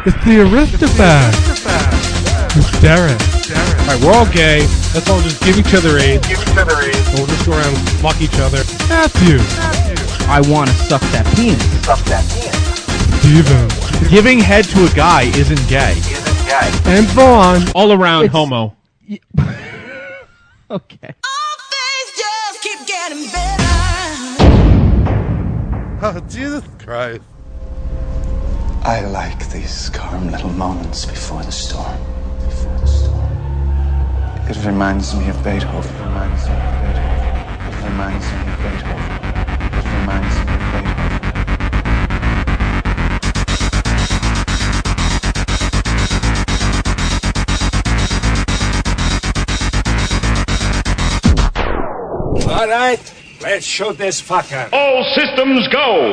It's the Aristophath. It's Derek. Alright, we're all gay. Let's all just give each other AIDS. We'll just go around and fuck each other. Matthew. I want to suck that penis. Steven. Giving head to a guy isn't gay. And Vaughn. All around homo. Okay. Just keep getting better. Oh, Jesus Christ. I like these calm little moments before the storm. It reminds me of Beethoven. It reminds me of Beethoven. All right, let's shoot this fucker. All systems go.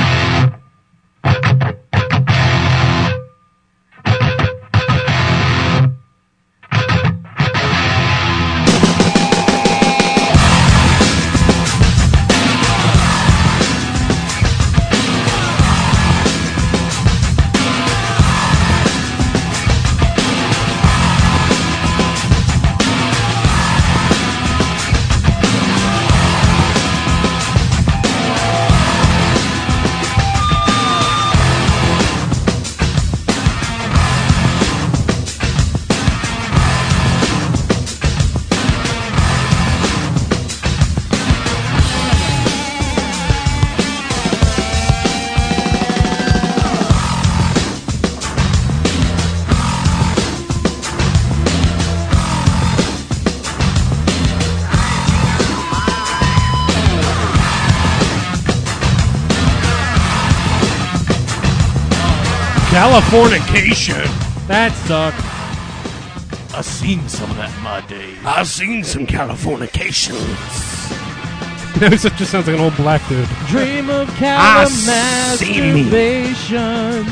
Californication. That sucked. I've seen some of that in my day. I've seen some Californications. That just sounds like an old black dude. Dream of see me. masturbation.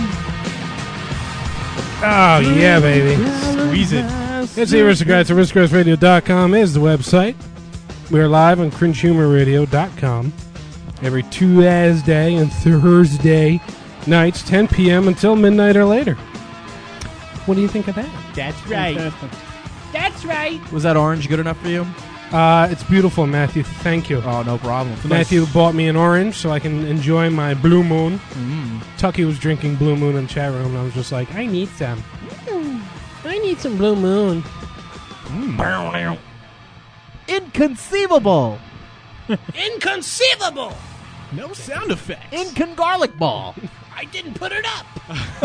Oh, yeah, baby. Squeeze it. It's the Aristocrats. AristocratsRadio.com is the website. We are live on CringeHumorRadio.com every Tuesday and Thursday nights, 10 p.m. until midnight or later. What do you think of that? That's right. Fantastic. That's right. Was that orange good enough for you? It's beautiful, Matthew. Thank you. Oh, no problem. Matthew bought me an orange so I can enjoy my Blue Moon. Tucky was drinking Blue Moon in the chat room, and I was just like, I need some. I need some Blue Moon. Inconceivable. Inconceivable. No sound effects. Incon garlic ball. I didn't put it up.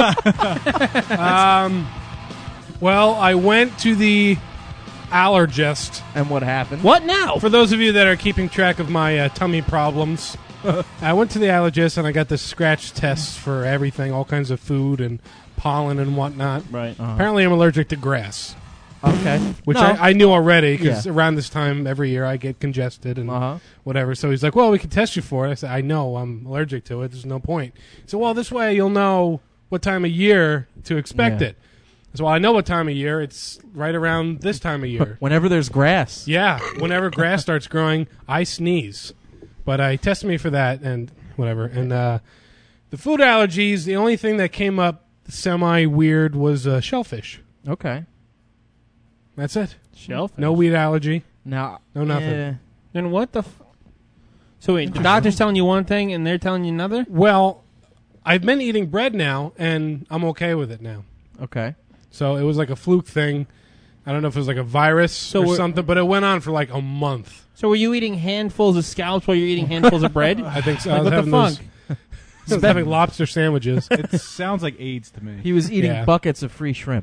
Well, I went to the allergist. And what happened? What now? For those of you that are keeping track of my tummy problems, I went to the allergist and I got the scratch tests for everything, all kinds of food and pollen and whatnot. Right. Apparently, I'm allergic to grass. Okay. Which No. I knew already because Yeah. around this time every year I get congested and whatever. So he's like, well, we can test you for it. I said, I know I'm allergic to it. There's no point. So, well, this way you'll know what time of year to expect Yeah. it. So, well, I know what time of year. It's right around this time of year. Whenever there's grass. Yeah. Whenever grass starts growing, I sneeze. But I tested me for that and whatever. And the food allergies, the only thing that came up semi-weird was shellfish. Okay. That's it. Shellfish. No wheat allergy. Now, No nothing. yeah. Then what the? So wait, the doctor's telling you one thing and they're telling you another? Well, I've been eating bread now, and I'm okay with it now. Okay. So it was like a fluke thing. I don't know if it was like a virus or something, but it went on for like a month. So were you eating handfuls of scallops while you're eating handfuls of bread? I think so. Like, I was what having the those- fuck? I was having lobster sandwiches. It sounds like AIDS to me. He was eating Yeah. buckets of free shrimp.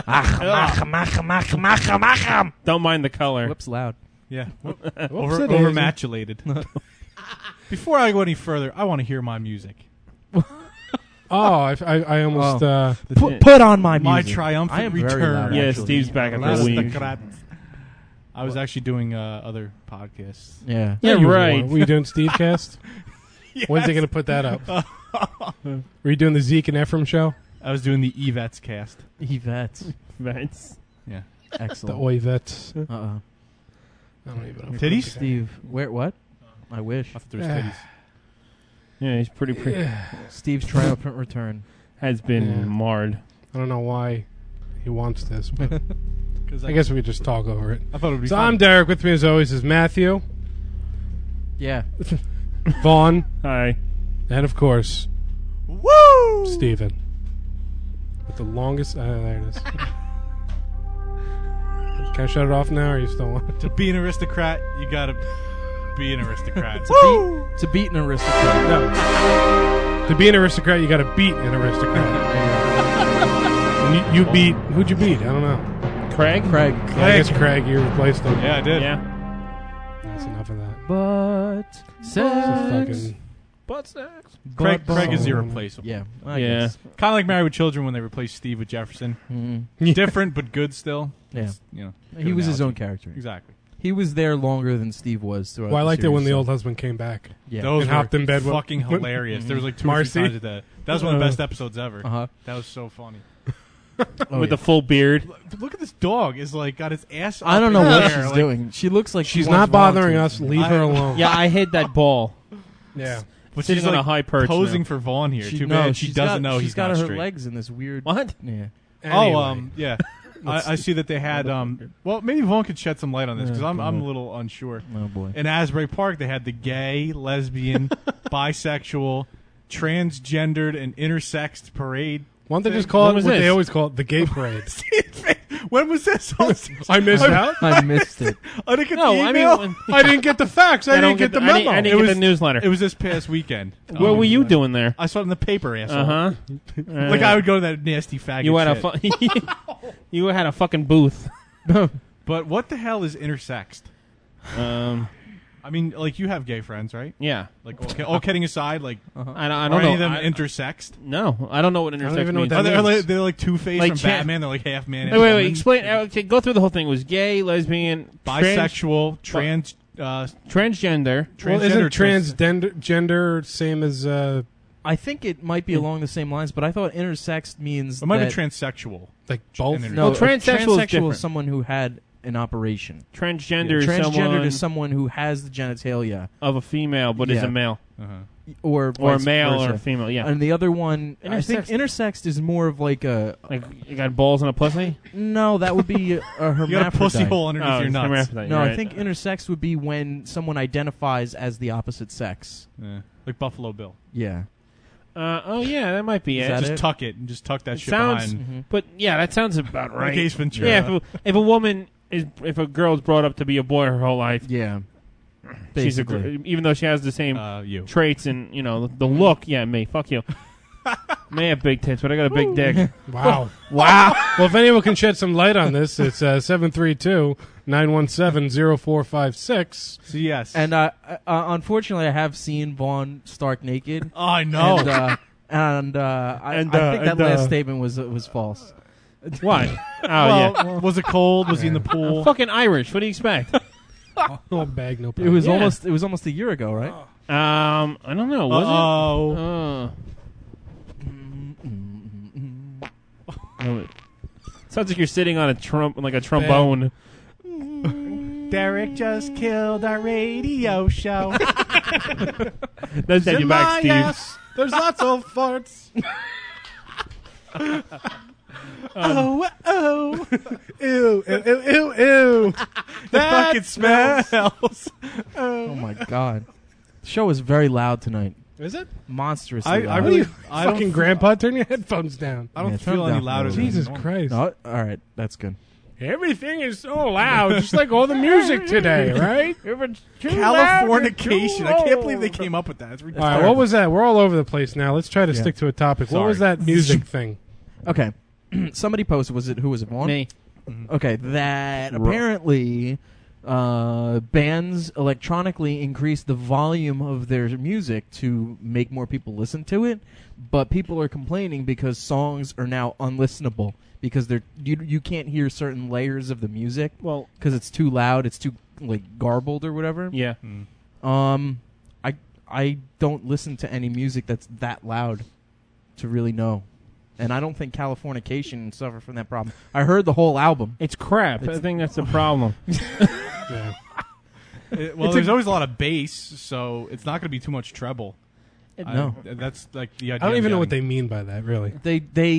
Don't mind the color. Whoops, loud. Yeah. Whoopsie-daisy. Overmatulated. Before I go any further, I want to hear my music. Oh, I almost... Put on my My music. triumphant I am very return. loud, Yeah, actually. Steve's back after a week. Aristocrats. I was actually doing other podcasts. Yeah. Yeah, you right. Were you doing Steve Cast? Yes. When's he going to put that up? Were you doing the Zeke and Ephraim show? I was doing the Evets cast. Yvette. Right. Yeah. The Excellent. Oivets. Uh-uh. I don't even know. Titties? Steve, where? What? I wish. I thought there was titties. Yeah, he's pretty. Steve's triumphant return. Has been Yeah. marred. I don't know why he wants this, but Because I guess we could just talk over it. I thought it would be So fun. I'm Derek. With me as always is Matthew, Yeah. Vaughn, Hi. and of course, Woo! Steven. With the longest... there it is. Can I shut it off now, or you still want it? To be an aristocrat, you gotta be an aristocrat. To beat an aristocrat. No. To be an aristocrat, you got to beat an aristocrat. And you beat... Who'd you beat? I don't know. Craig? Craig. Yeah, I guess Craig, you replaced him. Yeah, I did. Yeah. That's enough of that. But It's a fucking... Butt sex. Craig is But- irreplaceable. Yeah. I Yeah. guess. Kind of like Married with Children when they replaced Steve with Jefferson. Mhm. Different, but good still. Yeah. It's, you know, He good was his analogy. own character. Exactly. He was there longer than Steve was throughout Well, I the liked it when series, the so- old husband came back. Yeah. Those And were hopped in bed with- fucking with- hilarious. There was like two Marcy. or three times a day. That was one of the best episodes ever. Uh-huh. That was so funny. Oh, With yeah. the full beard. Look at this dog. Is like got its ass. I up don't know in what the she's air, like- doing. She looks like She's she not wants bothering volunteers. us. Leave her alone. Yeah, I hid that ball. Yeah. But Sitting she's on like a high perch posing now. for Vaughn here. Too no, bad she she's doesn't got, know she's he's got not her straight. legs in this weird. What? Yeah. Anyway. Oh, yeah. I see that they had. Well, maybe Vaughn could shed some light on this because I'm a little unsure. Oh boy. In Asbury Park, they had the gay, lesbian, bisexual, transgendered, and intersexed parade. Why don't they just call When it was what they this? always call it, the gay parade? When was this? I missed out? I missed it. I didn't get No, the I email. mean, I didn't get the facts. I didn't get the memo. I didn't It get was- the newsletter. It was this past weekend. What were you doing there? I saw it in the paper, asshole. Uh-huh. Like I would go to that nasty faggot You had shit. you had a fucking booth. But what the hell is intersexed? I mean, like you have gay friends, right? Yeah. Like, all kidding aside, like, I don't are know. any of them I- intersexed? no, I don't know what intersex even know what means. that Are means. they're like Two-Face Like from Chan- Batman. They're like half man. Wait, half wait, woman. explain. Okay, go through the whole thing. It was gay, lesbian, Bisexual, trans. transgender. Well, Transgender, isn't trans- transgender same as... I think it might be along the same lines, but I thought intersex means It might be that- transsexual. like both? And No, Well, transsexual is transsexual different. is someone who had an operation. Transgender is Transgendered someone is someone who has the genitalia, of a female but is Yeah. a male, or or a vice male versa. or a female. Yeah, And the other one, I think Intersexed. intersexed is more of like a. like you got balls and a pussy. No, that would be a hermaphrodite. You got a pussy hole underneath your it's nuts. hermaphrodite, No, you're I right. think intersex would be when someone identifies as the opposite sex. Yeah. Like Buffalo Bill. Yeah. Oh yeah, that might be Is it. that Just it? tuck it and just tuck that It shit sounds- behind. But yeah, that sounds about right. Like Ace Ventura. Yeah, if a woman is, if a girl's brought up to be a boy her whole life, Yeah. she's a Basically. even though she has the same You. traits and the look. Yeah, me. Fuck you. May have big tits, but I got a big dick. Wow. Wow. Well, if anyone can shed some light on this, it's 732-917-0456. So yes. And unfortunately, I have seen Vaughn stark naked. Oh, I know. I think that last statement was false. Why? Oh Well, yeah. was it cold? Was he in the pool? I'm fucking Irish. What do you expect? No bag, no It problem. was Yeah. almost a year ago, right? I don't know. Was Uh-oh. it? Sounds like you're sitting on a trombone. Derek just killed our radio show. Let's take you back, Steve. There's lots of farts. oh. Ew, ew, ew, ew, ew. That fucking smells. Oh my god. The show is very loud tonight. Is it? Monstrously I loud. really, I fucking grandpa, turn your headphones down. I don't Yeah, turn feel it any down. louder than Jesus normal. Christ. No, all right, that's good. Everything is so loud, just like all the music today, right? Californication. I can't believe they came up with that. It's All ridiculous. right, what was that? We're all over the place now. Let's try to Yeah. stick to a topic. What Sorry. was that music thing? Okay. Somebody posted, who was it, Vaughn? Me. Okay, that apparently bands electronically increase the volume of their music to make more people listen to it, but people are complaining because songs are now unlistenable because you can't hear certain layers of the music Well, because it's too loud, it's too like garbled or whatever. yeah. I don't listen to any music that's that loud to really know. And I don't think Californication suffer from that problem. I heard the whole album. It's crap. I think that's the problem. Yeah. Well, there's always a lot of bass, so it's not going to be too much treble. No. That's like the idea. I don't even know what they. they mean by that, really.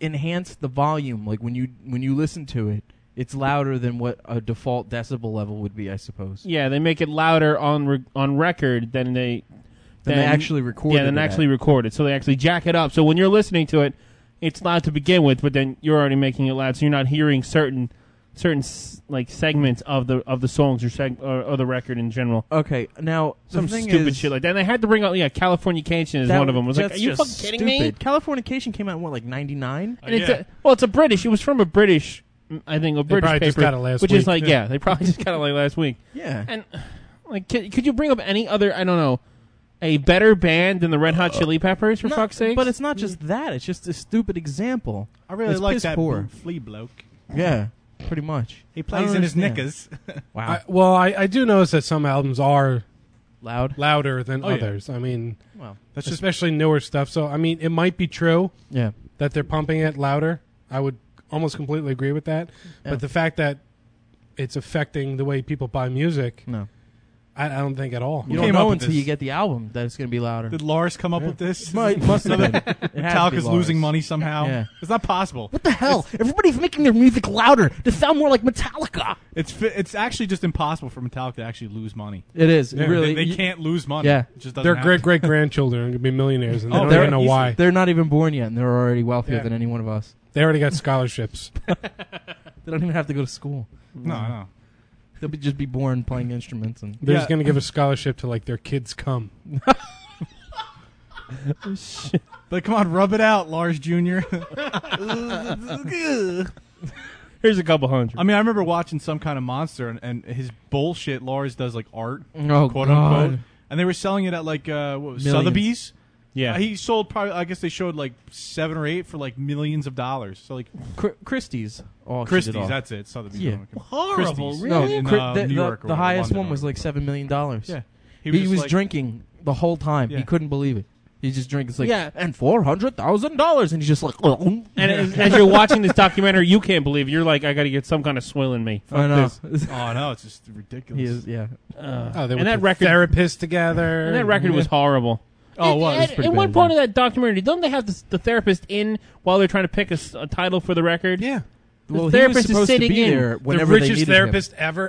enhance the volume. Like when you listen to it, it's louder than what a default decibel level would be, I suppose. Yeah, they make it louder on record than they actually record. Yeah, than actually record it. So they actually jack it up. So when you're listening to it, it's loud to begin with, but then you're already making it loud, so you're not hearing certain like segments of the songs or the record in general. Okay, now Some the thing stupid is, shit like that. And they had to bring up Californication is one of them. I was like, that's are you just fucking kidding stupid. me? Californication came out in what, like 99? And it's a British. It was from a British, I think, a British probably paper, just got it last which week. is like, yeah, they probably just got it like last week. Yeah. And like, could you bring up any other? I don't know. A better band than the Red Hot Chili Peppers, for fuck's sake? But it's not just that. It's just a stupid example. I really It's like piss that poor. flea bloke. Yeah, pretty much. He I plays don't in his understand. knickers. Wow. I do notice that some albums are Loud? louder than Oh, yeah. others. I mean, Well, That's just especially newer stuff. So, I mean, it might be true yeah. that they're pumping it louder. I would almost completely agree with that. Yeah. But the fact that it's affecting the way people buy music, No. I don't think at all. You came don't up know with until this? you get the album that it's going to be louder. Did Lars come up with this? Must have been. It has to be Metallica's Lars. losing money somehow. Yeah. It's not possible. What the hell? Everybody's making their music louder to sound more like Metallica. It's actually just impossible for Metallica to actually lose money. It is. Yeah. Really. They can't lose money. Yeah. It just doesn't Their happen. great-great-grandchildren are going to be millionaires, and they Oh, don't they're even know easily- why. They're not even born yet, and they're already wealthier Yeah. than any one of us. They already got scholarships. They don't even have to go to school. No. They'll just be born playing instruments. And They're Yeah. just going to give a scholarship to, like, their kids come. But come on, rub it out, Lars Jr. Here's a couple hundred. I mean, I remember watching Some Kind of Monster, and his bullshit. Lars does like art, oh, quote God. unquote, and they were selling it at like what was Millions. Sotheby's. yeah. He sold probably. I guess they showed like 7 or 8 for like millions of dollars. So like Christie's. Oh, Christie's, that's it. Sotheby's. Yeah. Horrible, Christie's. really? In, the, New York or the whatever, highest London one or was like $7 million. Yeah. He just was like, drinking the whole time. Yeah. He couldn't believe it. He's just drinking. It's like, Yeah. and $400,000, and he's just like, And as you're watching this documentary, you can't believe it. You're like, I got to get some kind of swill in me. Fuck I know. this. Oh no, it's just ridiculous. He is, yeah. Oh, they and went that to record, therapist together. and that record was horrible. Oh, well, was pretty in one bad, part yeah. of that documentary, don't they have the therapist in while they're trying to pick a title for the record? Yeah. The Well, therapist he was is supposed to sitting be in. there The whenever they richest needed therapist ever.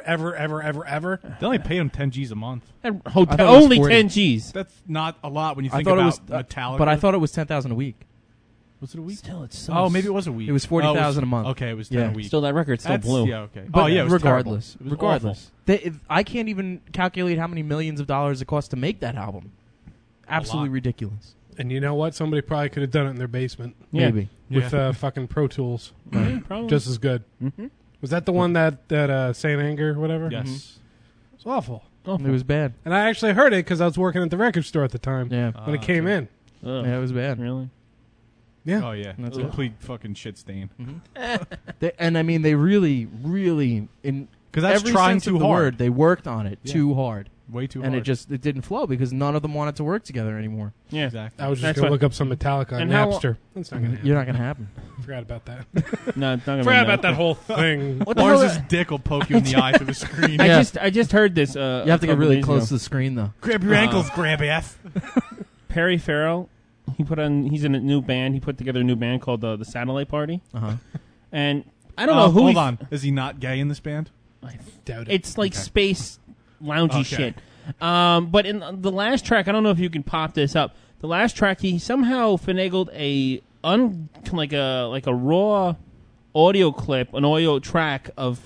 They only paid him 10 G's a month. That I hotel, thought it was only 40. 10 G's. That's not a lot when you him. I think thought about it was, Metallica. but I thought it was $10,000 a week. Was it a week? Still, it's so Oh, maybe it was a week. It was $40,000 a month. Okay, it was 10 Yeah. a week. Still, that record still That's- blew. Yeah, okay. But it was regardless, terrible. It was regardless, I can't even calculate how many millions of dollars it cost to make that album. Absolutely lot. ridiculous. And you know what? Somebody probably could have done it in their basement Yeah. Maybe. with fucking Pro Tools. Yeah, probably. Just as good. Mhm. Was that the one that Saint Anger, whatever? Yes. Mm-hmm. It's awful. Oh, It was bad. And I actually heard it because I was working at the record store at the time Yeah. when it came in. ugh. Yeah, it was bad. Really? Yeah. Oh yeah, That's complete fucking shit stain. And I mean, they really, really, in Because that's every trying sense too of the hard. word, they worked on it Yeah. too hard, Way too and hard. it didn't flow because none of them wanted to work together anymore. Yeah. exactly. I was just That's going to what- look up some Metallica on And how- Napster. That's not going to happen. You're not gonna happen. Forgot about that. No, it's not gonna Forgot be about that whole thing. What the hell? Lars's dick will poke you in the eye through the screen. I Yeah. just heard this. You have to get really close to the screen, though. Grab your ankles, grab ass. Perry Farrell, he's in a new band. He put together a new band called the Satellite Party, Uh-huh. and I don't know who. Hold on, is he not gay in this band? Doubt it. It's like space loungy Okay. shit. But in the last track, I don't know if you can pop this up. The last track, he somehow finagled like a raw audio clip, an audio track of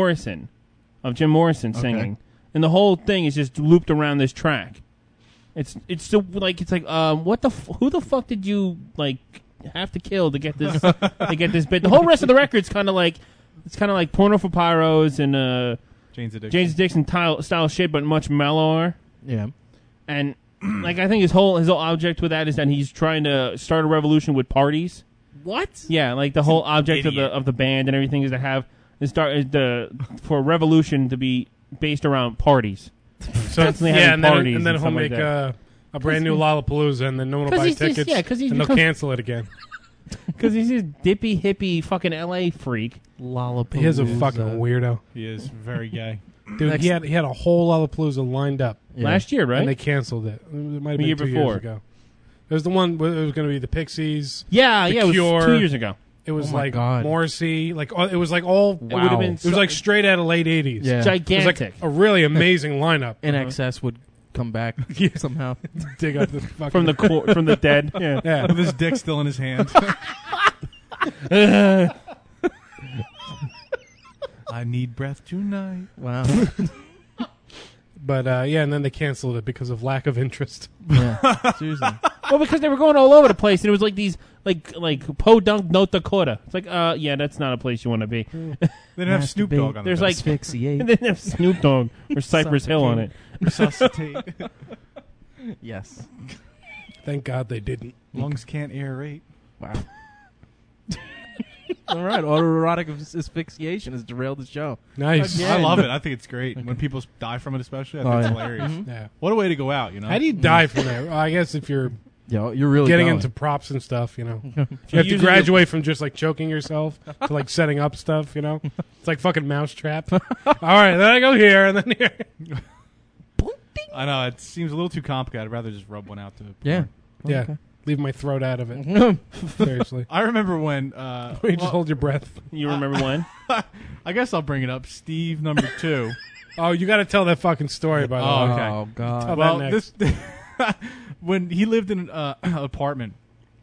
Jim Morrison singing, and the whole thing is just looped around this track. It's so like who the fuck did you like have to kill to get this bit? The whole rest of the record's kind of like Porno for Pyros and Jane's Addiction. James Dixon style shit, but much mellower. Yeah. And like I think his whole object with that is that he's trying to start a revolution with parties. What? Yeah, like the whole object idiot. of the band and everything is to have for a revolution to be based around parties. So constantly yeah, having and then, parties and then and he'll stuff like make that. a brand new Lollapalooza, and then no one will 'Cause buy he's just- tickets, yeah, 'cause he's and they'll become- cancel it again. Because he's this dippy hippie fucking LA freak. Lollapalooza. He is a fucking weirdo, He is very gay. dude. Next- He had a whole Lollapalooza lined up, Yeah. Last year, right? and they canceled it. It might have The been year 2 before. years ago. It was the one where it was going to be the Pixies, Yeah, The it was Cure. 2 years ago. It was Oh my like God. Morrissey, like it was like all. Wow. It would have been It was like straight out of late '80s. Yeah. It was gigantic. like a really amazing lineup. In excess would come back somehow. Dig up the fucking from the dead. Yeah. yeah. With his dick still in his hand. I need breath tonight. Wow. But yeah, and then they canceled it because of lack of interest. Yeah. Seriously. Well, because they were going all over the place, and it was like these like Podunk, North Dakota. It's like, yeah, that's not a place you want to be. They didn't have Snoop Dogg on There's the like Asphyxiate. they didn't have Snoop Dogg or Cypress Hill on it. resuscitate. Yes. Thank God they didn't. Lungs can't aerate. Wow. All right. Autoerotic asphyxiation has derailed the show. Nice. Yeah. I love it. I think it's great. When people die from it especially, I think it's hilarious. Yeah. What a way to go out, you know? How do you die from that? Well, I guess if you're Yo, you're really getting going. into props and stuff, you know, you have to Using graduate from just like choking yourself to like setting up stuff. You know, it's like fucking Mousetrap. All right, then I go here and then here. I know, it seems a little too complicated. I'd rather just rub one out to Yeah. Yeah, Okay. leave my throat out of it. Seriously, I remember when... you just hold your breath. You remember when? I guess I'll bring it up. Steve, number 2. Oh, you got to tell that fucking story by the Oh, way. okay. Oh God. Tell Well, that next. this when he lived in an apartment,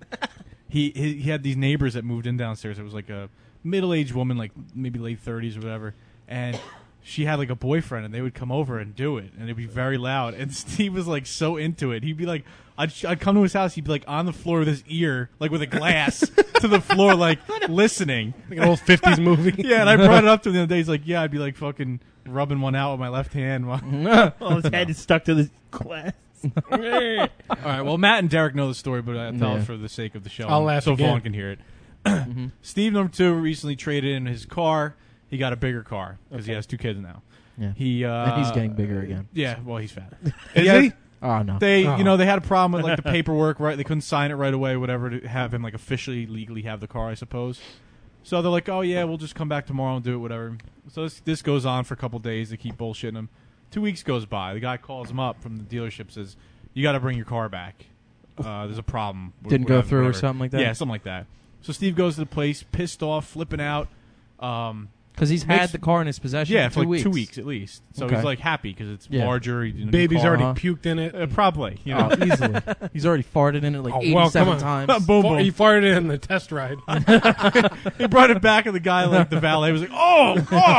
he had these neighbors that moved in downstairs. It was like a middle-aged woman, like maybe late 30s or whatever, and she had like a boyfriend, and they would come over and do it, and it'd be very loud. And Steve was like so into it. He'd be like, I'd come to his house. He'd be like on the floor with his ear, like with a glass to the floor, like listening. Like an old 50s movie. Yeah, and I brought it up to him the other day. He's like, yeah, I'd be like fucking rubbing one out with my left hand. While Oh, his head is stuck to the glass. All right. Well, Matt and Derek know the story, but I'll tell Yeah. it for the sake of the show. I'll laugh so again. Vaughn can hear it. Steve, number 2, recently traded in his car. He got a bigger car because he has 2 kids now. Yeah. He And he's getting bigger again. Yeah, well, he's fat. Is Yeah, he? Oh no. They, Oh. you know, they had a problem with like the paperwork, right? They couldn't sign it right away, whatever, to have him like officially legally have the car, I suppose. So they're like, oh yeah, we'll just come back tomorrow and do it, whatever. So this goes on for a couple days. They keep bullshitting him. 2 weeks goes by. The guy calls him up from the dealership, says, you got to bring your car back. There's a problem. Didn't go Whatever, through or whatever. something like that? Yeah, something like that. So Steve goes to the place, pissed off, flipping out. Because he's had the car in his possession Yeah, for for 2 like weeks. 2 weeks at least. So Okay. he's like happy because it's Yeah. larger. He did a new Baby's car. already Uh-huh. puked in it. Probably. You know. Oh, easily. He's already farted in it like Oh, well, 87 come on. times. Boom, boom. He farted it in the test ride. He brought it back, and the guy, like the valet, was like, "Oh,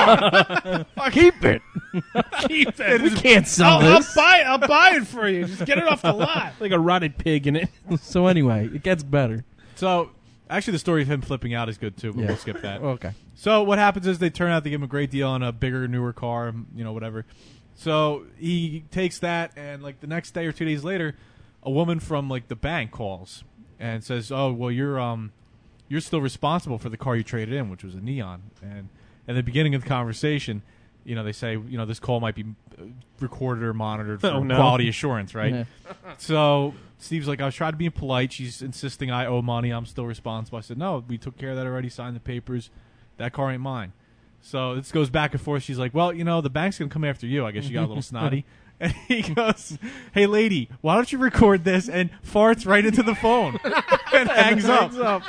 keep it, keep it." We can't sell I'll this. buy it for you. Just get it off the lot. Like a rotted pig in it. So anyway, it gets better. So, actually, the story of him flipping out is good too, but Yeah. we'll skip that. Okay. So, what happens is they turn out to give him a great deal on a bigger, newer car, you know, whatever. So he takes that, and like the next day or 2 days later, a woman from like the bank calls and says, "Oh, well, you're still responsible for the car you traded in, which was a Neon." And at the beginning of the conversation, you know, they say, you know, this call might be recorded or monitored for Oh, no. quality assurance, right? Yeah. So Steve's like, I was trying to be polite. She's insisting I owe money. I'm still responsible. I said, no, we took care of that already. Signed the papers. That car ain't mine. So this goes back and forth. She's like, well, you know, the bank's going to come after you. I guess you got a little snotty. And he goes, hey, lady, why don't you record this? And farts right into the phone and hangs up.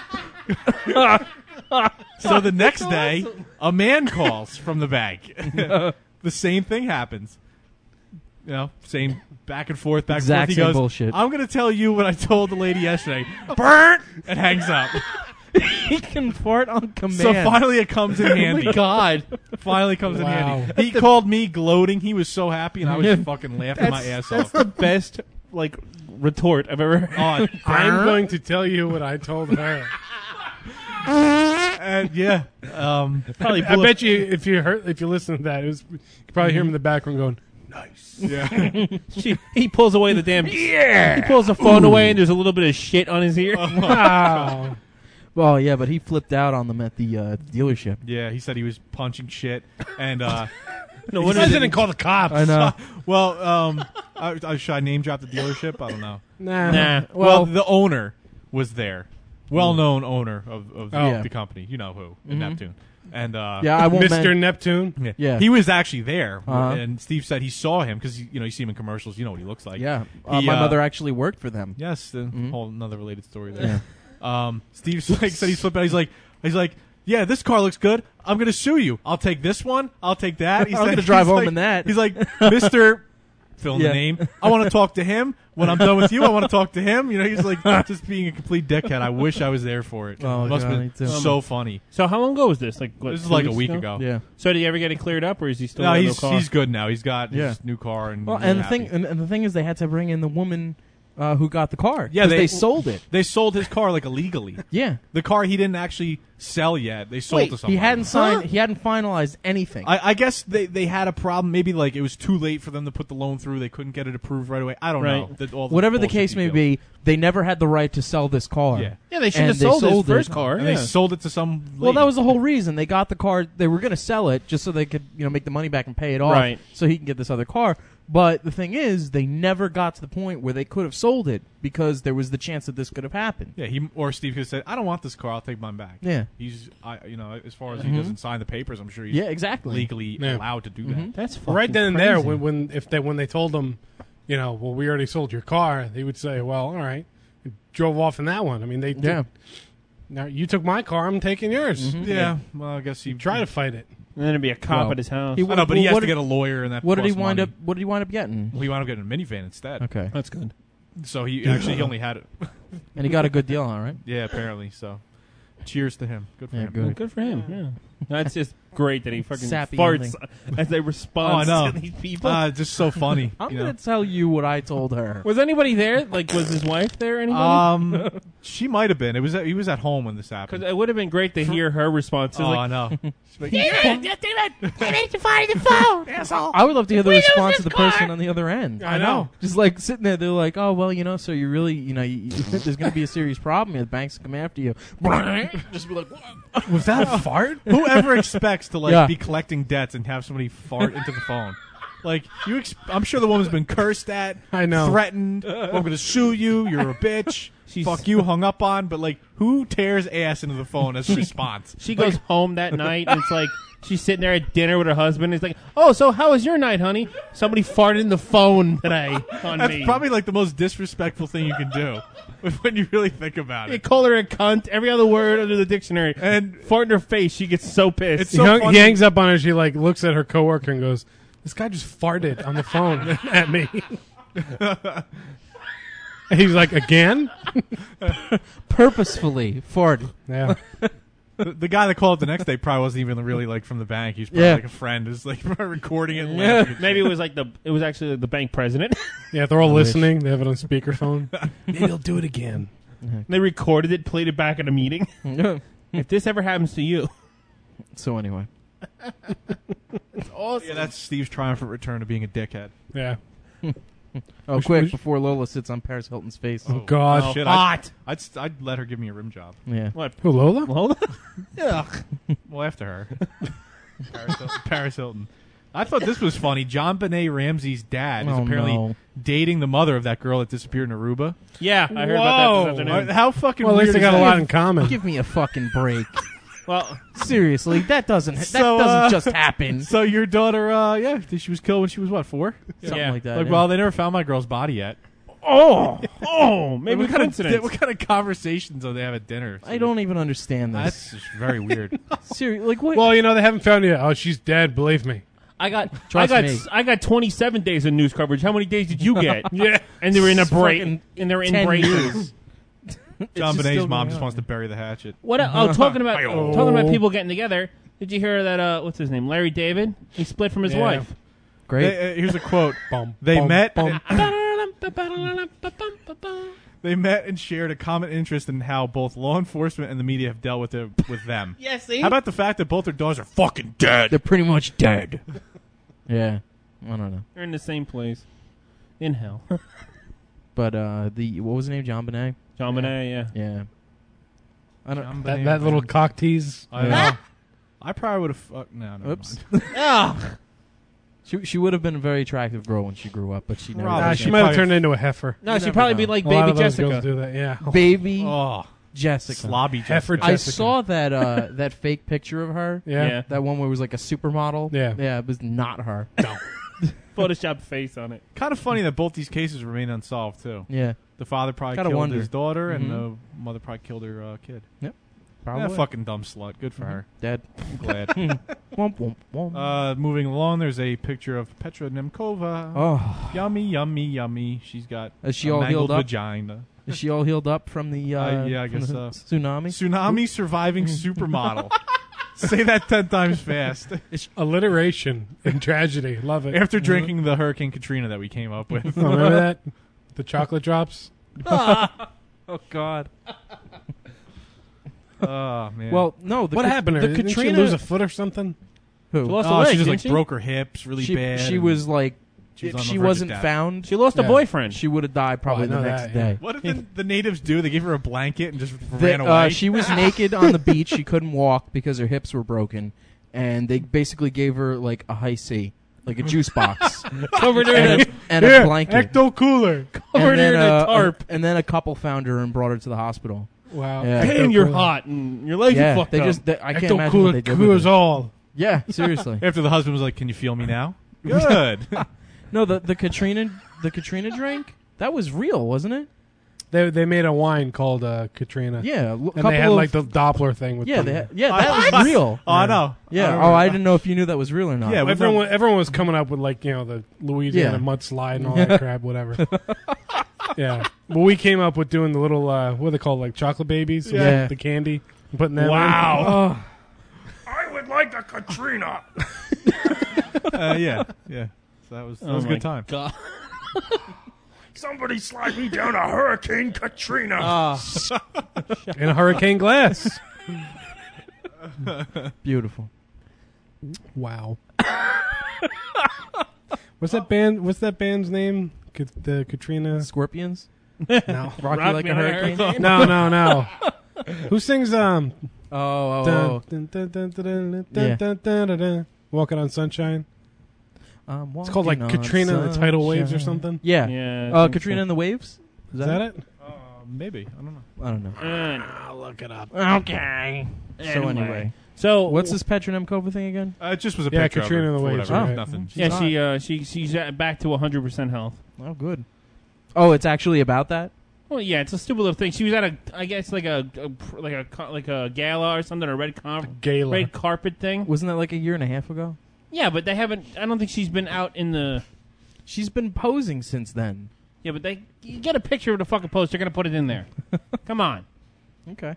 So the next day, a man calls from the bank. The same thing happens. You know, same back and forth, back Exact and forth. He same goes, bullshit. I'm going to tell you what I told the lady yesterday. Burnt! And hangs up. He can fart on command. So finally it comes in handy. God. Finally comes in Wow. handy. He called me gloating. He was so happy, and I was fucking laughing my ass That's off. the best like retort I've ever heard. Oh, I'm going to tell you what I told her. and yeah. Probably I blew bet you if you listen to that, you could probably hear him in the background going, Yeah. he pulls away the damn. Yeah. He pulls the phone away, and there's a little bit of shit on his ear. wow. Well, yeah, but he flipped out on them at the dealership. Yeah, he said he was punching shit. And, No He wonder didn't call the cops. I know. well, should I name drop the dealership? I don't know. Nah. Well, the owner was there. Well-known owner of Oh. the company. You know who. Neptune. And, Yeah, I won't. Mr. Neptune. Yeah. He was actually there, Uh-huh. and Steve said he saw him because you see him in commercials. You know what he looks like. Yeah. He, My mother actually worked for them. Yes, the whole another related story there. Yeah. Steve like, said he's flipping out. He's like, He's like, yeah, this car looks good. I'm going to sue you. I'll take this one. I'll take that. I'm going to drive home in that. He's like, Mr. Fill in the name. I want to talk to him. When I'm done with you, I want to talk to him. You know, he's like just being a complete dickhead. I wish I was there for it. Oh, it must God, have been so funny. So how long ago was this? Like what, This is 2 like a weeks week ago. Yeah. So did he ever get it cleared up, or is he still? No, got he's no car? he's good now. He's got his new car and Well, he's and the happy. thing, and the thing is, they had to bring in the woman who got the car. Yeah, 'cause they sold it. They sold his car like illegally. Yeah, The car he didn't actually sell yet. They sold to somebody. he hadn't signed. He hadn't finalized anything. I guess they had a problem. Maybe like it was too late for them to put the loan through. They couldn't get it approved right away. I don't know. Whatever the case may be, they never had the right to sell this car. Yeah. Yeah, they should And have they sold his sold first it. car. And yeah. they sold it to some lady. Well, that was the whole reason. They got the car. They were going to sell it just so they could, make the money back and pay it off, Right. so he can get this other car. But the thing is, they never got to the point where they could have sold it because there was the chance that this could have happened. Yeah, he or Steve could have said, "I don't want this car. I'll take mine back." Yeah. He's, as far as he doesn't sign the papers, I'm sure he's Yeah, exactly. legally Yeah. allowed to do that. That's fucking Right then and crazy. there, when they told him, well, we already sold your car, they would say, well, all right, drove off in that one. I mean, they did. Yeah. Now you took my car, I'm taking yours. Yeah. Well, I guess he Try to fight it. And then it'd be a cop Well, at his house. he I know, but he has What to did- get a lawyer, and that. What did he costs wind money. up? What did he wind up getting? Well, he wound up getting a minivan instead. Okay, That's good. So he actually he only had it. and he got a good deal on it, right? Yeah, apparently. So, cheers to him. Good for Yeah, him. good. Well, good for him. Yeah. That's just great that he fucking Sappy farts ending. as they respond Oh, I know. to these people. Just so funny. I'm you going know? to tell you what I told her. Was anybody there? Like, was his wife there? Anybody? She might have been. He was at home when this Because happened. it would have been great to hear her response. Oh, Like, I know. I would love to hear the response of the person on the other end. I know. Just like sitting there, they're like, "Oh well, so you really, there's going to be a serious problem. The banks come after you." Just be like, "What?" Was that a fart? Whoever expects to Yeah. be collecting debts and have somebody fart into the phone? Like I'm sure the woman's been cursed at, I know. threatened. I'm going to sue you. You're a bitch. Fuck you, hung up on. But like, who tears ass into the phone as a response? she goes home that night, and it's like she's sitting there at dinner with her husband. And it's like, "Oh, so how was your night, honey? Somebody farted in the phone today on That's me." probably like the most disrespectful thing you can do when you really think about They it. call her a cunt. Every other word under the dictionary. And fart in her face. She gets so pissed. It's so funny. He hangs up on her. She looks at her coworker and goes, "This guy just farted on the phone at me." He's like, "Again?" Purposefully farted. Yeah. the guy that called the next day probably wasn't even really like from the bank. He's probably Yeah. like a friend who's like recording it. And laughing at Maybe it was like it was actually the bank president. Yeah, they're all listening. They have it on speakerphone. Maybe he'll do it again. They recorded it, played it back at a meeting. If this ever happens to you, So anyway, it's awesome. Yeah, that's Steve's triumphant return to being a dickhead. Yeah. quick before Lola sits on Paris Hilton's face. Oh, God. Shit, hot. I'd let her give me a rim job. Yeah. What? Who, Lola? Lola? Well, after her. Paris Hilton. I thought this was funny. John Benet Ramsey's dad is Oh, apparently no. dating the mother of that girl that disappeared in Aruba. Yeah, I heard about that this afternoon. How fucking Well, at weird least they is got a that? lot in common. Give me a fucking break. Well, Seriously, that doesn't just happen. So your daughter, she was killed when she was what, 4? Something yeah. like that. Like, yeah. well, they never found my girl's body yet. maybe what kind coincidence. of conversations do they have at dinner? I don't even understand this. That's just very weird. Seriously, like what? Well, they haven't found you. Oh, she's dead. Believe me. I Trust me. got 27 days of news coverage. How many days did you get? Yeah, and they were in a break, Fucking and they're in 10 breaks. years. John just Benet's still mom going just on. wants to bury the hatchet. What? Talking about people getting together. Did you hear that? What's his name? Larry David. He split from his Yeah. wife. Great. Here's a quote. Bum, They bum, met. bum. They met and shared a common interest in how both law enforcement and the media have dealt with them. Yeah, see? How about the fact that both their daughters are fucking dead? They're pretty much dead. Yeah, I don't know. They're in the same place. In hell. But what was the name? John Bonet. John Bonet, yeah. Yeah. I don't. John That, Benet. that little cock tease. I know. I probably would have. No. Oops. Oh, She would have been a very attractive girl when she grew up, but she never. Probably. did. She might have turned into a heifer. no, You she'd never probably know. be like A lot Baby of those Jessica. girls do that. Yeah. Baby Oh, Jessica. slobby Heifer Jessica. I Jessica. saw that that fake picture of her. Yeah. Yeah. That one where it was like a supermodel. Yeah. Yeah, it was not her. Photoshop face on it. Kind of funny that both these cases remain unsolved too. Yeah. The father probably Gotta killed wonder. his daughter, and Mhm. the mother probably killed her kid. Probably. Fucking dumb slut. Good for her. Dead. I'm glad. Womp, womp, womp. Moving along, there's a picture of Petra Nemkova. Oh. Yummy, yummy, yummy. She's got Is she a all mangled healed up? vagina. Is she all healed up from the Yeah, I from guess the so. tsunami? Tsunami surviving supermodel. Say that 10 times fast. Alliteration and tragedy. Love it. After drinking the Hurricane Katrina that we came up with. Oh, remember that? The chocolate drops? Oh, God. Oh, man. Well, no. What happened to her? The Didn't Katrina she lose a foot or something? Who? She lost a Oh, leg, she just didn't she? broke her hips really bad. She and was like, she was if on the she verge of wasn't death. found, She lost a Yeah. boyfriend. she would have died probably I the know next that, day. What did the natives do? They gave her a blanket and just ran away? She was naked on the beach. She couldn't walk because her hips were broken, and they basically gave her like a high C, like a juice box, Covered her in a and a blanket. Ecto Cooler. covered her in a tarp. and then a couple found her and brought her to the hospital. Wow. Yeah. Damn, you're hot and your legs are fucked they up. just I can't Ecto imagine Cooler what they did with cures her. all. Yeah, seriously. After the husband was like, "Can you feel me now?" Good. No, the Katrina drink that was real, wasn't it? They made a wine called Katrina. Yeah, And they had like the Doppler thing with them. that was real. Oh, I know. Yeah. I I didn't know if you knew that was real or not. Yeah, Everyone was coming up with like, the Louisiana Yeah. mudslide and all that crap, whatever. Yeah. Well, we came up with doing the little, what are they called, like chocolate babies? Yeah. The candy. And putting them Wow. in. I would like a Katrina. Yeah. So that was a my good time. God. Somebody slide me down a Hurricane Katrina. In a hurricane glass. Beautiful. Wow. What's that band's name? The Katrina? Scorpions. No. Rocky like a hurricane. No. Who sings Oh. dun, dun, dun, dun, dun, dun, dun, dun, dun, dun. Walking on Sunshine? It's called like Katrina and the Tidal Waves or something. Yeah. Yeah. I think Katrina so. and the Waves. Is that it? Maybe. I don't know. I don't know. I'll look it up. Okay. So anyway, So what's this Petra Nemkova thing again? It just was a Yeah, picture Katrina of her. and the for Waves, whatever. right. Nothing. Yeah, she's back to 100% health. Oh, good. Oh, it's actually about that. Well, yeah, it's a stupid little thing. She was at I guess like a gala or something, a red carpet thing. Wasn't that like a year and a half ago? Yeah, but they haven't. I don't think she's been out in the. She's been posing since then. Yeah, but you get a picture of the fucking post. They're gonna put it in there. Come on. Okay.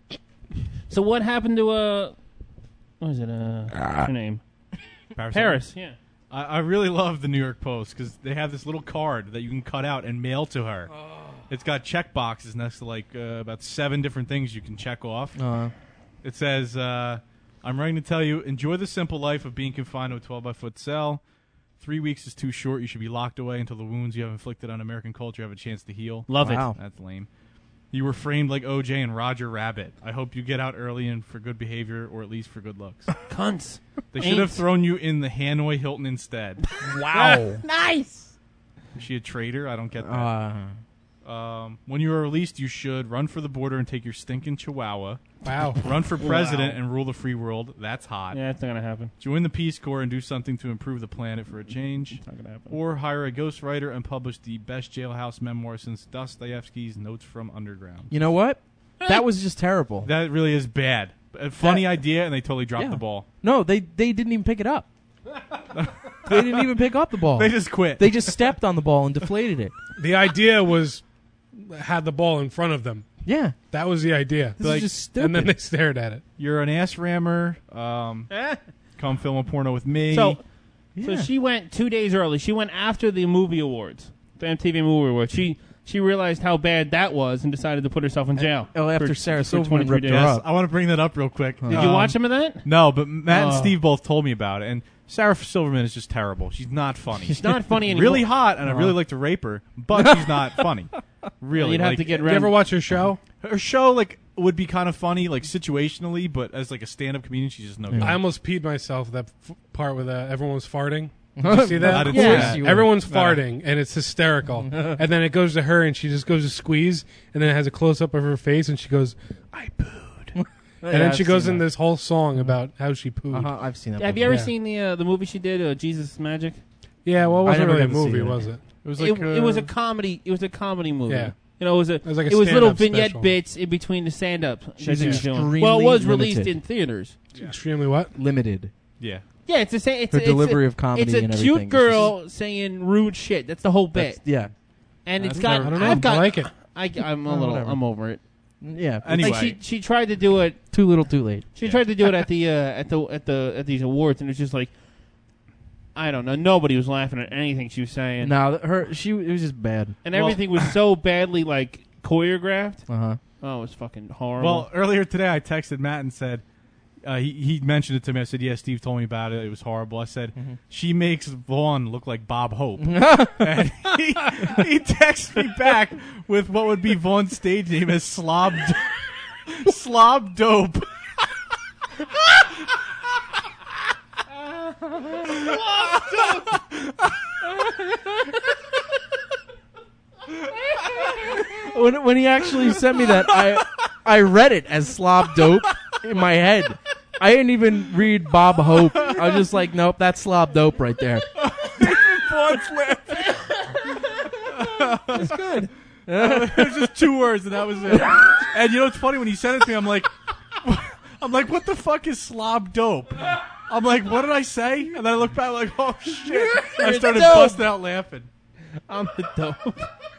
So what happened to what is it? What's her name? Paris. Yeah. I really love the New York Post because they have this little card that you can cut out and mail to her. It's got check boxes next to like about 7 different things you can check off. It says, I'm writing to tell you, enjoy the simple life of being confined to a 12-by-foot cell. 3 weeks is too short. You should be locked away until the wounds you have inflicted on American culture have a chance to heal. Love it. That's lame. You were framed like OJ and Roger Rabbit. I hope you get out early and for good behavior or at least for good looks. Cunts. They should have thrown you in the Hanoi Hilton instead. Wow. Nice. Is she a traitor? I don't get that. When you are released, you should run for the border and take your stinking chihuahua. Wow. Run for president and rule the free world. That's hot. Yeah, it's not gonna happen. Join the Peace Corps and do something to improve the planet for a change. It's not gonna happen. Or hire a ghostwriter and publish the best jailhouse memoir since Dostoevsky's Notes from Underground. You know what? That was just terrible. That really is bad. A funny idea, and they totally dropped the ball. No, they didn't even pick it up. They didn't even pick up the ball. They just quit. They just stepped on the ball and deflated it. The idea was had the ball in front of them. Yeah. That was the idea. This is just stupid. And then they stared at it. You're an ass rammer. Come film a porno with me. So she went 2 days early. She went after the movie awards, the MTV Movie Awards. She realized how bad that was and decided to put herself in jail. After Sarah Silverman 23 ripped her days. up. I want to bring that up real quick. Did you watch some of that? No, but Matt and Steve both told me about it. And Sarah Silverman is just terrible. She's not funny. She's not funny anymore. Really hot, and I'd really like to rape her, but she's not funny. Really. You'd have like, to get Did you rid ever watch her show? her show like would be kind of funny, like situationally, but as like a stand-up comedian, she's just no good. I almost peed myself that part where everyone was farting. Did you see that? I didn't see Yeah. that. Everyone's farting, and it's hysterical. And then it goes to her, and she just goes to squeeze, and then it has a close-up of her face, and she goes, I pooed. And then she goes in this whole song about how she pooed. I've seen that. Have you ever Yeah. seen the movie she did, Jesus Magic? Yeah, well, it wasn't never really a got to see movie, it. was it? It was like It was a comedy. It was a comedy movie. Yeah. You know, it was like a it was little stand-up vignette special. bits in between the stand-up that She's he was doing. extremely Well, it was released limited. in theaters. Extremely what? Limited. Yeah. Yeah, it's the same. It's Her a, delivery it's a, of comedy It's a and cute everything. girl saying rude shit. That's the whole bit. Yeah. And it's I got. don't know. I've got. I like it. I'm a Oh, little. whatever. I'm over it. Yeah. Anyway. Like she tried to do it. Too little, too late. She tried to do it at these awards, and it's just like, I don't know. Nobody was laughing at anything she was saying, No, it was just bad. and everything was so badly like choreographed. Uh-huh. Oh, it was fucking horrible. Well, earlier today I texted Matt and said, he mentioned it to me. I said, yeah, Steve told me about it. It was horrible. I said, she makes Vaughn look like Bob Hope. And he texted me back with what would be Vaughn's stage name as Slob Dope. When he actually sent me that, I read it as Slob Dope in my head. I didn't even read Bob Hope. I was just like, nope, that's Slob Dope right there. Vaughn's laughing. That's good. It was just 2 words, and that was it. And you know what's funny? When he sent it to me, I'm like, what the fuck is Slob Dope? I'm like, what did I say? And then I look back like, oh shit! I started dope. busting out laughing. I'm the dope.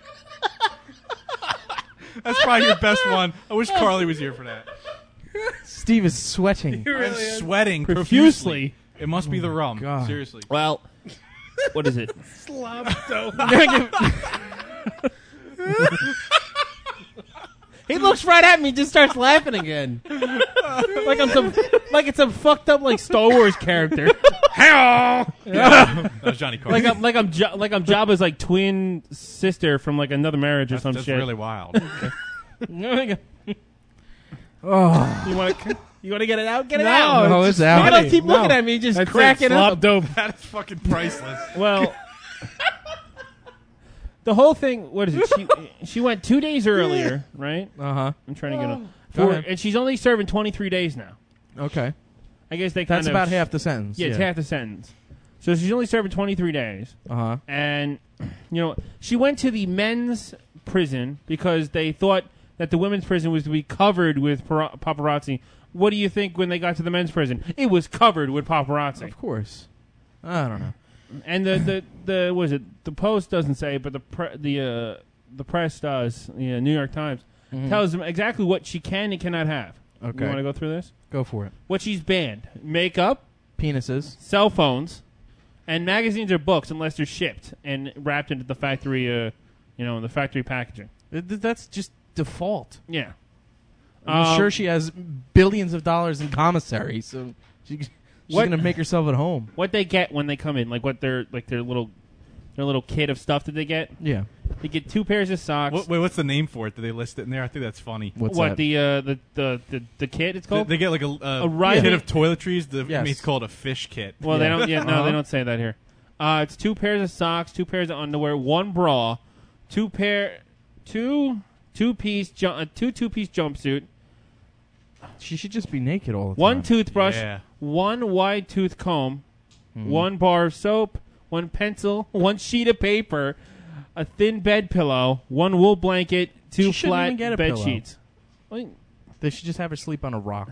That's probably your best one. I wish Carly was here for that. Steve is sweating. I'm sweating Profusely. profusely. It must be the rum. God. Seriously. Well, what is it? He looks right at me, just starts laughing again, like it's some fucked up like Star Wars character. That was Johnny Carson. like I'm Jabba's like twin sister from like Another Marriage or some That's shit. really wild. Oh, You want to get it out? Get it No, out. no, it's out. Look at him, keep No. looking at me, just That's cracking it. Slop up. dope. That is fucking priceless. Well, the whole thing. What is it? She went 2 days earlier, right? uh-huh. I'm trying to get on. Go ahead. And she's only serving 23 days now. Okay. I guess they kind That's of about half the sentence. Yeah, it's half the sentence. So she's only serving 23 days. Uh-huh. And, you know, she went to the men's prison because they thought that the women's prison was to be covered with paparazzi. What do you think when they got to the men's prison? It was covered with paparazzi. Of course. I don't know. And the was it? The Post doesn't say, but the press does. The New York Times tells them exactly what she can and cannot have. Okay. You want to go through this? Go for it. What she's banned: makeup, Penises. cell phones, and magazines or books unless they're shipped and wrapped into the factory, the factory packaging. That's just default. Yeah. I'm sure she has billions of dollars in commissary, so she's What- going to make herself at home. What they get when they come in, like what their little kit of stuff that they get. Yeah. They get 2 pairs of socks. What's the name for it? Did they list it in there? I think that's funny. What's what that? the kit? It's They, called. they get like a Riley- kit of toiletries. Yes. It's called a fish kit. Well, they Yeah. don't. Yeah, no, they don't say that here. It's 2 pairs of socks, 2 pairs of underwear, 1 bra, 2-piece jumpsuit, She should just be naked all the time. 1 toothbrush, Yeah. 1 wide tooth comb, 1 bar of soap, 1 pencil, 1 sheet of paper, a thin bed pillow, 1 wool blanket, 2 She shouldn't flat even get a bed pillow. sheets. Well, They should just have her sleep on a rock.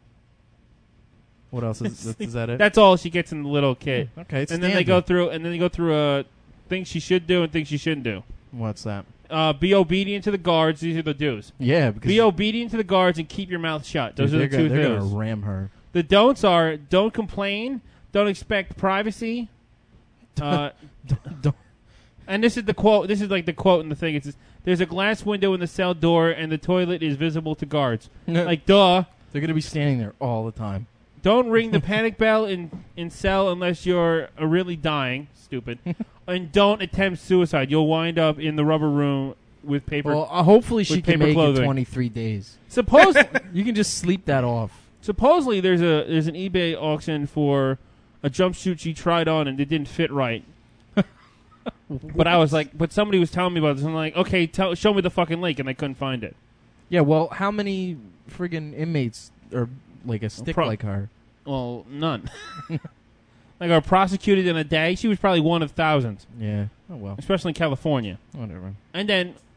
What else is that it? that's all she gets in the little kit. Okay, it's And then they go through things she should do and things she shouldn't do. What's that? Be obedient to the guards. These are the do's. Yeah, because Be obedient to the guards and keep your mouth shut. Those are the 2 they're do's. going to ram her. The don'ts are: don't complain, don't expect privacy. Don't. And this is the quote. This is like the quote in the thing. It says, "There's a glass window in the cell door, and the toilet is visible to guards." Like, duh. They're going to be standing there all the time. Don't ring the panic bell in cell unless you're really dying. Stupid. And don't attempt suicide. You'll wind up in the rubber room with paper. Well, hopefully she with can paper make clothing. it 23 days. You can just sleep that off. Supposedly, there's an eBay auction for a jumpsuit she tried on and it didn't fit right. But I was like, but somebody was telling me about this. I'm like, okay, show me the fucking link, and I couldn't find it. Yeah, well, how many friggin' inmates are like a stick like her? Well, none. Like, are prosecuted in a day? She was probably one of thousands. Yeah. Oh, well. Especially in California. Whatever. And then,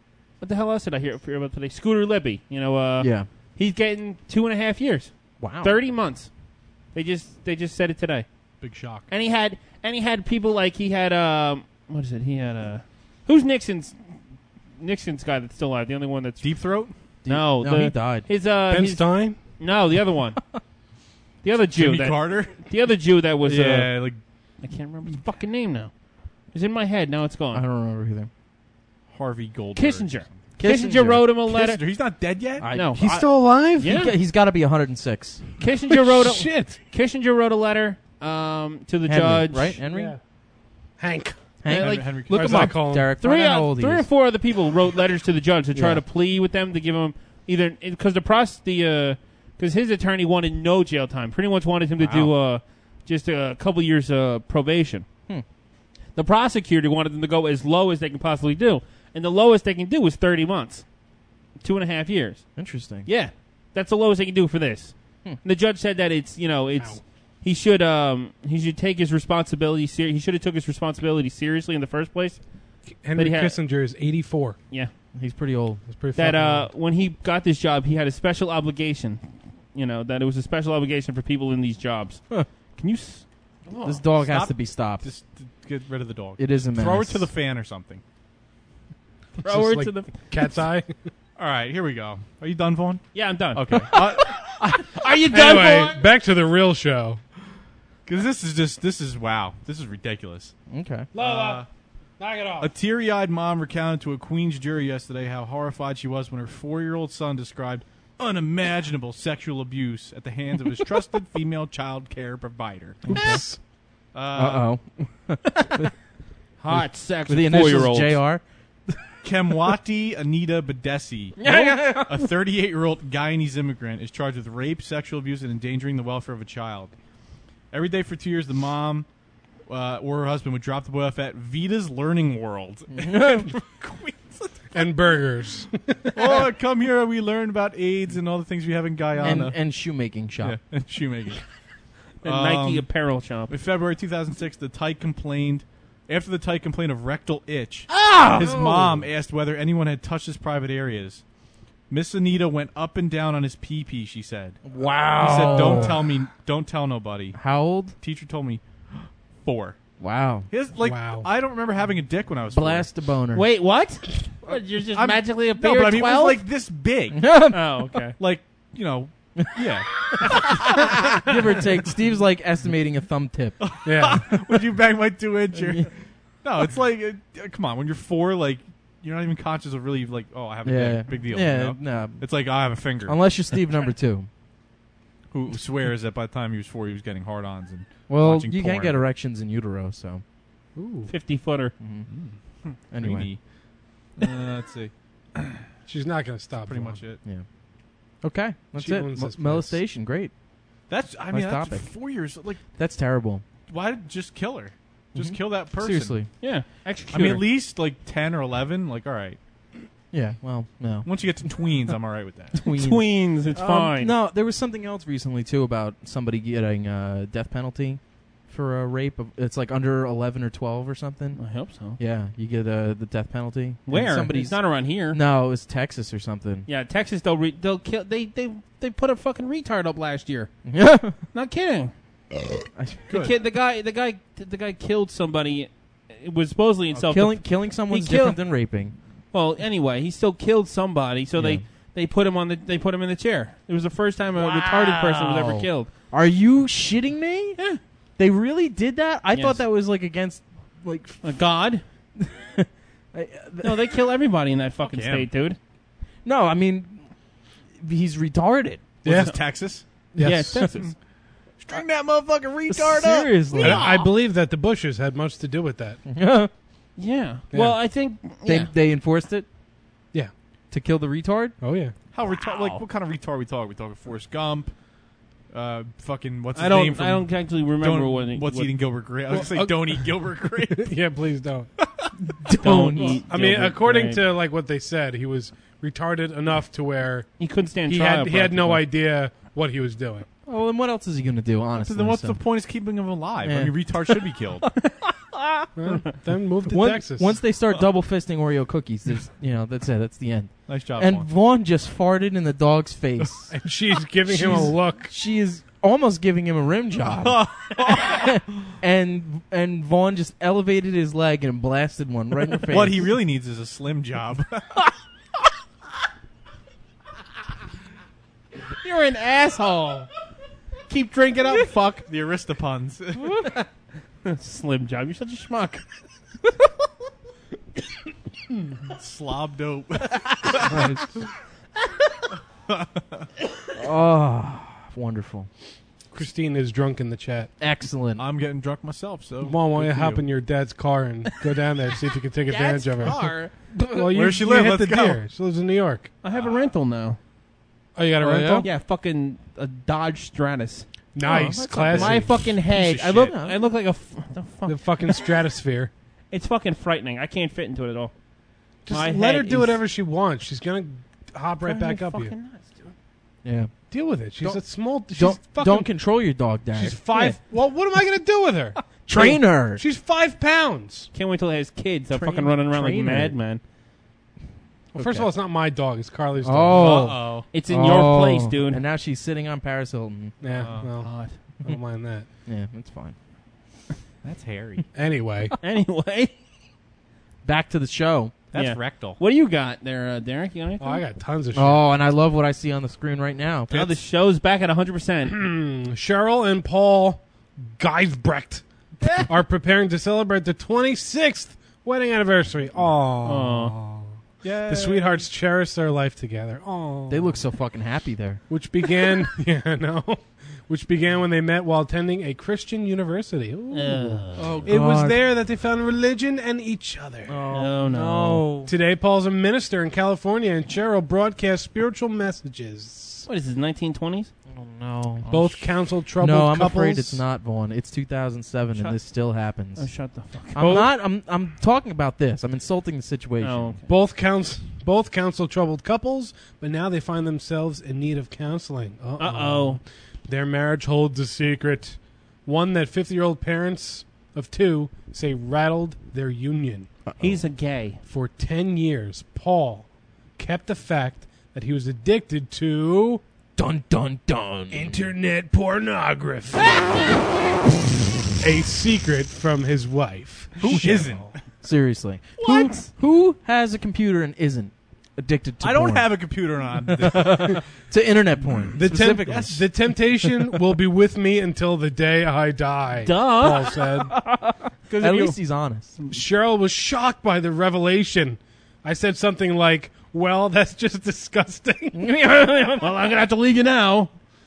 what the hell else did I hear about today? Scooter Libby. Yeah. He's getting 2.5 years. Wow. 30 months. They just said it today. Big shock. And he had people like he had what is it? He had who's Nixon's guy that's still alive? The only one that's Deep Throat? No, he died. His Ben Stein? No, the other one. The other Jew. Jimmy Carter? The other Jew that was Yeah, like I can't remember his fucking name now. It's in my head. Now it's gone. I don't remember either. Harvey Goldberg. Kissinger. Kissinger wrote him a letter. Kissinger. He's not dead yet? No. He's still alive? Yeah. He's got to be 106. Kissinger wrote a Shit. Kissinger wrote a letter to the Henry, judge. right? Henry? Yeah. Hank. Hank? Yeah, like, Henry Look As him I up, call him. Derek. Find out how old he three or is. four other people wrote letters to the judge to try Yeah. to plea with them to give him either because because his attorney wanted no jail time. Pretty much wanted him to do just a couple years probation. The prosecutor wanted them to go as low as they can possibly do, and the lowest they can do is 30 months, 2.5 years. Interesting. Yeah, that's the lowest they can do for this. And the judge said that he should take his responsibility. He should have took his responsibility seriously in the first place. Henry But he had- Kissinger is 84. Yeah, He's pretty old. That's pretty fucking that old. when he got this job, he had a special obligation. That it was a special obligation for people in these jobs. Huh. Can you? This dog has Stop. to be stopped. Just get rid of the dog. It is a menace. Throw it to the fan or something. Throw Just her like to the. cat's eye. All right, here we go. Are you done, Vaughn? Yeah, I'm done. Okay. Are you done? Anyway, Vaughn? back to the real show. Because this is wow. This is ridiculous. Okay. Lola, knock it off. A teary-eyed mom recounted to a Queens jury yesterday how horrified she was when her 4-year-old son described unimaginable sexual abuse at the hands of his trusted female child care provider. Uh-oh. Hot sex With the with initials 4-year-olds. JR? Kemwati Anita Badesi, a 38-year-old Guyanese immigrant, is charged with rape, sexual abuse, and endangering the welfare of a child. Every day for 2 years, the mom or her husband would drop the boy off at Vita's Learning World. And burgers. Oh, come here. We learn about AIDS and all the things we have in Guyana. And shoemaking shop. Yeah, and shoemaking. A Nike apparel shop. In February 2006, the Tyke complained. After the Tyke complained of rectal itch, his mom asked whether anyone had touched his private areas. Miss Anita went up and down on his pee-pee, she said. Wow. He said, don't tell nobody. How old? Teacher told me 4. Wow. Wow. I don't remember having a dick when I was 4. Blast a boner. Wait, what? What, you're just magically a No, beer but I mean, it 12? was like this big. Oh, okay. Like, yeah. Give or take. Steve's like estimating a thumb tip. Yeah. Would you bang my 2-incher? No, it's like, come on, when you're 4, like, you're not even conscious of really, like, oh, I have a dick. Big deal. Yeah, you know? no. It's like, I have a finger. Unless you're Steve number 2. Who swears that by the time he was 4, he was getting hard-ons and Well, watching you porn. can't get erections in utero, so. Ooh. 50-footer. Anyway. Let's see. She's not going to stop. Pretty Vaughn. much it. Yeah. Okay, that's She it. owns this place. Molestation, great. That's, I Nice mean, that's topic. 4 years. Like, That's terrible. why did just kill her? Just kill that person. Seriously. Yeah. I mean, at least, like, 10 or 11, like, all right. Yeah, well, no. Once you get to tweens, I'm all right with that. Tweens, it's fine. No, there was something else recently, too, about somebody getting a death penalty for a rape. It's like under 11 or 12 or something. I hope so. Yeah, you get the death penalty. Where? And somebody's It's not around here. No, it was Texas or something. Yeah, Texas, they'll kill. They put a fucking retard up last year. Yeah. Not kidding. The guy killed somebody. It was supposedly in self. Killing someone's He killed- different than raping. Well, anyway, he still killed somebody. So Yeah. they put him in the chair. It was the first time a retarded person was ever killed. Are you shitting me? Yeah. They really did that? I Yes. thought that was like against like God. No, they kill everybody in that fucking Fuck him. state, dude. No, I mean he's retarded. Was Yeah. this Texas? Yes. Yeah, it's Texas. String that motherfucking retard up. Seriously. And I believe that the Bushes had much to do with that. Yeah. Well, I think They enforced it Yeah. to kill the retard? Oh, yeah. How retard? Like, what kind of retard we talking? We talking Forrest Gump? Fucking what's his I name? don't. I don't actually remember What's eating Gilbert Grape? I was gonna say, don't eat Gilbert Grape. Yeah, please don't. Don't eat. I mean, Gilbert according Grape. to like what they said, he was retarded enough to where he couldn't stand he trial. had no practically. idea what he was doing. Oh, and what else is he going to do, So honestly? then, what's the point? Is keeping him alive? Yeah. I mean, retards should be killed. Well, then move to Texas. Once they start double fisting Oreo cookies, there's, that's it. That's the end. Nice job, And Vaughn. Vaughn just farted in the dog's face. And she's giving him a look. She is almost giving him a rim job. and Vaughn just elevated his leg and blasted one right in her face. What he really needs is a slim job. You're an asshole. Keep drinking up, fuck. The Aristopons. Slim job. You're such a schmuck. Slob dope. Oh, wonderful. Christine is drunk in the chat. Excellent. I'm getting drunk myself, so. Mom, why don't you good for hop in your dad's car and go down there and see if you can take advantage of her? Car. Well, you, Where's she you live? hit Let's the go. deer. She lives in New York. I have a rental now. Oh, you got a Oh, rental? Yeah, fucking a Dodge Stratus. Nice, that's not classy. My fucking head. Piece I of look. shit. I look like a. The fuck? The fucking stratosphere. It's fucking frightening. I can't fit into it at all. Just My let her head do is whatever she wants. She's gonna hop right back up fucking you. nuts, dude. Yeah. Deal with it. She's Don't- a small. She's Don't fucking, control your dog, Derek. She's 5. Well, what am I gonna do with her? Train her. She's 5 pounds. Can't wait till he has kids. They're Train- fucking running around like train her. madman. Well, first of all, it's not my dog. It's Carly's dog. Oh. Uh-oh. It's in your place, dude. And now she's sitting on Paris Hilton. Yeah. Well, God. I don't mind that. Yeah, that's fine. That's hairy. Anyway, Anyway, Back to the show. That's Yeah. rectal. what do you got there, Derek? You got anything? I got tons of shit. Oh, and I love what I see on the screen right now. Now the show's back at 100%. Cheryl and Paul Geisbrecht are preparing to celebrate the 26th wedding anniversary. Aww. Aw. Yeah. The sweethearts cherish their life together. Aww. They look so fucking happy there. Which began, yeah, I know. Which began when they met while attending a Christian university. Ooh. Oh, It was there that they found religion and each other. Oh, no. Today, Paul's a minister in California, and Cheryl broadcasts spiritual messages. What is this, 1920s? Oh, no. Both counsel troubled No, I'm couples. afraid it's not, Vaughn. It's 2007, Shut- and this still happens. Oh, shut the fuck up. I'm not. I'm talking about this. I'm insulting the situation. Oh. Both counsel troubled couples, but now they find themselves in need of counseling. Uh-oh. Their marriage holds a secret, one that 50-year-old parents of 2 say rattled their union. He's a gay. For 10 years, Paul kept the fact that he was addicted to Dun dun dun. internet pornography a secret from his wife. Who isn't? Seriously. What? Who has a computer and isn't addicted to I don't porn? have a computer on. To internet porn. specifically. The temptation will be with me until the day I die. Duh. Paul said. At least he's honest. Cheryl was shocked by the revelation. I said something like, "Well, that's just disgusting." Well, I'm gonna have to leave you now.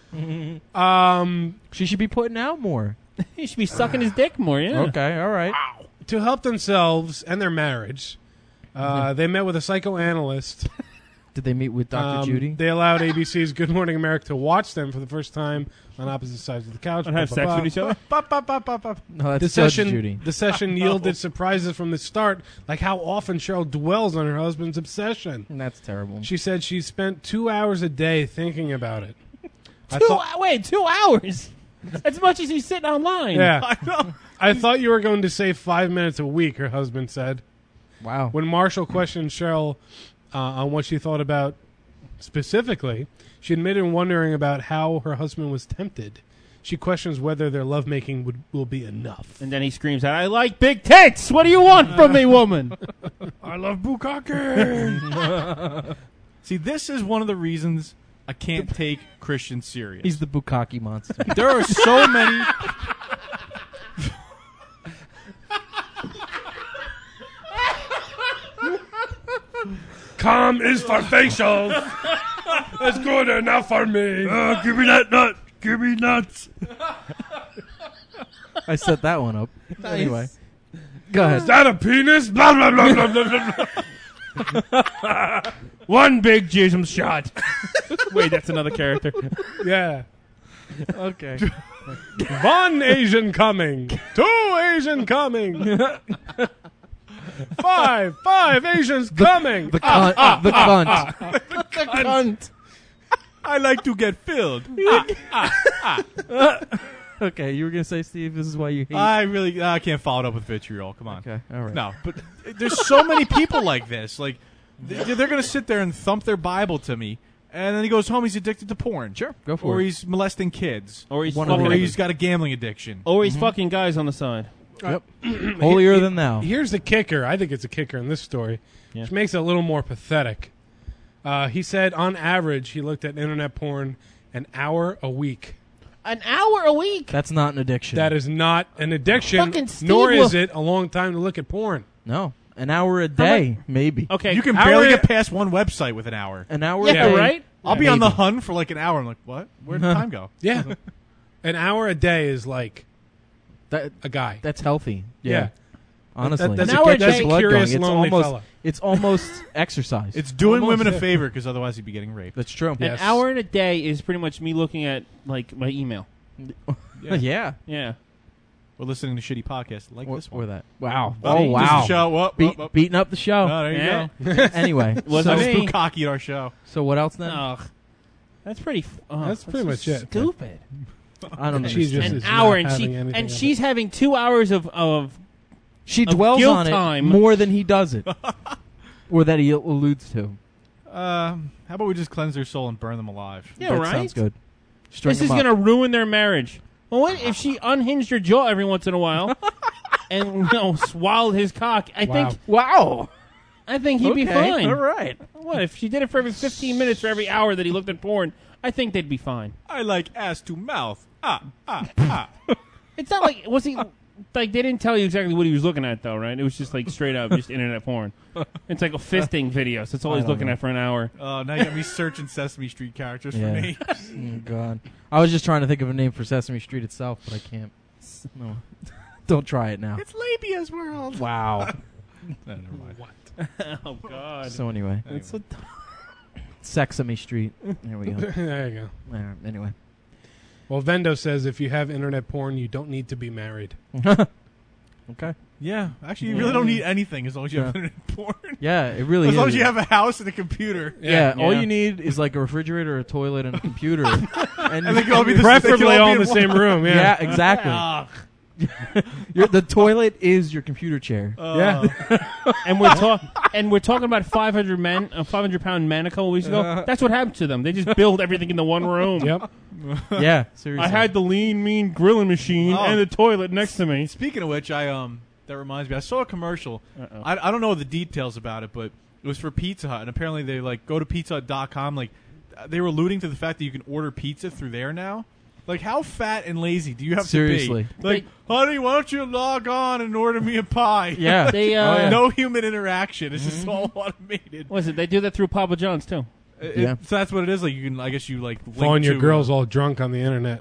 She should be putting out more. He should be sucking his dick more, yeah. Okay, all right. To help themselves and their marriage, they met with a psychoanalyst. Did they meet with Dr. Judy? They allowed ABC's Good Morning America to watch them for the first time on opposite sides of the couch. And have sex with each other? No, that's The Judge session, Judy. the session yielded surprises from the start, like how often Cheryl dwells on her husband's obsession. That's terrible. She said she spent 2 hours a day thinking about it. Wait, 2 hours? As much as he's sitting online. Yeah. I thought you were going to say 5 minutes a week, her husband said. Wow. When Marshall questioned Cheryl on what she thought about specifically, she admitted wondering about how her husband was tempted. She questions whether their lovemaking will be enough. And then he screams out, I like big tits! What do you want from me, woman? I love bukkake! See, this is one of the reasons I can't take Christian serious. He's the bukkake monster. There are so many. Calm is for facials. That's good enough for me. Give me that nut. Give me nuts. I set that one up. Anyway. Go ahead. Is that a penis? Blah, blah, blah, blah, blah, blah. One big jism shot. Wait, that's another character. Yeah. Okay. One Asian coming. 2 Asian coming. 5 Asians coming. The cunt. The cunt. Cunt. I like to get filled. Okay, you were gonna say, Steve, this is why you hate. I can't follow it up with vitriol. Come on. Okay, all right. No, but there's so many people like this. Like, they're going to sit there and thump their Bible to me, and then he goes home, he's addicted to porn. Sure, go for or it. he's molesting kids. Or he's One or fucking, the Or other. he's got a gambling addiction. or he's fucking guys on the side. Yep. Holier than thou. Here's the kicker. I think it's a kicker in this story, Yeah. which makes it a little more pathetic. He said on average he looked at internet porn an hour a week. An hour a week. That's not an addiction. That is not an addiction, Fucking Steve nor will- is it a long time to look at porn. No, an hour a day, maybe. Okay. You can Hour- barely get past one website with an hour. An hour Yeah, a day. right? I'll be on the Maybe. hunt for like an hour. I'm like, what? Where'd the time go? Yeah. An hour a day is like That, a guy. that's healthy. Yeah. Yeah. Honestly, That's An hour a Gets day- blood curious, going. lonely fella. It's almost exercise. It's doing Almost women a there. favor because otherwise he'd be getting raped. That's true. Yes. An hour in a day is pretty much me looking at like my email. Yeah. Yeah. We're listening to shitty podcasts like Or, this or one. that. Wow. Oh, Oh, this is wow. the show. Whoop, whoop, whoop. Beating up the show. Oh, there you Yeah. go. Anyway. Wasn't That's me. cocky at our show. So what else then? Ugh. That's pretty. That's pretty so much it. Stupid. I don't know. She just An is hour, not and having anything of she's having 2 hours of She of dwells guilt on it time. more than he does it. Or that he alludes to. How about we just cleanse their soul and burn them alive? Yeah, that right. sounds good. String This is them up. going to ruin their marriage. Well, what if she unhinged her jaw every once in a while and swallowed his cock? I think Wow. he'd be fine. All right. What if she did it for every 15 minutes for every hour that he looked at porn? I think they'd be fine. I like ass to mouth. It's not like was he like they didn't tell you exactly what he was looking at though, right? It was just like straight up just internet porn. It's like a fisting video. So that's all I he's don't looking know. at for an hour. Oh, now you got me searching Sesame Street characters for Yeah. me. Oh, God. I was just trying to think of a name for Sesame Street itself, but I can't. No. Don't try it now. It's Labia's world. Wow. Never mind. Oh God. So anyway. It's so Sesame Street. There we go. There you go. Anyway. Well, Vendo says if you have internet porn, you don't need to be married. Okay. Yeah, actually, you really don't need anything as long as you have Yeah. internet porn. Yeah, it really As is. long as you have a house and a computer. Yeah, all Yeah. you need is like a refrigerator, a toilet, and a computer. and they can all be the- Preferably they can all all be in the in same room. yeah, Yeah. exactly. Ugh. The toilet is your computer chair. Yeah. and we're talking about 500 men, 500-pound men a couple weeks ago. That's what happened to them. They just build everything into one room. Yep. Yeah, seriously. I had the lean, mean grilling machine Oh. and the toilet next to me. Speaking of which, that reminds me. I saw a commercial. Uh-oh. I don't know the details about it, but it was for Pizza Hut, and apparently they like go to pizzahut.com. Like they were alluding to the fact that you can order pizza through there now. Like, how fat and lazy do you have Seriously. to be? Like, honey, why don't you log on and order me a pie? Yeah. They No human interaction. It's just all automated. what is it? They do that through Papa John's too. Yeah. So that's what it is. Like, you can, I guess you like link Phone your to, girl's all drunk on the internet.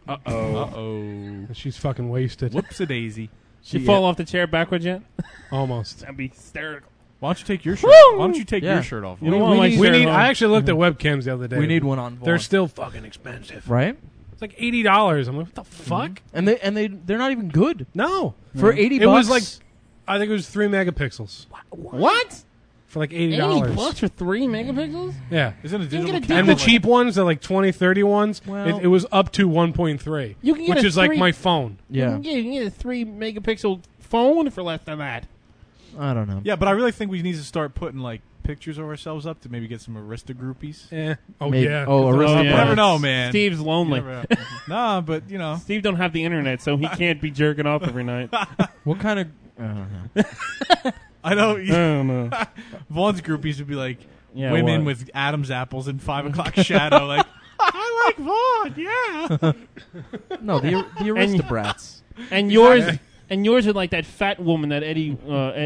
Uh-oh. She's fucking wasted. Whoops-a-daisy. You fall off the chair backwards yet? Almost. That'd be hysterical. Why don't you take your shirt? Woo! Why don't you take Yeah. your shirt off? You don't want my We shirt need. on. I actually looked at webcams the other day. We need one on. They're Vaughn. still fucking expensive. right, It's like $80. I'm like, what the fuck? and they're not even good No. for $80. It was like, I think it was 3 megapixels What? for like $80 $80. for 3 megapixels? Yeah. Isn't it You can digital get a camera? And the like- cheap ones, the like 20, 30 ones, Well- it was up to 1.3, You can get which a is like 3 my phone. yeah. You can get a 3 megapixel phone for less than that. I don't know. Yeah, but I really think we need to start putting like pictures of ourselves up to maybe get some Arista groupies. Oh, Maybe- yeah. oh, Arista Oh, You yeah. never know, man. Steve's lonely. You never know. Nah, but you know. Steve don't have the internet, so he can't be jerking off every night. What kind of? I don't know. I know. I don't know. Vaughn's groupies would be like Yeah, women what? with Adam's apples and 5 o'clock shadow. Like, I like Vaughn. Yeah. No, the Aristobrats. And yours are like that fat woman that Eddie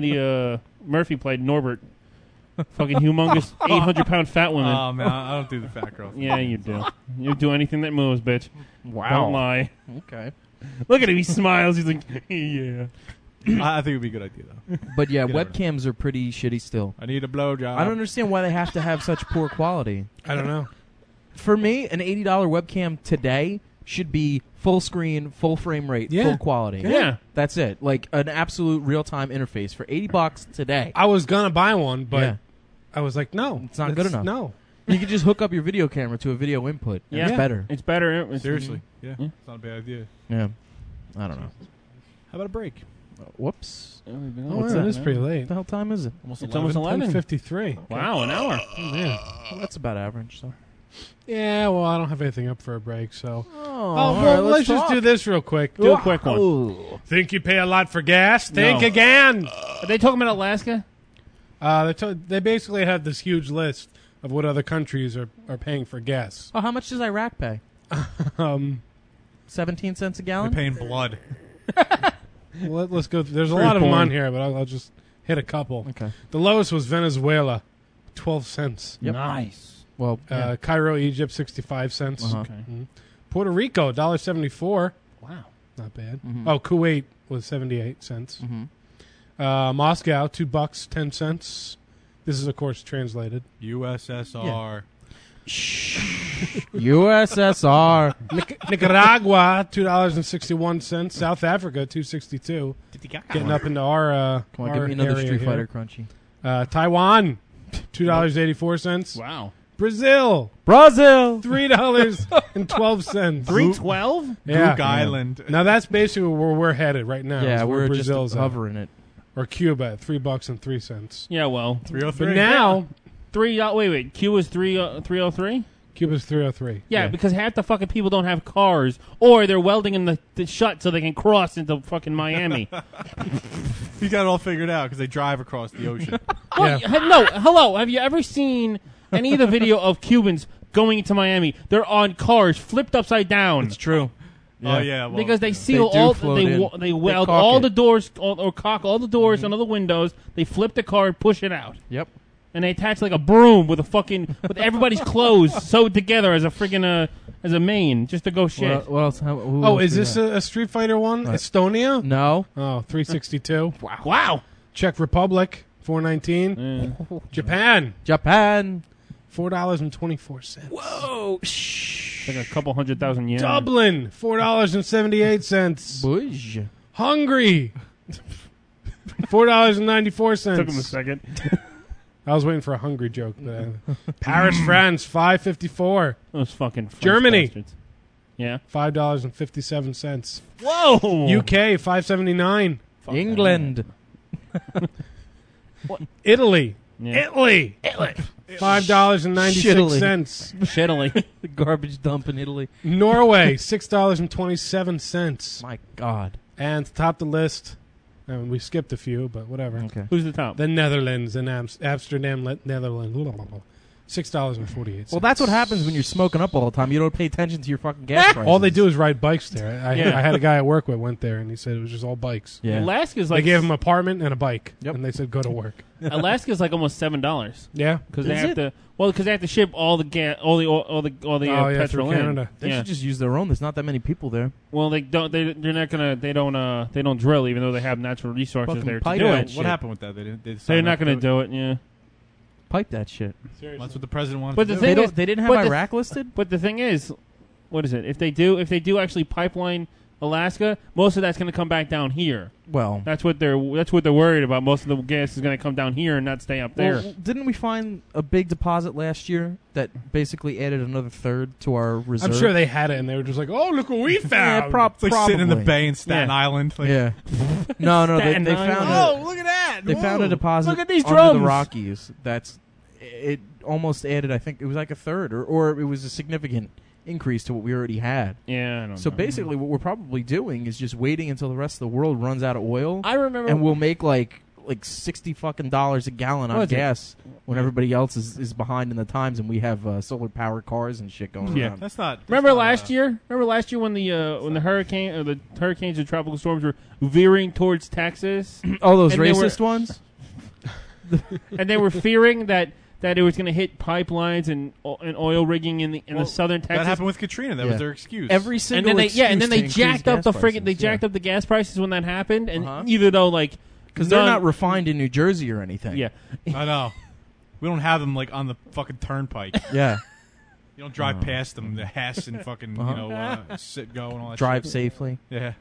Murphy played, Norbert. Fucking humongous 800-pound fat woman. Oh man, I don't do the fat girl. Yeah, you do. You do anything that moves, bitch. Wow. Don't lie. Okay. Look at him. He smiles. He's like, yeah. I think it would be a good idea though. But yeah, Get over it. webcams are pretty shitty still. I need a blowjob. I don't understand why they have to have such poor quality. I don't know. For me, an $80 webcam today should be full screen, full frame rate, Yeah. full quality. Yeah. That's it. Like an absolute real-time interface for $80 today. I was going to buy one, but Yeah. I was like, no. It's not good enough. No. You could just hook up your video camera to a video input. And Yeah. It's better. It's better. It's Seriously. Yeah. Yeah. It's not a bad idea. Yeah. I don't know. How about a break? Whoops. Oh, yeah, it is pretty late. What the hell time is it? It's almost 11. 10:53. Wow, an hour. Yeah. Well, that's about average. So. Yeah, well, I don't have anything up for a break, so. all Well, right, let's just do this real quick. Do a quick one. Ooh. Think you pay a lot for gas? Think No. again. Are they talking about Alaska? They basically have this huge list of what other countries are paying for gas. Oh, how much does Iraq pay? 17 cents a They're gallon? paying blood. Let's go. There's a Pretty lot of them boring. on here, but I'll just hit a couple. Okay. The lowest was Venezuela, 12 cents. Yep. Nice. Well, yeah. Cairo, Egypt, 65 cents. Uh-huh. Okay. Mhm. Puerto Rico, $1.74. Wow. Not bad. Mhm. Oh, Kuwait was 78 cents. Mhm. Moscow, $2, 10 cents. This is, of course, translated. USSR. USSR. Nicaragua, $2.61. South Africa, $2.62. Getting up into our Come on, our give me another area Street here. Fighter Crunchy. Taiwan, $2.84. Wow. Brazil, Brazil. $3.12. 312? Yeah. Gook Island. Now that's basically where we're headed right now. Yeah, is where we're Brazil's just at. hovering it. Or Cuba at $3.03. Yeah, well. 303. But now Wait. Q was 303? Cuba's 303. Yeah, because half the fucking people don't have cars, or they're welding in the shut so they can cross into fucking Miami. You got it all figured out because they drive across the ocean. Well, no, hello. Have you ever seen any of the video of Cubans going into Miami? They're on cars flipped upside down. It's true. Oh, yeah. Well, Because they seal They do all, float in. they weld cock all it. the doors, or cock all the doors and all the windows. They flip the car and push it out. Yep. And they attach like a broom with with everybody's clothes sewed together as a friggin' as a mane, just to go shit. What else? Who Oh, else is we this got? a Street Fighter one? What? Estonia? No. Oh, 362. Wow. Czech Republic, 419. Japan, Japan. $4.24. Whoa. Like a couple 100,000 yen. Dublin, $4.78. Bush. Hungary, $4.94. Took him a second. I was waiting for a hungry joke. But, Paris, France, $5.54. Those fucking French Germany. bastards. Yeah. $5.57. Whoa. UK, $5.79. Fuck England. Italy, Yeah. Italy, $5.96. Shittily. The garbage dump in Italy. Norway, $6.27. My God. And to top the list, we skipped a few, but whatever. Okay. Who's the top? The Netherlands in Amsterdam, Netherlands, $6.48. Well, that's what happens when you're smoking up all the time. You don't pay attention to your fucking gas prices. All they do is ride bikes there. I Yeah. had a guy I work with went there, and he said it was just all bikes. Yeah. Alaska's They like gave him an apartment and a bike, Yep. and they said go to work. Alaska's like almost $7 Yeah, because Is they have it? to. Well, because they have to ship all the gas, all the yeah, petrol through in. Canada. They Yeah. should just use their own. There's not that many people there. Well, they don't. They're not gonna. They don't drill, even though they have natural resources Fucking there to pipe do that it. shit. What happened with that? They didn't. They They're decided not gonna to do it. Yeah. Pipe that shit. That's what the president wanted But to the do. thing They is- don't. They didn't have but the- Iraq listed. But the thing is, what is it? If they do actually pipeline Alaska, most of that's going to come back down here. Well, That's what they're worried about. Most of the gas is going to come down here and not stay up there. well, didn't we find a big deposit last year that basically added another third to our reserve? I'm sure they had it, and they were just like, "Oh, look what we found!" Yeah, It's like probably. sitting in the bay in Staten Yeah. Island. Like, Yeah. No, they Staten found Island. a, look at that! they found a deposit Look at these under drums. the Rockies. That's it. Almost added. I think it was like a third, or it was a significant increase to what we already had. Yeah, I don't So know. basically, what we're probably doing is just waiting until the rest of the world runs out of oil, I remember. and we'll make like $60 fucking a gallon on What is it? gas when everybody else is behind in the times, and we have solar powered cars and shit going Yeah. on. That's not. Remember last year? Remember last year when the hurricane or the hurricanes and tropical storms were veering towards Texas, Oh, those And they were- racist ones. and they were fearing that it was going to hit pipelines and oil rigging in the southern Texas. That happened with Katrina. That Yeah. was their excuse. Every and single then they excuse and then they to increase jacked up gas the prices, they jacked up the gas prices when that happened, and Uh-huh. even though like because they're none- not refined in New Jersey or anything. yeah. I know. We don't have them like on the fucking turnpike. Yeah. You don't drive past them. The Hess and fucking sit go and all that. Drive shit. safely. Yeah.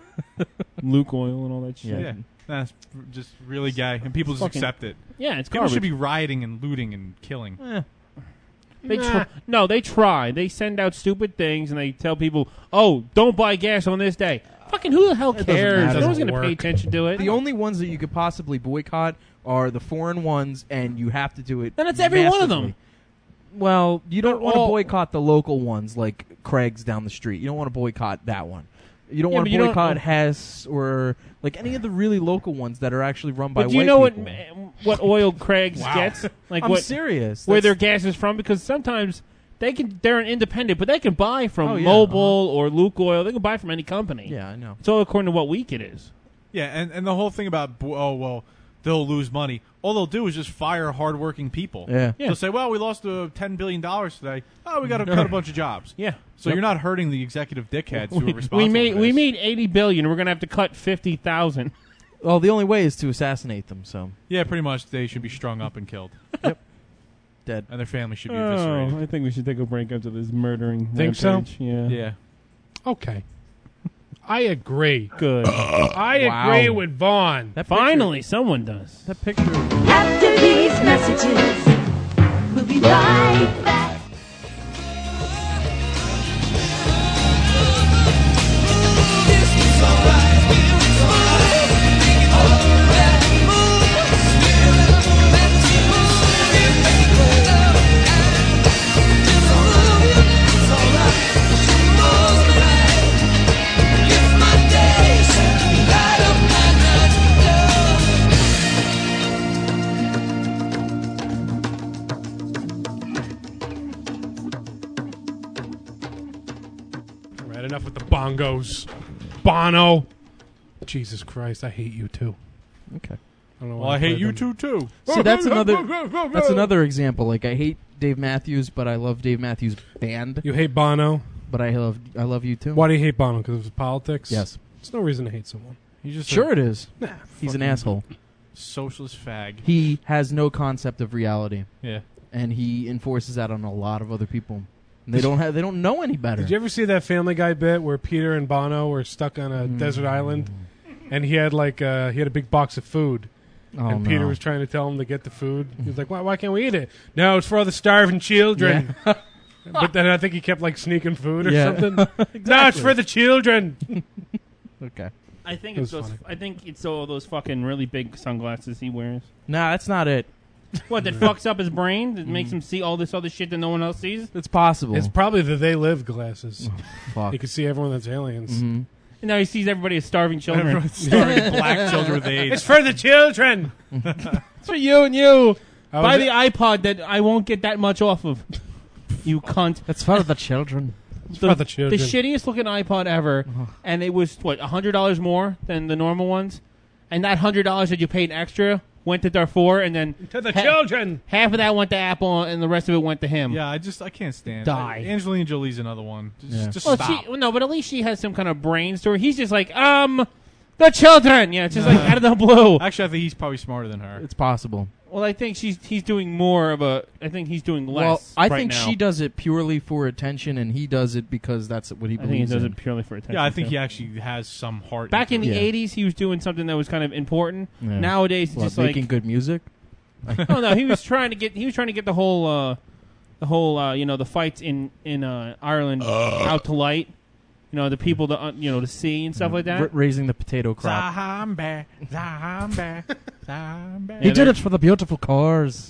Luke oil and all that shit. Yeah. Yeah. That's just really gay, and people just Fucking accept it. Yeah, it's People garbage. should be rioting and looting and killing. They try. They send out stupid things and they tell people, "Oh, don't buy gas on this day." Fucking who the hell doesn't cares? matter. No one's going to Doesn't pay work. attention to it. The only ones that you could possibly boycott are the foreign ones, and you have to do it. And it's every one of them. massively. Well, you don't They're want to all- boycott the local ones like Craig's down the street. You don't want to boycott that one. You don't Yeah, want but to you don't- boycott Hess or like any of the really local ones that are actually run by But do you white know people. what oil Craig's gets? Like I'm what serious. where their That's- gas is from? Because sometimes they're an independent, but they can buy from Oh, yeah, Mobil or Luke Oil. They can buy from any company. Yeah, I know. It's all according to what week it is. Yeah, and the whole thing about they'll lose money. All they'll do is just fire hardworking people. Yeah. Yeah. They'll say, well, we lost $10 billion today. Oh, we got to cut a bunch of jobs. Yeah. So you're not hurting the executive dickheads who are responsible. We for this. made $80 billion. We're going to have to cut 50,000. Well, the only way is to assassinate them. So Yeah, pretty much. They should be strung up and killed, dead. and their family should be Oh, eviscerated. I think we should take a break after this murdering. Think so? rampage. Yeah. Yeah. Okay. I agree. Good. I Wow. agree with Vaughn. That picture- Finally, someone does. that picture. After these messages, we'll be right back. Right, enough with the bongos. Bono. Jesus Christ, I hate you too. Okay. I don't know Well, why I hate played you them. too. See, that's another example. Like I hate Dave Matthews, but I love Dave Matthews Band. You hate Bono. But I love you too. Why do you hate Bono? Because of his politics? Yes. There's no reason to hate someone. He's just Sure a it is. Nah, He's an fucking- asshole. socialist fag. He has no concept of reality, Yeah. and he enforces that on a lot of other people. And they don't know any better. Did you ever see that Family Guy bit where Peter and Bono were stuck on a desert island, and he had he had a big box of food, Oh, and Peter no. was trying to tell him to get the food. He was like, "Why can't we eat it?" No, it's for all the starving children. But then I think he kept sneaking food or Yeah. something. No, it's for the children. Okay. I think It it's was those. funny. I think it's all those fucking really big sunglasses he wears. Nah, that's not it. What that fucks up his brain? That makes him see all this other shit that no one else sees. It's possible. It's probably the They Live glasses. Fuck. You can see everyone that's aliens. Mhm. And now he sees everybody as starving children. Everyone's starving black children with AIDS. It's for the children. It's for you and you. I Buy was- the iPod that I won't get that much off of. You cunt. It's for the children. for the children. The shittiest looking iPod ever, and it was what $100 more than the normal ones, and that $100 that you paid extra went to Darfur, and then To the children. half of that went to Apple, and the rest of it went to him. Yeah, I can't stand. Die. Angelina Jolie's another one. Yeah. Just Well, stop. no, but at least she has some kind of brain story. He's just like, the children. Yeah, it's just like out of the blue. Actually, I think he's probably smarter than her. It's possible. Well, I think he's doing more of a. I think he's doing less. Well, I right think now. she does it purely for attention, and he does it because that's what he I think he believes does in. it purely for attention. Yeah, I think too. he actually has some heart. Back in the Yeah. '80s, he was doing something that was kind of important. Yeah. Nowadays, it's What, just making like, good music. oh no, he was trying to get the whole, the fights in Ireland out to light. You know, the people to see and stuff like that. Raising the potato crop. Zombie, zombie, zombie. He did it for the beautiful cars.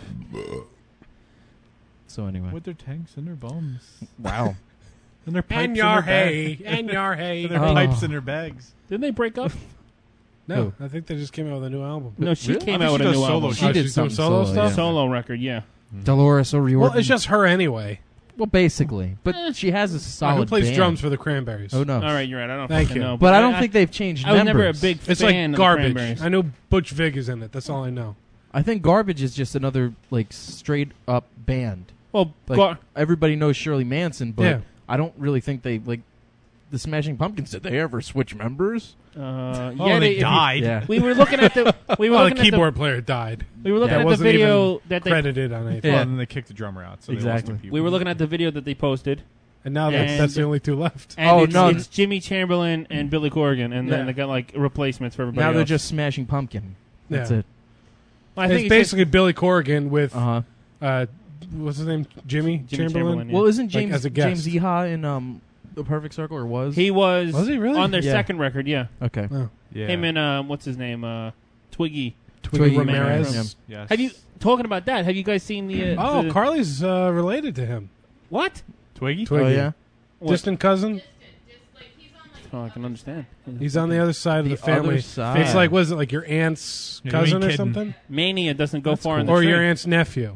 So anyway, With their tanks and their bombs. wow. And their pipes And in your their bag. hay. And your hay. And their Oh. pipes in their bags. Didn't they break up? No, I think they just came out with a new album. No, she Really? came I out think with she a does new solo album. shit. She did she's doing some solo solo, stuff? yeah. Solo record, yeah. Dolores O'Riordan. Well, it's just her anyway. well, basically, but she has a solid. Who plays band. drums for the Cranberries? Oh no! All right, you're right. I don't Thank fucking you. know. But I don't think they've changed. I was never a members. It's big fan like of the garbage. Cranberries. I know Butch Vig is in it. That's all I know. I think Garbage is just another straight up band. Well, Like everybody knows Shirley Manson, but Yeah. I don't really think they the Smashing Pumpkins. Did they ever switch members? yeah, they if you- died. Yeah. We were looking at the. We were Well, the looking at keyboard player died. We were looking That at the wasn't video even that they. credited on anything. Well, Yeah. and then they kicked the drummer out. So they lost Exactly. their people. We were looking at the video that they posted, And now And- that's the only two left. and Oh, it's, no. it's Jimmy Chamberlain and Billy Corgan, and Yeah. then they got replacements for everybody. Now they're else. just Smashing Pumpkin. That's Yeah. it. Well, I It's think basically Billy Corgan with, Uh huh. what's his name? Jimmy Chamberlain? Chamberlain, yeah. Well, isn't Like, James as a guest. James Eha in The Perfect Circle, or was? He was he really? on their Yeah. second record, yeah. Okay. Oh. Yeah. Him and, what's his name? Twiggy. Twiggy Ramirez. Ramirez. Yes. Have you, talking about that, have you guys seen the... Oh, the- Carly's related to him. What? Twiggy? Twiggy. Oh, yeah? What? Distant cousin. Oh, I can understand. He's on the other side of the The family. other side. It's like, was it like your aunt's Yeah, you cousin ain't or kidding. something? Mania doesn't go That's far in the Or trade. your aunt's nephew.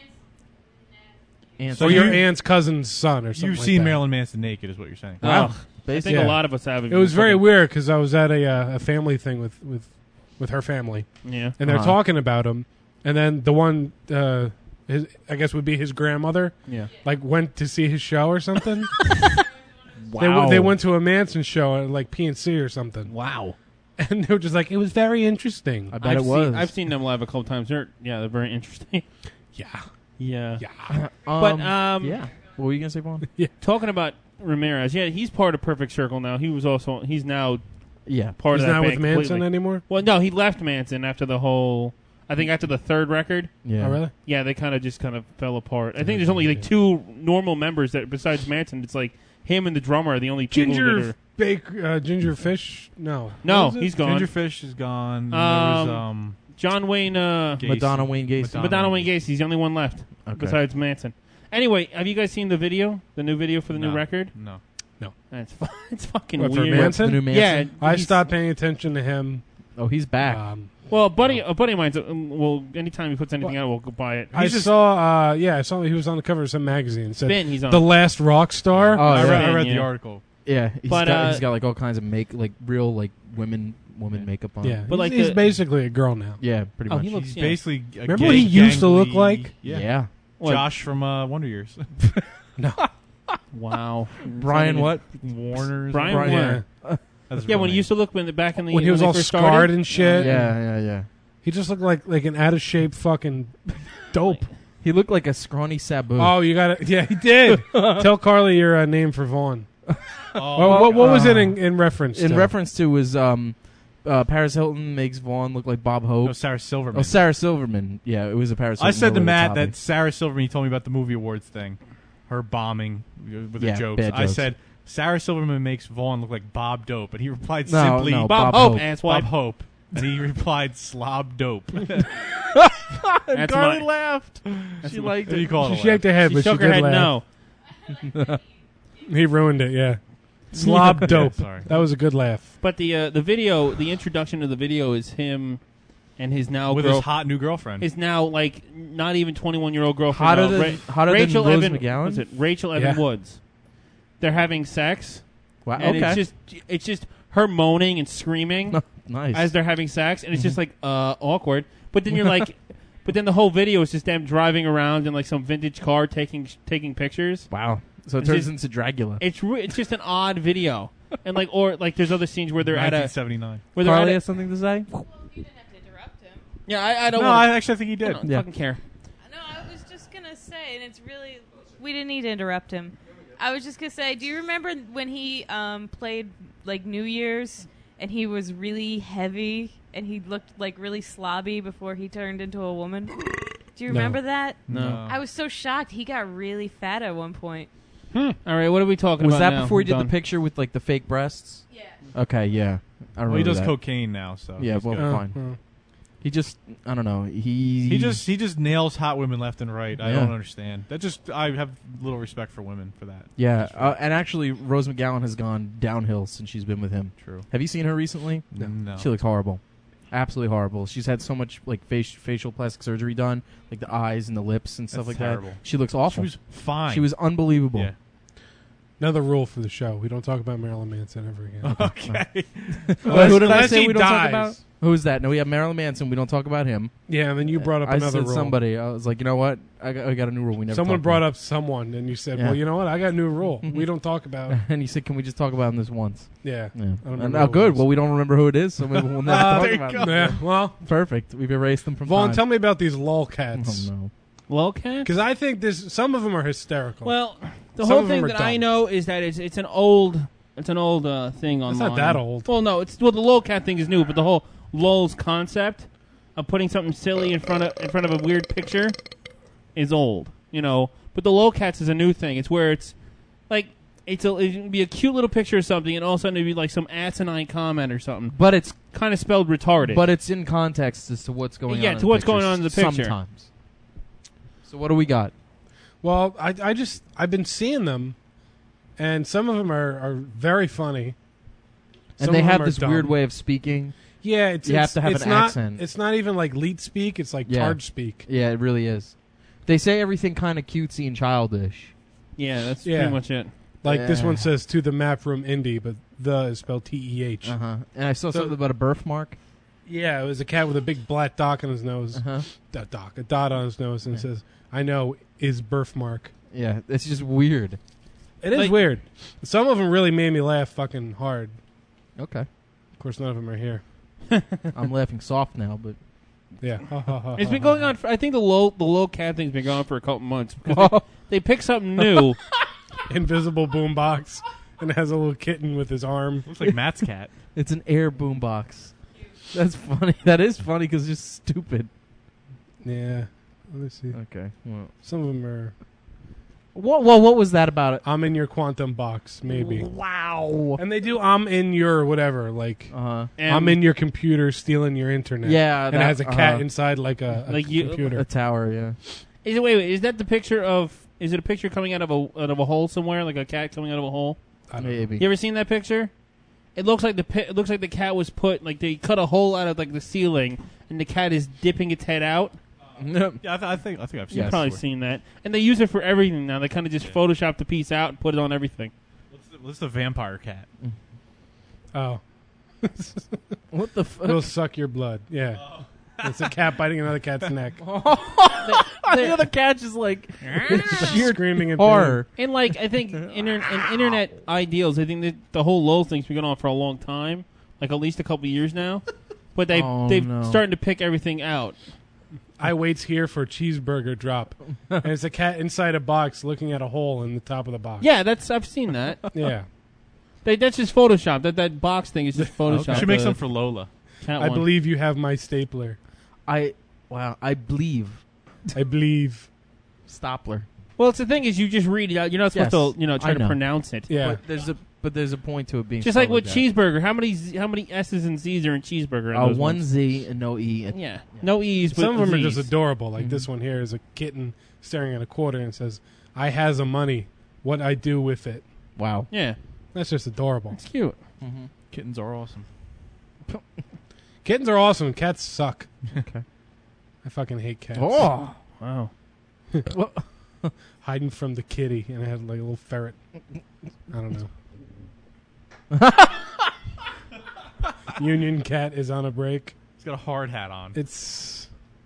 And So your aunt's cousin's son or something You've like seen that. Marilyn Manson naked, is what you're saying. Wow. I basically. think Yeah. a lot of us have. It was very weird because I was at a family thing with her family, Yeah. and they're Uh-huh. talking about him, and then the one, his, I guess would be his grandmother, Yeah. like went to see his show or something. Wow. They went to a Manson show at like PNC or something, Wow. and they were just like, it was very interesting. I bet it I've was. Seen, I've seen them live a couple times. They're very interesting. Yeah, Yeah. yeah. But yeah. What were you gonna say, Vaughn? talking about Ramirez, yeah, he's part of Perfect Circle now. He's now Yeah. part He's of that not band with Manson completely. anymore. Well, no, he left Manson after the whole. I think after the third record, Yeah. Oh, really? yeah, they kind of fell apart. I think there's only like two normal members that besides Manson. It's like him and the drummer are the only people that are. Ginger Fish. No, No, What was it? he's gone. Gingerfish is gone. There Um, was, John Wayne. Gacy. Madonna Wayne Gacy. Madonna Wayne Gacy's the only one left Okay. besides Manson. Anyway, have you guys seen the video? The new video for the new No. record? No. It's fucking What, for weird. Manson? The new Manson? Yeah, I he's- stopped paying attention to him. Oh, he's back. Well, a buddy of mine's. Well, anytime he puts anything out, we'll go buy it. I saw he was on the cover of some magazine. It said Spin, he's on. The Last Rock Star. Oh, I yeah. read Yeah. the article. Yeah, he's But, got like all kinds of real like women makeup on. Yeah, But, like, he's the- basically a girl now. Yeah, pretty Oh, much. he looks- He's yeah. basically a Remember what he used to look gangly- like? Yeah. What? Josh from Wonder Years. Wow. Brian, what? Warner's. Brian Brian, Warner. Yeah, That's his Yeah, real when he name. used to look back in the when he was they all first scarred started, and shit. Yeah. He just looked like an out of shape fucking dope. He looked like a scrawny Sabu. Oh, you got it. Yeah, he did. Tell Carly your name for Vaughn. Oh, what was it in reference? in to? reference to was Paris Hilton makes Vaughn look like Bob Hope. No, Sarah Silverman. Oh, Sarah Silverman. Yeah, it was a Paris Hilton. I said to over the Matt topic. that Sarah Silverman, he told me about the movie awards thing. Her bombing with Yeah, the jokes. bad I jokes. said, Sarah Silverman makes Vaughn look like Bob Dope. And he replied No, simply, no, Bob Bob Hope. Hope. That's Bob why. Hope. And he replied, Slob Dope. That's Carly my- laughed. That's She my- liked What do you it. call it? She shaked her head, She but shook she her did head. laugh. No, He ruined it. Yeah, slob dope. Sorry. That was a good laugh. but the video, the introduction to the video is him and his now With girl, his hot new girlfriend. his now like not even 21-year-old girlfriend. Hotter no, than- hotter than Rachel Rose Evan. McGowan? What's it? Rachel Evan Yeah. Woods. They're having sex, Wow. and Okay. it's just her moaning and screaming Nice. as they're having sex, and it's just like awkward. But then you're like, but then the whole video is just them driving around in like some vintage car taking pictures. Wow. So it It's turns just- into Dragula. It's just an odd video, and like there's other scenes where they're at a 1979. where they're Carly at has something to say? Well, you didn't have to interrupt him. yeah. I don't No, want. I actually think he I did. don't Yeah. fucking care. No, I was just gonna say, and it's really we didn't need to interrupt him. I was just gonna say, do you remember when he played like New Year's and he was really heavy and he looked like really slobby before he turned into a woman? Do you No. remember that? No. I was so shocked. He got really fat at one point. All right, what are we talking Was about that now? before he did Done. the picture with like the fake breasts? Yeah. Okay, yeah. I remember Well, he does that. cocaine now, so Yeah, he's well, good. fine. He just, I don't know. He just nails hot women left and right. I Yeah. don't understand. I have little respect for women for that. Yeah, and actually, Rose McGowan has gone downhill since she's been with him. True. Have you seen her recently? No. She looks horrible. Absolutely horrible. She's had so much like facial plastic surgery done, like the eyes and the lips and stuff That's like terrible. that. She looks awful. She was fine. She was unbelievable. Yeah. Another rule for the show: we don't talk about Marilyn Manson ever again. Okay. Who did I Unless say he we don't talk dies. about? Who's that? No, we have Marilyn Manson. We don't talk about him. Yeah, and then you brought up I another said rule. somebody. I was like, you know what? I got a new rule. We never. Someone talk brought about. up someone, and you said, Yeah. "Well, you know what? I got a new rule. We don't talk about." And he said, "Can we just talk about him this once?" Yeah. Yeah. I don't And remember now, who it good. was. Well, we don't remember who it is, so maybe we'll never talk there you about go. him. Yeah. Well, Perfect. We've erased them from Vaughn, time. tell me about these lolcats. Oh no. Lolcat? Because I think some of them are hysterical. Well, the Some whole of them thing are that I dumb. know is that it's an old thing online. It's not that old. Well, no, the lolcat thing is new, but the whole lol's concept of putting something silly in front of a weird picture is old. You know, but the lolcats is a new thing. It's where it's like it'd be a cute little picture of something, and all of a sudden it'd be like some asinine comment or something. But it's kind of spelled retarded. But it's in context as to what's going on. Yeah, to what's going on in the picture. Sometimes. So what do we got? Well, I've been seeing them, and some of them are very funny. And Some they of them have are this dumb. weird way of speaking. Yeah, you have to have it's an not, accent. It's not even like leet speak. It's like tard speak. Yeah, it really is. They say everything kind of cutesy and childish. Yeah, that's pretty much it. Like this one says to the map room indie, but the is spelled TEH. Uh-huh. And I saw something about a birthmark. Yeah, it was a cat with a big black dot on his nose. Uh-huh. A dot on his nose, and it says, "I know is birthmark." Yeah, it's just weird. It is weird. Some of them really made me laugh fucking hard. Okay. Of course, none of them are here. I'm laughing soft now, but yeah, It's been going on. I think the low cat thing's been going on for a couple months because they pick something new. Invisible boombox, and it has a little kitten with his arm. Looks like Matt's cat. It's an air boombox. That's funny. That is funny because it's just stupid. Yeah. Let me see. Okay. Well, some of them are. What was that about it? I'm in your quantum box, maybe. Wow. And they do I'm in your whatever, like I'm in your computer stealing your internet. Yeah, and it has a cat inside like a computer. A tower, yeah. Is it wait? Is that the picture of? Is it a picture coming out of a hole somewhere, like a cat coming out of a hole? Maybe. You ever seen that picture? It looks like it looks like the cat was put like they cut a hole out of like the ceiling, and the cat is dipping its head out. Yeah, I think I've seen. You've that probably before. seen that, and they use it for everything now. They kind of just Photoshop the piece out and put it on everything. What's the vampire cat? Oh, what the fuck? It'll suck your blood. Yeah, it's a cat biting another cat's neck. The other cat just like sheer screaming in horror. And like I think in internet ideals, I think that the whole Lowell thing's been going on for a long time, like at least a couple of years now. But they've starting to pick everything out. I waits here for cheeseburger drop, and it's a cat inside a box looking at a hole in the top of the box. Yeah, I've seen that. Yeah, that's just Photoshop. That box thing is just Photoshop. You should make some for Lola. I believe you have my stapler. I believe. I believe. Stapler. Well, it's the thing is you just read it out. You're not supposed to try to pronounce it. Yeah, but there's a point to it being just like with cheeseburger. How many S's and Z's are in cheeseburger? One Z and no E. Yeah, no E's. But some of them Z's. are just adorable. Like this one here is a kitten staring at a quarter and says, "I has a money. What I do with it?" Wow. Yeah, that's just adorable. It's cute. Mm-hmm. Kittens are awesome. Kittens are awesome. Cats suck. Okay. I fucking hate cats. Oh, wow. Hiding from the kitty, and I had like a little ferret. I don't know. Union cat is on a break. He's got a hard hat on. It's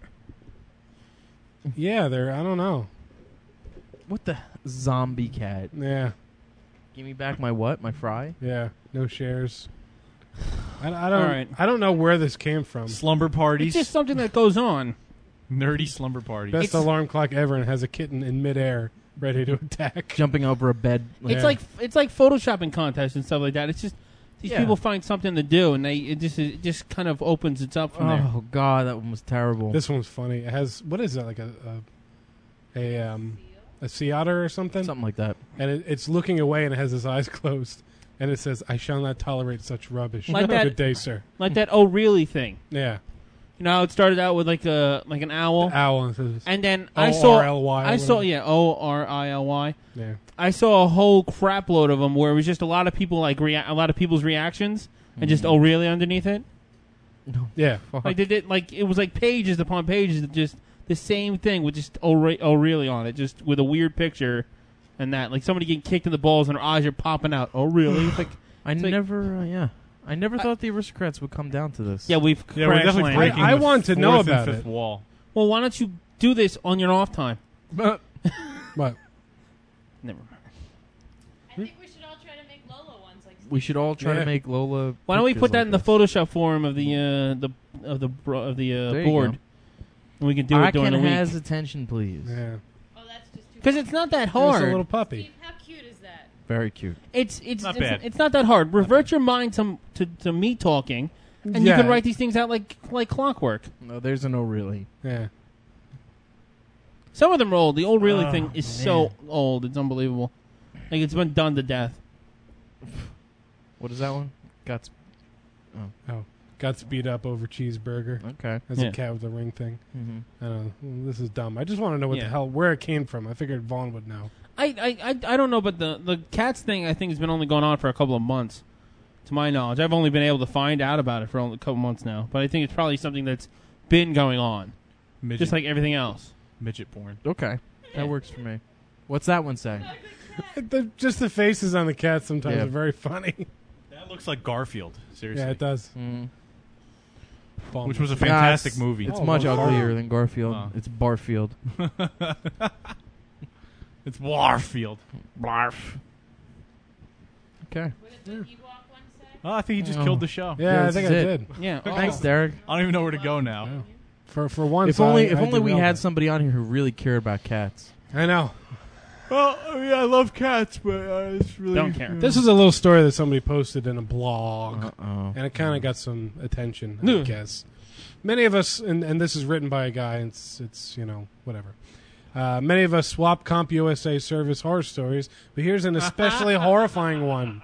I don't know. What the zombie cat? Yeah. Give me back my what? My fry? Yeah. No shares. I don't. All right. I don't know where this came from. Slumber parties. It's just something that goes on. Nerdy slumber parties. Best alarm clock ever, and has a kitten in midair ready to attack. Jumping over a bed. It's like photoshopping contests and stuff like that. It's just these people find something to do, and it just kind of opens it up from there. Oh god, that one was terrible. This one's funny. It has what is that like a sea otter or something? Something like that. And it's looking away, and it has its eyes closed, and it says, "I shall not tolerate such rubbish." Like that. Good day, sir. Like that. Oh, really? Thing. Yeah. You know how it started out with like an owl. Owl. And then O-R-L-Y. I saw O-R-I-L-Y. Yeah. I saw a whole crap load of them where it was just a lot of people like a lot of people's reactions and just oh really underneath it. No. Yeah. Like they did it was like pages upon pages of just the same thing with just oh really on it, just with a weird picture and that like somebody getting kicked in the balls and their eyes are popping out. Oh really? It's like I never thought the aristocrats would come down to this. Yeah, we're definitely breaking I the want to know fourth and about fifth it. wall. Well, why don't you do this on your off time? What? Never mind. I think we should all try to make Lola ones. Like We should all try to make Lola. Why don't we put that in the photo? Photoshop forum of the board, go. and we can do it during the week. has attention, please. Yeah. Oh, that's just too. Because it's not that It's hard. a little puppy. How cute is that? Very cute. It's Not bad. It's not that hard. Revert your mind to me talking, and you Yeah. can write these things out like clockwork. No, there's a no really. Yeah. Some of them are old. The old really Oh, thing is man. so old. It's unbelievable. Like it's been done to death. What is that one? Got beat up over cheeseburger. Okay. As a cat with a ring thing. Mm-hmm. I don't know. This is dumb. I just want to know what the hell, where it came from. I figured Vaughn would know. I don't know, but the cats thing I think has been only going on for a couple of months, to my knowledge. I've only been able to find out about it for only a couple months now, but I think it's probably something that's been going on, just like everything else. Midget porn. Okay, that works for me. What's that one say? Just the faces on the cats sometimes are very funny. That looks like Garfield. Seriously. Yeah, it does. Which was a fantastic movie. It's much uglier than Garfield. Oh. It's Barfield. It's Warfield. Blarf. Okay. Oh, I think he just killed the show. Yeah, I think I did. Yeah. Thanks, Derek. I don't even know where to go now. For once, If only we had somebody on here who really cared about cats. I know. Well, I mean, I love cats, but it's really don't care. This is a little story that somebody posted in a blog, Uh-oh. and it kind of got some attention, I guess. Many of us, and this is written by a guy, and it's whatever. Many of us swap CompUSA service horror stories, but here's an especially horrifying one.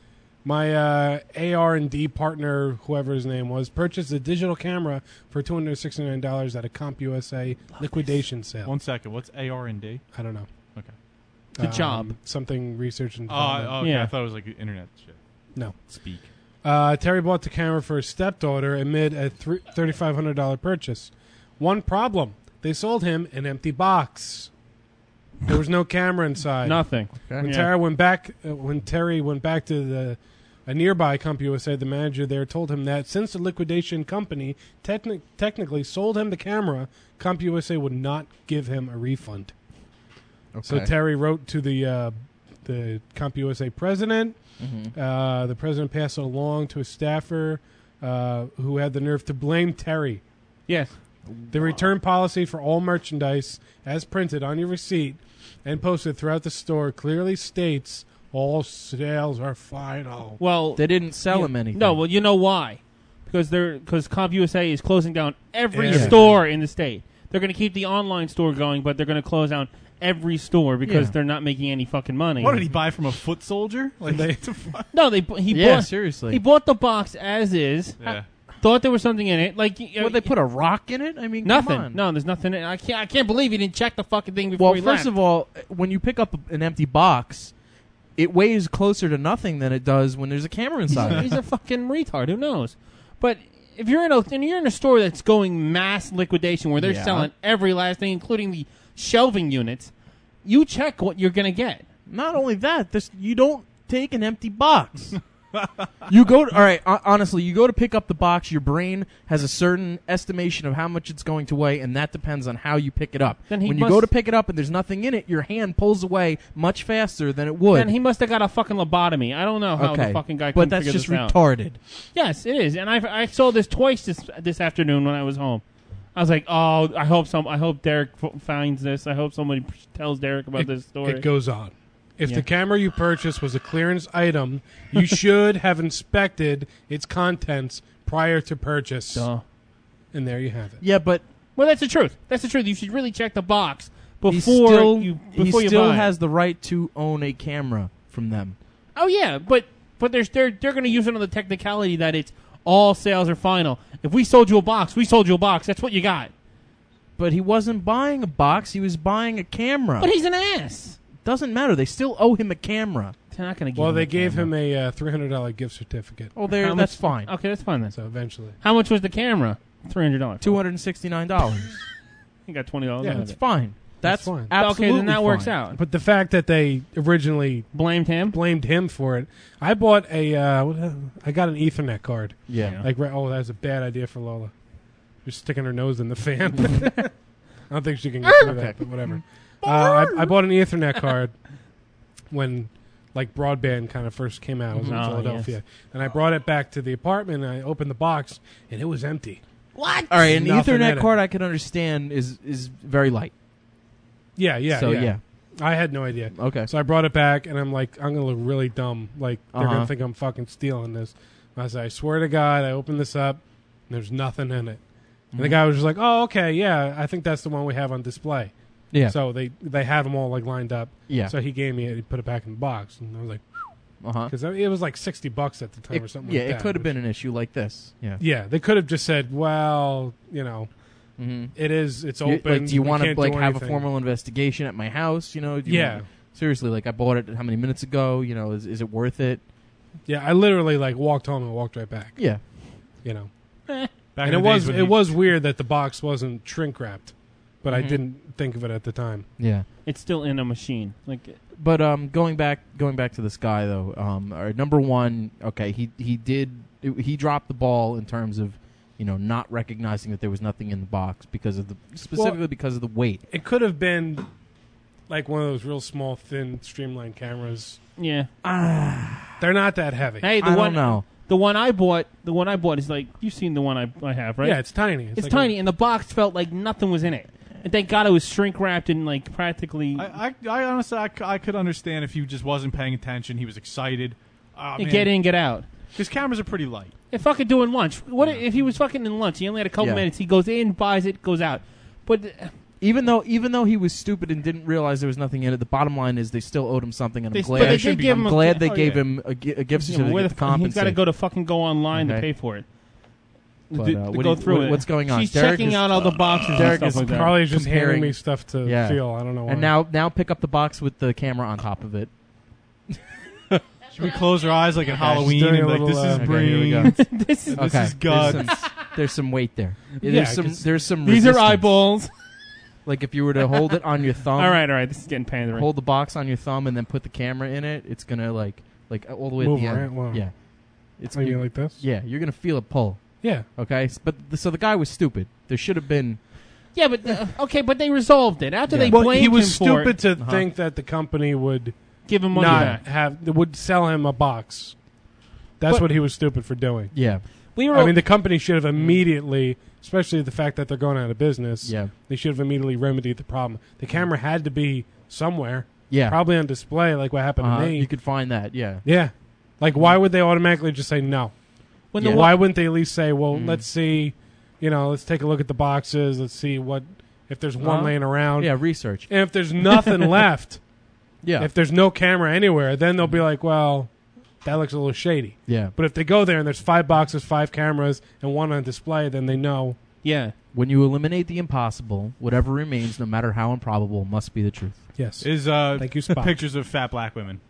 My AR&D partner, whoever his name was, purchased a digital camera for $269 at a CompUSA liquidation sale. 1 second. What's AR&D? I don't know. Okay. Good job. Something research and Oh, development. okay. Yeah. I thought it was like internet shit. No. Speak. Terry bought the camera for his stepdaughter amid a $3,500 purchase. One problem. They sold him an empty box. There was no camera inside. Nothing. When Yeah. Terry went back to a nearby CompUSA, the manager there told him that since the liquidation company technically sold him the camera, CompUSA would not give him a refund. Okay. So Terry wrote to the CompUSA president. Mm-hmm. The president passed it along to a staffer who had the nerve to blame Terry. Yes. The return policy for all merchandise, as printed on your receipt and posted throughout the store, clearly states all sales are final. Well, They didn't sell him anything. No, well, you know why? Because CompUSA is closing down every Yeah. store in the state. They're going to keep the online store going, but they're going to close down every store because Yeah. they're not making any fucking money. What did he buy from a foot soldier? Like, No, he bought. Seriously. He bought the box as is. Yeah. Thought there was something in it. Like, Would they put a rock in it? I mean, nothing. Come on. No, there's nothing. I can't believe he didn't check the fucking thing before Well, he first left. of all, when you pick up an empty box, it weighs closer to nothing than it does when there's a camera inside. He's a fucking retard. Who knows? But if you're in a store that's going mass liquidation where they're Yeah. selling every last thing, including the shelving units, you check what you're gonna get. Not only that, you don't take an empty box. You go to, all right, honestly, you go to pick up the box, your brain has a certain estimation of how much it's going to weigh, and that depends on how you pick it up. Then he when you must- go to pick it up and there's nothing in it, your hand pulls away much faster than it would. And he must have got a fucking lobotomy. I don't know how the fucking guy. But couldn't that's figure just this out. retarded. Yes, it is. And I saw this twice this afternoon when I was home. I was like, oh, I hope Derek finds this. I hope somebody tells Derek about this story. It goes on. If Yeah. the camera you purchased was a clearance item, you should have inspected its contents prior to purchase. Duh. And there you have it. Yeah, but Well, that's the truth. That's the truth. You should really check the box before he still, you he buy still it. has the right to own a camera from them. Oh yeah, but they're going to use it on the technicality that it's all sales are final. If we sold you a box, we sold you a box. That's what you got. But he wasn't buying a box; he was buying a camera. But he's an ass. Doesn't matter. They still owe him a camera. They're not going to give. Well, him they a gave camera. him a $300 gift certificate. Oh, How that's much- fine. Okay, that's fine then. So eventually. How much was the camera? $300. $269. You got $20. Yeah, out of It's it. fine. That's fine. absolutely Okay, then that works fine. out. But the fact that they originally Blamed him. blamed him for it, I bought I got an Ethernet card. Yeah. Like, that's a bad idea for Lola. You're sticking her nose in the fan. I don't think she can get through that, but whatever. I bought an Ethernet card when, like, broadband kind of first came out. I was in Oh, Philadelphia. yes. And I brought it back to the apartment, and I opened the box, and it was empty. What? All right, an Nothing in Ethernet it. card I can understand is very light. Yeah. So, yeah. I had no idea. Okay. So I brought it back, and I'm like, I'm going to look really dumb. Like, they're going Uh-huh. to think I'm fucking stealing this. I said, I swear to God, I opened this up, and there's nothing in it. And the guy was just like, oh, okay, yeah, I think that's the one we have on display. Yeah. So they had them all like lined up. Yeah. So he gave me it. He put it back in the box, and I was like, because it was like $60 at the time or something. Yeah, like that. it could have been an issue like this. Yeah. Yeah, they could have just said, well, it's open. Like, do you want to like have a formal investigation at my house? You know? Do you want, seriously, like I bought it how many minutes ago? You know, is it worth it? Yeah, I literally like walked home and walked right back. Yeah. You know. Back And in the days when it was weird that the box wasn't shrink wrapped, but I Mhm. didn't think of it at the time. Yeah. It's still in a machine. Like, But going back to this guy though. All right, number one, okay, he dropped the ball in terms of not recognizing that there was nothing in the box because of because of the weight. It could have been like one of those real small, thin, streamlined cameras. yeah. They're not that heavy. Hey, I don't know. The one I bought is like, you've seen the one I have, right? Yeah, it's tiny. It's like tiny, and the box felt like nothing was in it. And thank God it was shrink wrapped and like practically. I honestly, I could understand if he just wasn't paying attention. He was excited. Get in, get out. His cameras are pretty light. If fucking doing lunch, what if he was fucking in lunch? He only had a couple Yeah. minutes. He goes in, buys it, goes out. But Even though he was stupid and didn't realize there was nothing in it, the bottom line is they still owed him something, and They- I'm but glad. they did give him a- glad they oh, gave yeah. him a gift you know, certificate where to compensate. he's got to go online Okay. to pay for it. But, to what go do you- through what- it. what's going on? She's Derek checking is- out all the boxes Derek and is stuff like that. Probably just handing comparing- me stuff to Yeah. feel. I don't know why. And now pick up the box with the camera on top of it. Should we close our eyes like at she's Halloween doing and a be like, little, this is Okay, here we brain. go. This is This is guts. There's some weight there. Yeah, There's some. these are resistance. eyeballs. Like if you were to hold it on your thumb. All right. This is getting pandering. Hold the box on your thumb and then put the camera in it. It's gonna like all the way Move at the end. around, wow. Yeah. It's Are you like this? yeah. You're gonna feel it pull. Yeah. Okay. So the guy was stupid. There should have been. Yeah, but okay, but they resolved it after Yeah. they Well, blamed he was him for stupid it, to think that the company would give him money not back. would sell him a box. That's But- what he was stupid for doing. Yeah. We were. I mean, the company should have immediately, especially the fact that they're going out of business. Yeah. They should have immediately remedied the problem. The camera had to be somewhere, Yeah. probably on display, like what happened to me. You could find that. Yeah. Yeah. Like, why would they automatically just say no? when Yeah. the Why wouldn't they at least say, well, Mm. let's see, let's take a look at the boxes. Let's see if there's one Uh-huh. laying around. Yeah. Research. And if there's nothing left, Yeah. if there's no camera anywhere, then they'll be like, well, that looks a little shady. Yeah. But if they go there and there's 5 boxes, 5 cameras, and one on display, then they know. yeah. When you eliminate the impossible, whatever remains, no matter how improbable, must be the truth. Yes. Is Thank you, Spock. pictures of fat black women.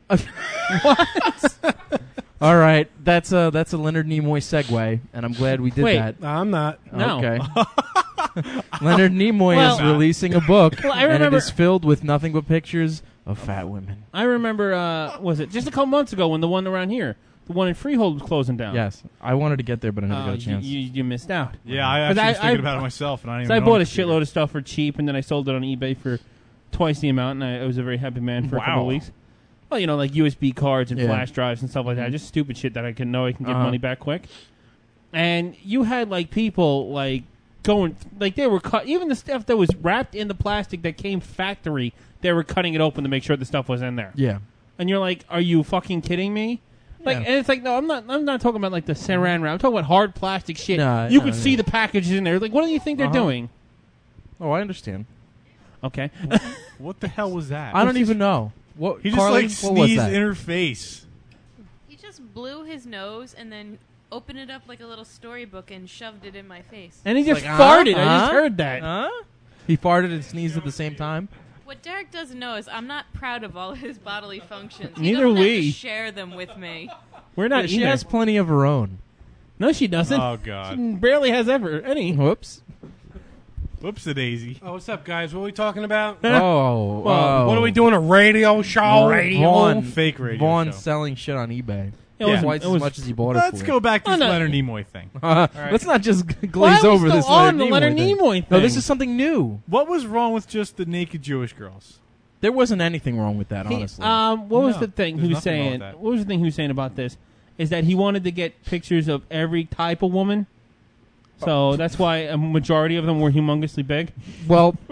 All right, that's a Leonard Nimoy segue, and I'm glad we did Wait. that. I'm not. No. Okay. Leonard Nimoy Well- is releasing a book, Well, I and it remember- is filled with nothing but pictures of fat women. I remember. Was it just a couple months ago when the one around here, the one in Freehold, was closing down? Yes, I wanted to get there, but I never got a You, chance. you missed out. Yeah, I 'Cause actually was I- thinking about it myself, and I didn't So I even bought own a a computer. shitload of stuff for cheap, and then I sold it on eBay for twice the amount, and I was a very happy man for a couple Wow. of weeks. Well, like USB cards and Yeah. flash drives and stuff like that. Just stupid shit that I can get Uh-huh. money back quick. And you had like people like going like they were cut even the stuff that was wrapped in the plastic that came factory. They were cutting it open to make sure the stuff was in there. Yeah, And you're like, are you fucking kidding me? Like, Yeah. and it's like, no, I'm not talking about like the saran wrap. I'm talking about hard plastic shit. No, you no, could no. see the packages in there. Like, what do you think they're Uh-huh. doing? oh, I understand. Okay. What the hell was that? I don't even know. What He just Carly, like what was sneezed that? in her face. He just blew his nose and then opened it up like a little storybook and shoved it in my face. And he just Like, farted. I just heard that. Huh? He farted and sneezed at the same time. What Derek doesn't know is I'm not proud of all his bodily functions. He Neither doesn't have we. to share them with me. We're not she either. has plenty of her own. No, she doesn't. Oh, God. She barely has ever any. Whoops. Whoops-a-daisy. Oh, what's up, guys? What are we talking about? Oh, Well, what are we doing? A radio show? Vaughn, Fake radio Vaughn show. selling shit on eBay. It was- Twice it as was- much as he bought it Let's for. go back to Oh, this no. Leonard Nimoy thing. Let's not just Why glaze are we over still this on the Leonard Leonard Nimoy Nimoy thing. thing? No, this is something new. What was wrong with just the naked Jewish girls? There wasn't anything wrong with that, honestly. What was No, the thing he there's was nothing wrong saying? with that. What was the thing he was saying about this? Is that he wanted to get pictures of every type of woman. So that's why a majority of them were humongously big. Well,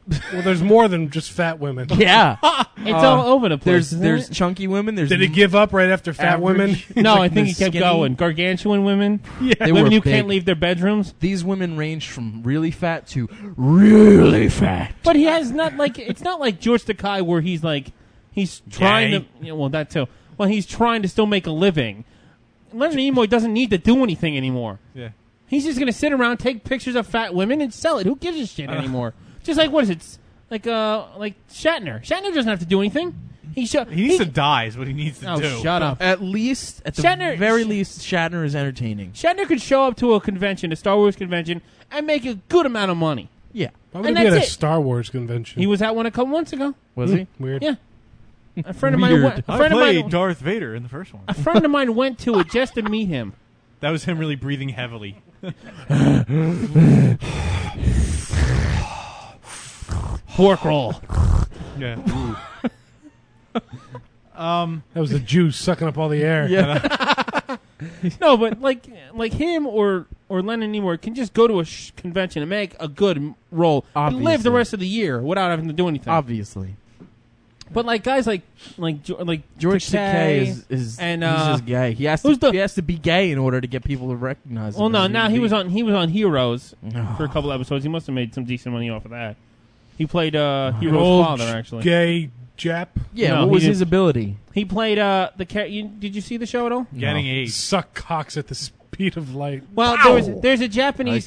Well, there's more than just fat women. Yeah. It's all over the place. There's isn't chunky women. There's Did it give up right after fat women? it? No, I think he the kept skinny- going. Gargantuan women. They Women were who big. can't leave their bedrooms. These women range from really fat to really fat. But he has not like it's not like George Takei where he's trying Gay. to well that too. Well, he's trying to still make a living. Leonard Nimoy doesn't need to do anything anymore. Yeah. He's just gonna sit around, take pictures of fat women, and sell it. Who gives a shit anymore? Just like what is it? Like Shatner. Shatner doesn't have to do anything. He needs to die is what he needs to Oh, do. shut up. At the Shatner- very least, Shatner is entertaining. Shatner could show up to a convention, a Star Wars convention, and make a good amount of money. Yeah. Why would And he be at a that's it. Star Wars convention? He was at one a couple months ago. Was he? Weird. Yeah. A friend of mine Weird. went. A I friend of played mine. Darth Vader in the first one. A friend of mine went to it just to meet him. That was him really breathing heavily. Pork roll. Yeah. That was the juice sucking up all the air. Yeah. No, but like him or Leonard Nimoy can just go to a convention and make a good role and live the Obviously. rest of the year without having to do anything. Obviously. But like guys like George Takei Takei is and he's just gay. He has to be gay in order to get people to recognize him. well, no, as a now he human was on Heroes being. for a couple episodes. He must have made some decent money off of that. He played An Hero's old father actually. gay Jap. Yeah, No, what he was didn't. his ability? He played did you see the show at all? Getting No. AIDS. Suck cocks at the speed of light. Well, Wow. there's a Japanese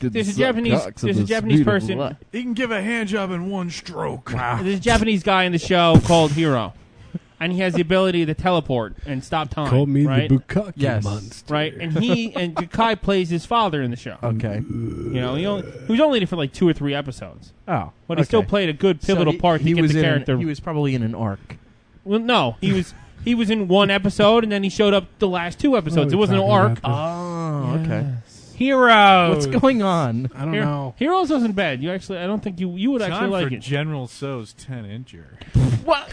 person. He can give a hand job in one stroke. There's a Japanese guy in the show called Hero, and he has the ability to teleport and stop time. Call me right? the Bukkake Yes. monster. Right, and Takei plays his father in the show. Okay. You know, he was only in it for like 2 or 3 episodes, Oh. but he still played a good pivotal part to get the character. He was probably in an arc. Well, no, he was in one episode, and then he showed up the last 2 episodes. It wasn't an arc. Oh, okay. Heroes. What's going on? I don't know. Heroes wasn't bad. You actually, I don't think you would actually Time like for it. General So's 10-incher. What?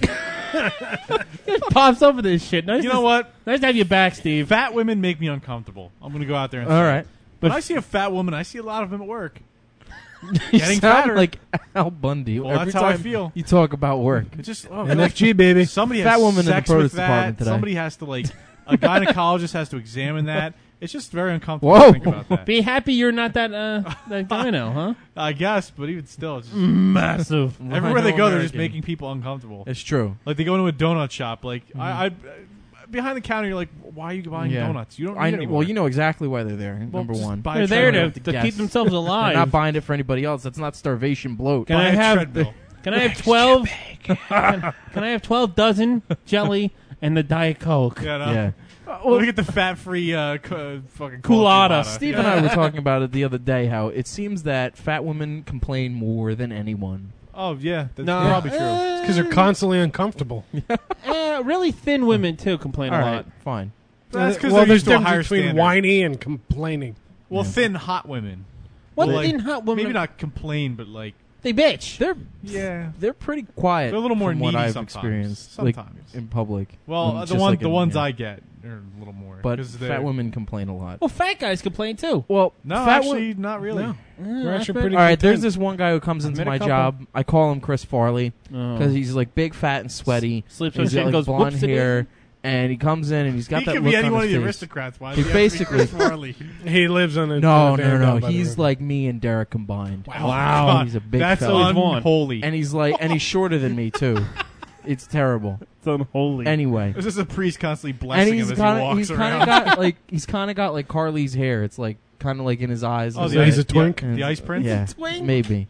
Just pops over this shit. Nice You know what? Nice to have you back, Steve. Fat women make me uncomfortable. I'm going to go out there and All say right. it. When But- I see a fat woman, I see a lot of them at work. You Getting sound fatter. like Al Bundy. Well, Every that's how I time feel. You talk about work. It's just NFG, baby. somebody Fat has woman in the sex produce with that. department today. Somebody has to a gynecologist has to examine that. It's just very uncomfortable Whoa. to think about that. Be happy you're not that guy now, huh? I guess, but even still, it's just, Massive. everywhere they go, they're just American. making people uncomfortable. It's true. Like they go into a donut shop. Like I behind the counter, you're like, why are you buying Yeah. donuts? You don't I need know, any more. well, you know exactly why they're there. Well, Number just one. buy They're a there treadmill. to guess. keep themselves They're alive. not buying it for anybody else. That's not starvation bloat. Can Buy I a have treadmill. Can I have 12? Can I have 12 dozen jelly and the Diet Coke? Yeah, no. Yeah. Look at the fat-free fucking Culotta. Steve and I were talking about it the other day, how it seems that fat women complain more than anyone. Oh yeah, that's No. probably true. Because they're constantly uncomfortable. Really thin women too complain All a right, lot. fine. That's because well, they're there's used to a difference higher between standard. whiny and complaining. Well, thin hot women. What Well, thin hot women? Maybe not complain, but like They bitch. They're pretty quiet. They're a little more from what needy I've sometimes. experienced, Sometimes. like in public. Well, Just the like ones in- I get are a little more. But 'cause they're- fat women complain a lot. Well, fat guys complain too. Well, No, fat actually, not really. No. Mm, We're I actually bet- pretty All right, there's content. this one guy who comes into met a my couple. job. I call him Chris Farley Oh. because he's like big, fat, and sweaty. Sleeps He's on shit got and like goes, blonde "Whoops, it hair, is." and he comes in and he's got He that could look be any on one of his the face. aristocrats. Why He does he have to be basically- Chris Farley? He lives on a No, van no. down by the He's river. like me and Derek combined. Wow, He's a big that's fella. unholy. And he's like, and he's shorter than me too. It's terrible. It's unholy. Anyway, This is a priest constantly and blessing he's him as he kind walks of around. got like Carly's hair. It's like kind of like in his eyes. Oh, and the stuff. he's a twink? The Ice Prince? Yeah, Twink? maybe.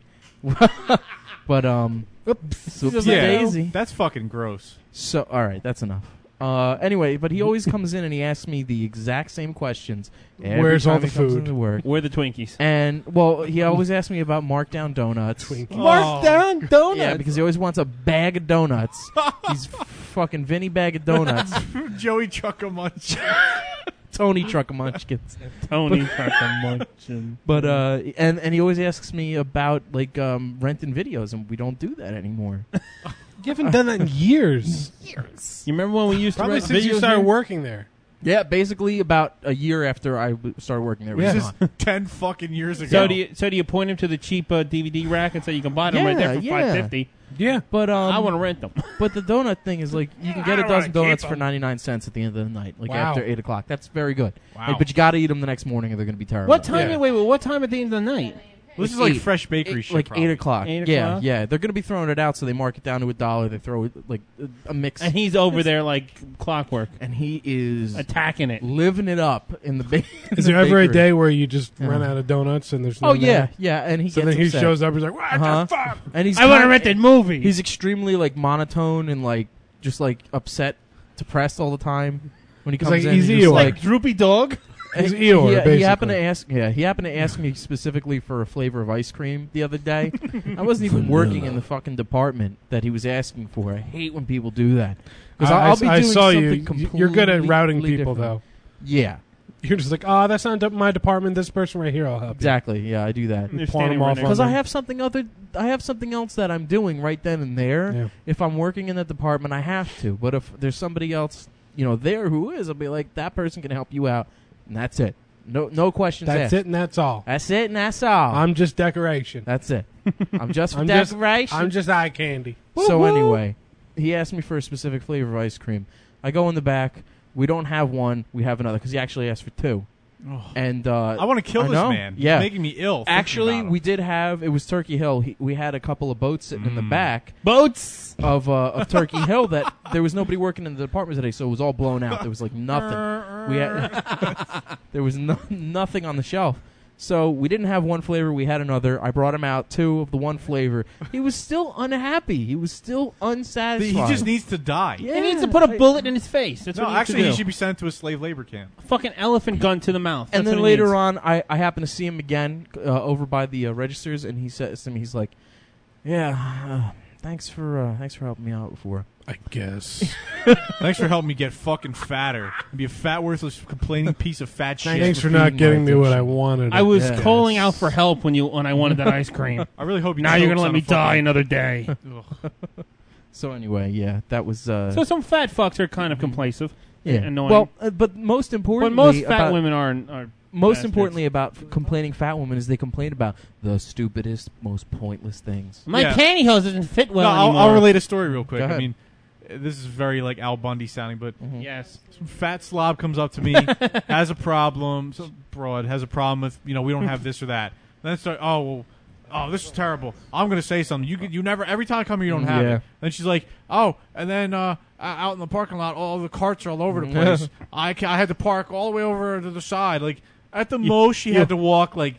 But Just whoopsie Yeah, daisy. that's fucking gross. So all right, that's enough. Anyway, but he always comes in and he asks me the exact same questions. Every Where's all time the he comes food? into work. We're the Twinkies. And well, he always asks me about Markdown donuts. Twink. Mark down donuts. Yeah, because he always wants a bag of donuts. He's fucking Vinny bag of donuts. Joey Chuckamunch. Tony Truckamunchkins. Tony Chuckamunchin. But and he always asks me about like renting videos, and we don't do that anymore. You haven't done that in years. You remember when we used Probably to rent since you videos started here? working there. Yeah, basically about a year after I started working there. This It was is gone. 10 fucking years ago. So do you point him to the cheap DVD rack and say you can buy them right there for $5.50? Yeah, but I want to rent them. But the donut thing is like you can get a I dozen wanna keep donuts for 99 cents at the end of the night, like Wow. after 8 o'clock. That's very good. Wow. Like, but you got to eat them the next morning, or they're going to be terrible. What time? Yeah. Wait, what time at the end of the night? Well, this is like 8. fresh bakery shit. Like probably. 8 o'clock. 8 Yeah, o'clock? yeah. They're going to be throwing it out, so they mark it down to $1. They throw it like a mix, And he's over there like clockwork, and he is attacking it. living it up in the bakery. Is there ever a day where you just run Yeah. out of donuts and there's no Oh yeah, there? yeah, and he So gets then he upset. shows up. He's like, "What Uh-huh. the fuck?" And he's I want to kind- rent that movie. He's extremely like monotone and like just like upset, depressed all the time when he He's comes like, in. he's just Eeyore. like droopy dog. He's Eeyore, he happened to basically. ask. Yeah, he happened to ask me specifically for a flavor of ice cream the other day. I wasn't even working in the fucking department that he was asking for. I hate when people do that because I'll be doing I saw something you. You're good at routing completely people, different. though. Yeah, You're just like, "Oh, that's not my department. This person right here, I'll help exactly. Yeah, I do that You're Pawn standing them right off next because to I him. have something other. I have something else that I'm doing right then and there. Yeah. If I'm working in that department, I have to. But if there's somebody else, there who is, I'll be like, that person can help you out, and that's it. No questions That's asked. it, and that's all. That's it, and that's all. I'm just decoration. That's it. I'm just for I'm just- decoration. I'm just eye candy. So anyway, he asked me for a specific flavor of ice cream. I go in the back. We don't have one. We have another because he actually asked for 2. Oh. And I want to kill I this know. man. Yeah. He's making me ill. thinking actually, about him. we did have. It was Turkey Hill. We had a couple of boats sitting in the back Boats. of Turkey Hill that there was nobody working in the department today, so it was all blown out. There was like nothing. We had there was nothing on the shelf. So we didn't have one flavor. We had another. I brought him out 2 of the one flavor. He was still unhappy. He was still unsatisfied. He just needs to die. Yeah, He needs to put a bullet in his face. That's No, what he needs actually, to he do. should be sent to a slave labor camp. Fucking elephant gun to the mouth. And That's then what he later needs. on, I happened to see him again over by the registers, and he says to me, he's like, "Yeah, thanks for helping me out before." I guess. Thanks for helping me get fucking fatter. Be a fat, worthless, complaining piece of fat shit. Thanks for for not feeding getting my me what I addiction. wanted. I was Yes. calling out for help when I wanted that ice cream. I really hope you Now you're chokes gonna let on me a fucking- die another day. Ugh. So anyway, yeah, that was So some fat fucks are kind of complacent. yeah. Annoying. Well, but most But importantly, most fat about, women are most bastards. importantly about complaining fat women is they complain about the stupidest, most pointless things. My Yeah. pantyhose doesn't fit well no, anymore. I'll relate a story real quick. Go I ahead. mean, this is very like Al Bundy sounding, but Yes. some fat slob comes up to me, has a problem. Some broad has a problem with we don't have this or that. Then start this is terrible. I'm gonna say something. You never every time I come here you don't have Yeah. it. Then she's like out in the parking lot all the carts are all over the place. I had to park all the way over to the side. Like at the most she had to walk like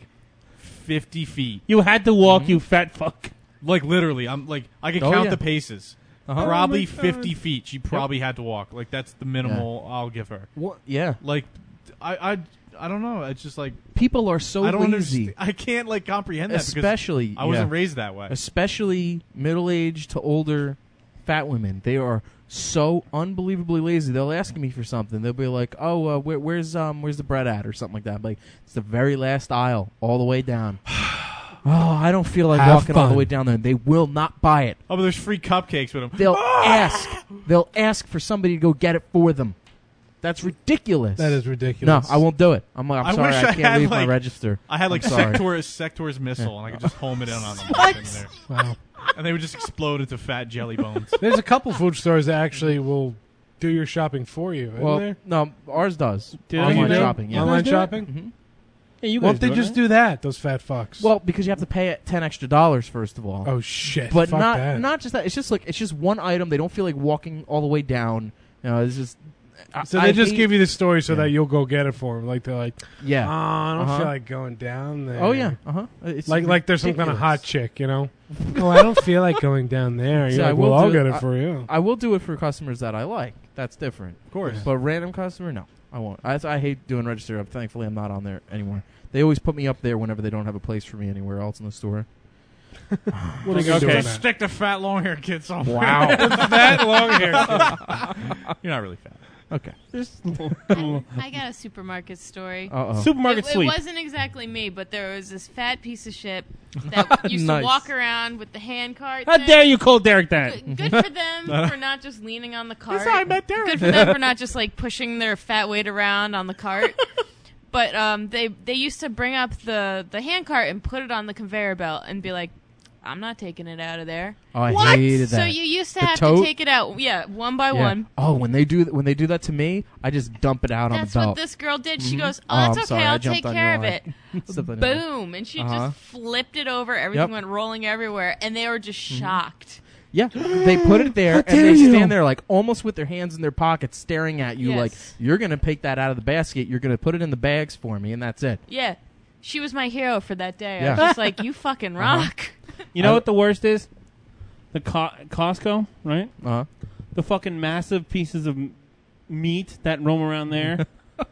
50 feet. You had to walk, you fat fuck. Like literally, I'm like I can Oh, count yeah. the paces. Uh-huh. Probably Oh my 50 feet. She probably had to walk. Like that's the minimal I'll give her. What? Yeah, Like I don't know. It's just like people are so I don't lazy, understand. I can't like comprehend that especially because I wasn't raised that way. especially middle-aged to older fat women. They are so unbelievably lazy. They'll ask me for something. They'll be like, "Oh, where's the bread at?" or something like that. Like it's the very last aisle, all the way down. Oh, I don't feel like Have walking all the fun. way down there. They will not buy it. Oh, but there's free cupcakes with them. They'll ask. They'll ask for somebody to go get it for them. That's ridiculous. That is ridiculous. No, I won't do it. I'm I sorry. wish I I can't had, leave my like- register. I had like I'm sorry. Sector's missile, and I could just home it in on them. What? In there. Wow. And they would just explode into fat jelly bones. There's a couple food stores that actually will do your shopping for you, isn't Well, there? no, ours does. Do Online they? shopping. Yeah. Online do it? shopping? Mhm. Yeah, you Why guys don't they do it, just right? do that, those fat fucks? Well, because you have to pay $10 extra first of all. oh, shit. but Fuck not that. not just that. It's just one item. They don't feel like walking all the way down. It's just. So they just give you the story so Yeah. that you'll go get it for them. Like they're like, Yeah. oh, I don't Uh-huh. feel like going down there. Oh yeah. It's Like there's some kind of ridiculous. hot chick, you know? oh, I don't feel like going down there. See, You're I like, will well, I'll do- get it for you. I will do it for customers that I like. That's different. Of course. But random customer, no, I won't. I hate doing register. Thankfully, I'm not on there anymore. They always put me up there whenever they don't have a place for me anywhere else in the store. What are you doing? Just stick the fat long hair kid somewhere. Wow. That long hair. You're not really fat. Okay. I got a supermarket story. Supermarket It sweep. wasn't exactly me, but there was this fat piece of shit that used Nice. to walk around with the hand cart. How thing. dare you call Derek that? Good for them for not just leaning on the cart. That's how I met Derek. Good for them for not just like pushing their fat weight around on the cart. But they used to bring up the hand cart and put it on the conveyor belt and be like, I'm not taking it out of there. Oh, I hated that. So you used to The have tote? to take it out, one by Yeah. one. Oh, when they do that to me, I just dump it out That's on the what belt. this girl did. She Mhm. goes, Oh, "Oh, it's I'm okay. sorry, I I'll jumped take on care your of line. it." Stepped on your line. Boom, and she Uh-huh. just flipped it over. Everything Yep. went rolling everywhere, and they were just shocked. Yeah, they put it there, and they stand there like almost with their hands in their pockets, staring at you Yes. like you're gonna take that out of the basket. You're gonna put it in the bags for me, and that's it. Yeah, she was my hero for that day. I Yeah. was just like, "You fucking rock." You know what the worst is? The Costco, right? Uh-huh. The fucking massive pieces of meat that roam around there.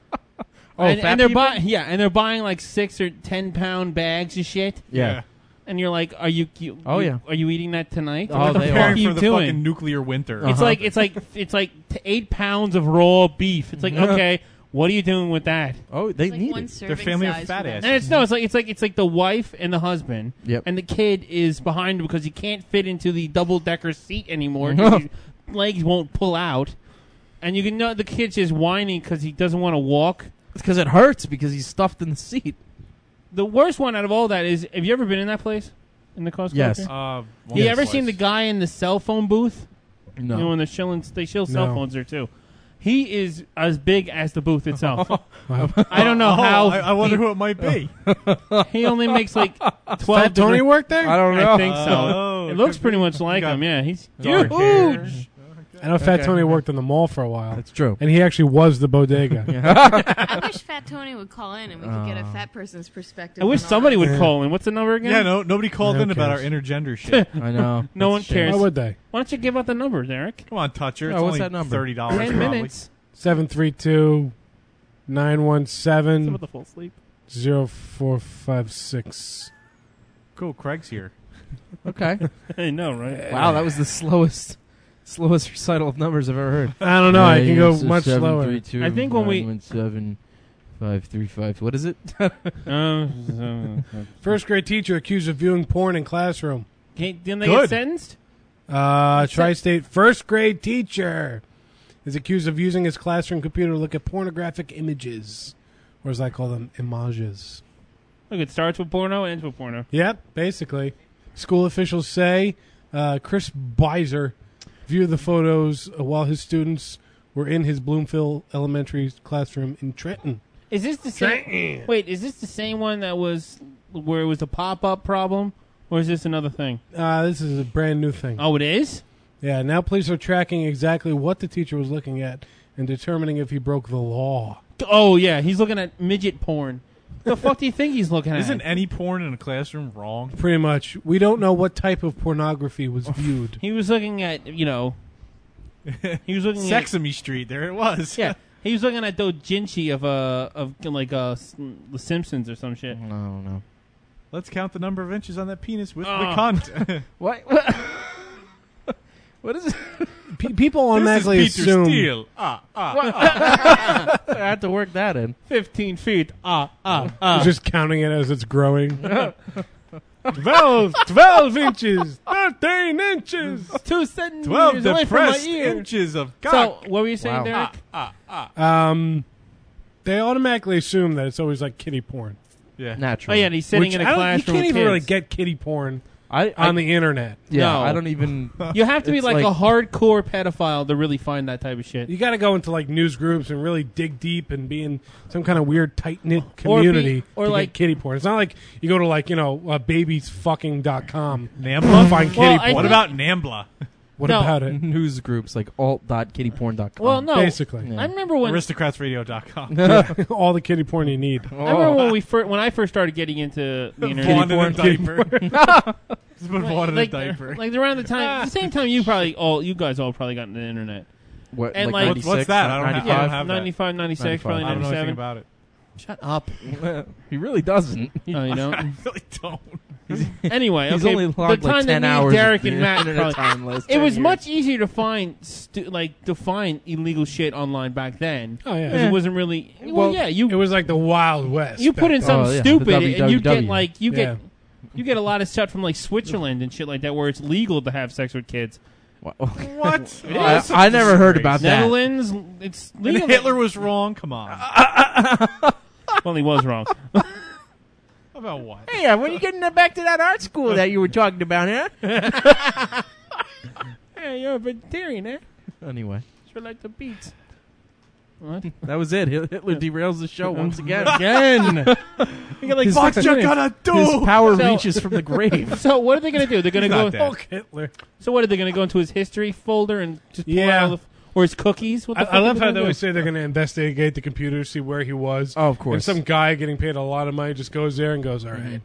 Oh, and, fat and they're people? and they're buying like 6 or 10 pound bags of shit. Yeah. And you're like, are you? Oh, yeah. Are you eating that tonight? Oh, What the they fuck are. are you for the doing? fucking nuclear winter. It's like it's like 8 pounds of raw beef. It's like, okay, what are you doing with that? Oh, they It's like need one it. serving Their family of size fat for them. asses. And it's like the wife and the husband, Yep. and the kid is behind him because he can't fit into the double decker seat anymore. 'Cause his legs won't pull out, and you can know the kid's just whining because he doesn't want to walk. It's because it hurts because he's stuffed in the seat. The worst one out of all that is: have you ever been in that place in the Costco? Yes. here? Once You or ever twice. seen the guy in the cell phone booth? No. You know, when they're shilling, they shill cell No. phones there too. He is as big as the booth itself. Wow. I don't know how. I wonder who it might be. He only makes like 12. Fat Tony worked there? I don't know. I think so. Oh, It looks could pretty be. much like Got him. Yeah, he's dark hair. huge. I know Fat Tony worked in the mall for a while. That's true. And he actually was the bodega. I wish Fat Tony would call in and we could get a fat person's perspective. I wish on all somebody that. would call in. What's the number again? Yeah, nobody called Who in about our cares? intergender shit. I know. No one That's a shame. cares. Why would they? Why don't you give out the number, Derek? Come on, Toucher. Oh, It's what's only that number? $30 10 probably. minutes. 732-917-0456. the full sleep. Cool, Craig's here. Okay. I know, right? Wow, that was the slowest recital of numbers I've ever heard. I don't know. I can go much slower. I think when we- 7-535. What is it? First grade teacher accused of viewing porn in classroom. Didn't they Good. get sentenced? Tri-state first grade teacher is accused of using his classroom computer to look at pornographic images, or as I call them, images. Look, it starts with porno, ends with porno. Yep, basically. School officials say Chris Beiser viewed the photos while his students were in his Bloomfield Elementary classroom in Trenton. Is this the same? Wait, is this the same one that was where it was a pop-up problem, or is this another thing? This is a brand new thing. Oh, it is. Yeah, now police are tracking exactly what the teacher was looking at and determining if he broke the law. Oh yeah, he's looking at midget porn. The fuck do you think he's looking at? Isn't any porn in a classroom wrong? Pretty much. We don't know what type of pornography was viewed. He was looking at, he was looking Sesame Street. There it was. at, yeah, he was looking at doujinshi of The Simpsons or some shit. No. Let's count the number of inches on that penis with the Oh. cunt. What? What is it? People automatically this is Peter assume. Steele. I had to work that in. 15 feet. Just counting it as it's growing. 12 inches, 13 inches. 2 centimeters 12 away from my depressed ear. inches of So, cock. what were you saying, Derek? They automatically assume that it's always like kiddie porn. Yeah. Oh Naturally. yeah, and he's sitting in a You classroom. can't with even really kids. get kiddie porn I on the internet. Yeah, No. I don't even. You have to be It's like like- a hardcore pedophile to really find that type of shit. You got to go into like news groups and really dig deep and be in some kind of weird tight knit Or be- community or to like- get kiddie porn. It's not like you go to like babiesfucking.com. Nambla? Find kiddie Well, I porn. What think- about Nambla? What No. about it? News groups like alt.kittyporn.com. Well, no. Basically, I remember when Aristocratsradio.com. all the kiddie porn you need. I remember when I first started getting into the internet. Vaughn in a diaper. Just put Vaughn in a Like, diaper. like around the time, the same time you guys all probably got into the internet. What, And like like- 96, What's that? I don't have- 95? I don't have that. 95, 96, 95. probably I don't know anything 97. about it. Shut up. He really doesn't. Oh, you don't? I really don't. Anyway, He's okay, only the logged time like 10 that me, hours Derek, of and the Matt internet probably- time last it 10 was years. much easier to find to find illegal shit online back then. Oh, yeah. 'Cause it wasn't really. Well, yeah, it was like the Wild West. you put in back something then. stupid, the and you get WWW. like you Yeah. get a lot of stuff from like Switzerland and shit like that, where it's legal to have sex with kids. What? It is. I never heard about that. Netherlands, it's And legal. Hitler was wrong. Come on. Well, he was wrong. About what? Hey, when are you getting back to that art school that you were talking about, huh? Hey, you're a vegetarian, eh? Anyway, Sure like the beats. What? that was it. Hitler derails the show once again. Again. You got like His- six What you minutes. gonna do? His power So- reaches from the grave. So what are they going to do? They're going to He's go. not dead. Fuck Hitler. So what are they going to go into his history folder and just pull Yeah. out all the, or his cookies? What the I fuck love are how gonna they do? always say they're going to investigate the computer, see where he was. Oh, of course. And some guy getting paid a lot of money just goes there and goes, all right.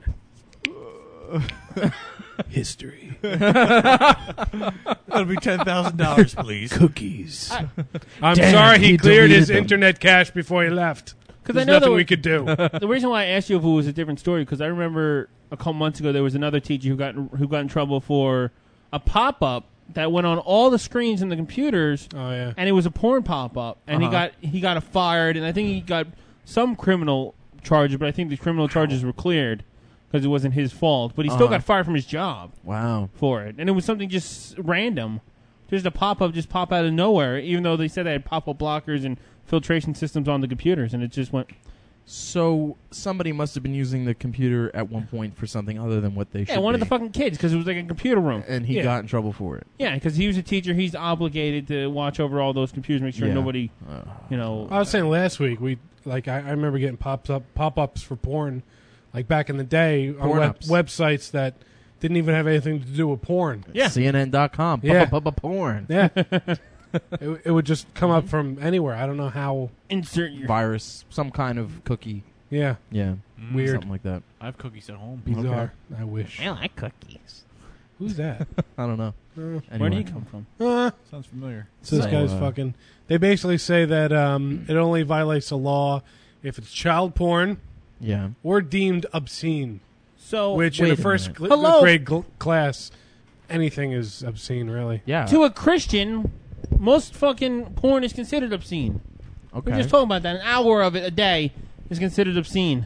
History. That'll be $10,000, please. Cookies. I'm Damn, sorry he he cleared his deleted them. internet cache before he left. Because There's I know nothing that we could do. the reason why I asked you if it was a different story because I remember a couple months ago there was another teacher who got in trouble for a pop up that went on all the screens in the computers, Oh, yeah. and it was a porn pop up, and he got fired, and I think he got some criminal charges, but I think the criminal charges were cleared because it wasn't his fault, but he still got fired from his job Wow. for it, and it was something just random, just a pop up just pop out of nowhere, even though they said they had pop up blockers and filtration systems on the computers, and it just went. So somebody must have been using the computer at one point for something other than what they should Yeah, one of be. the fucking kids, because it was like a computer room. And he Yeah. got in trouble for it. Yeah, because he was a teacher. He's obligated to watch over all those computers, make sure Yeah. nobody, you know. I was saying last week, I remember getting pop-ups for porn, like back in the day, on Porn-ups. websites that didn't even have anything to do with porn. Yeah. CNN.com. Yeah. Porn. Yeah. it would just come up from anywhere. I don't know how. Insert your. Virus. Some kind of cookie. Yeah. Yeah. Weird. Something like that. I have cookies at home. Bizarre. I wish. I like cookies. Who's that? I don't know. Where Anyway. do you come from? Sounds familiar. So this So, guy's fucking. They basically say that it only violates the law if it's child porn Yeah. or deemed obscene. So, Which in wait the a first minute. Hello? grade class, anything is obscene, really. Yeah. to a Christian, most fucking porn is considered obscene. Okay. We're just talking about that. An hour of it a day is considered obscene.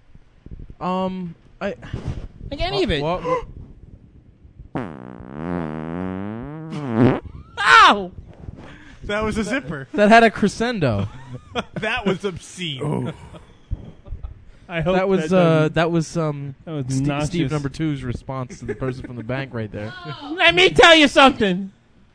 I. Like any of it. What? Ow! That was a zipper. That had a crescendo. That was obscene. I hope That was doesn't- was that was Steve noxious. number 2's response to the person from the bank right there. Let me tell you something.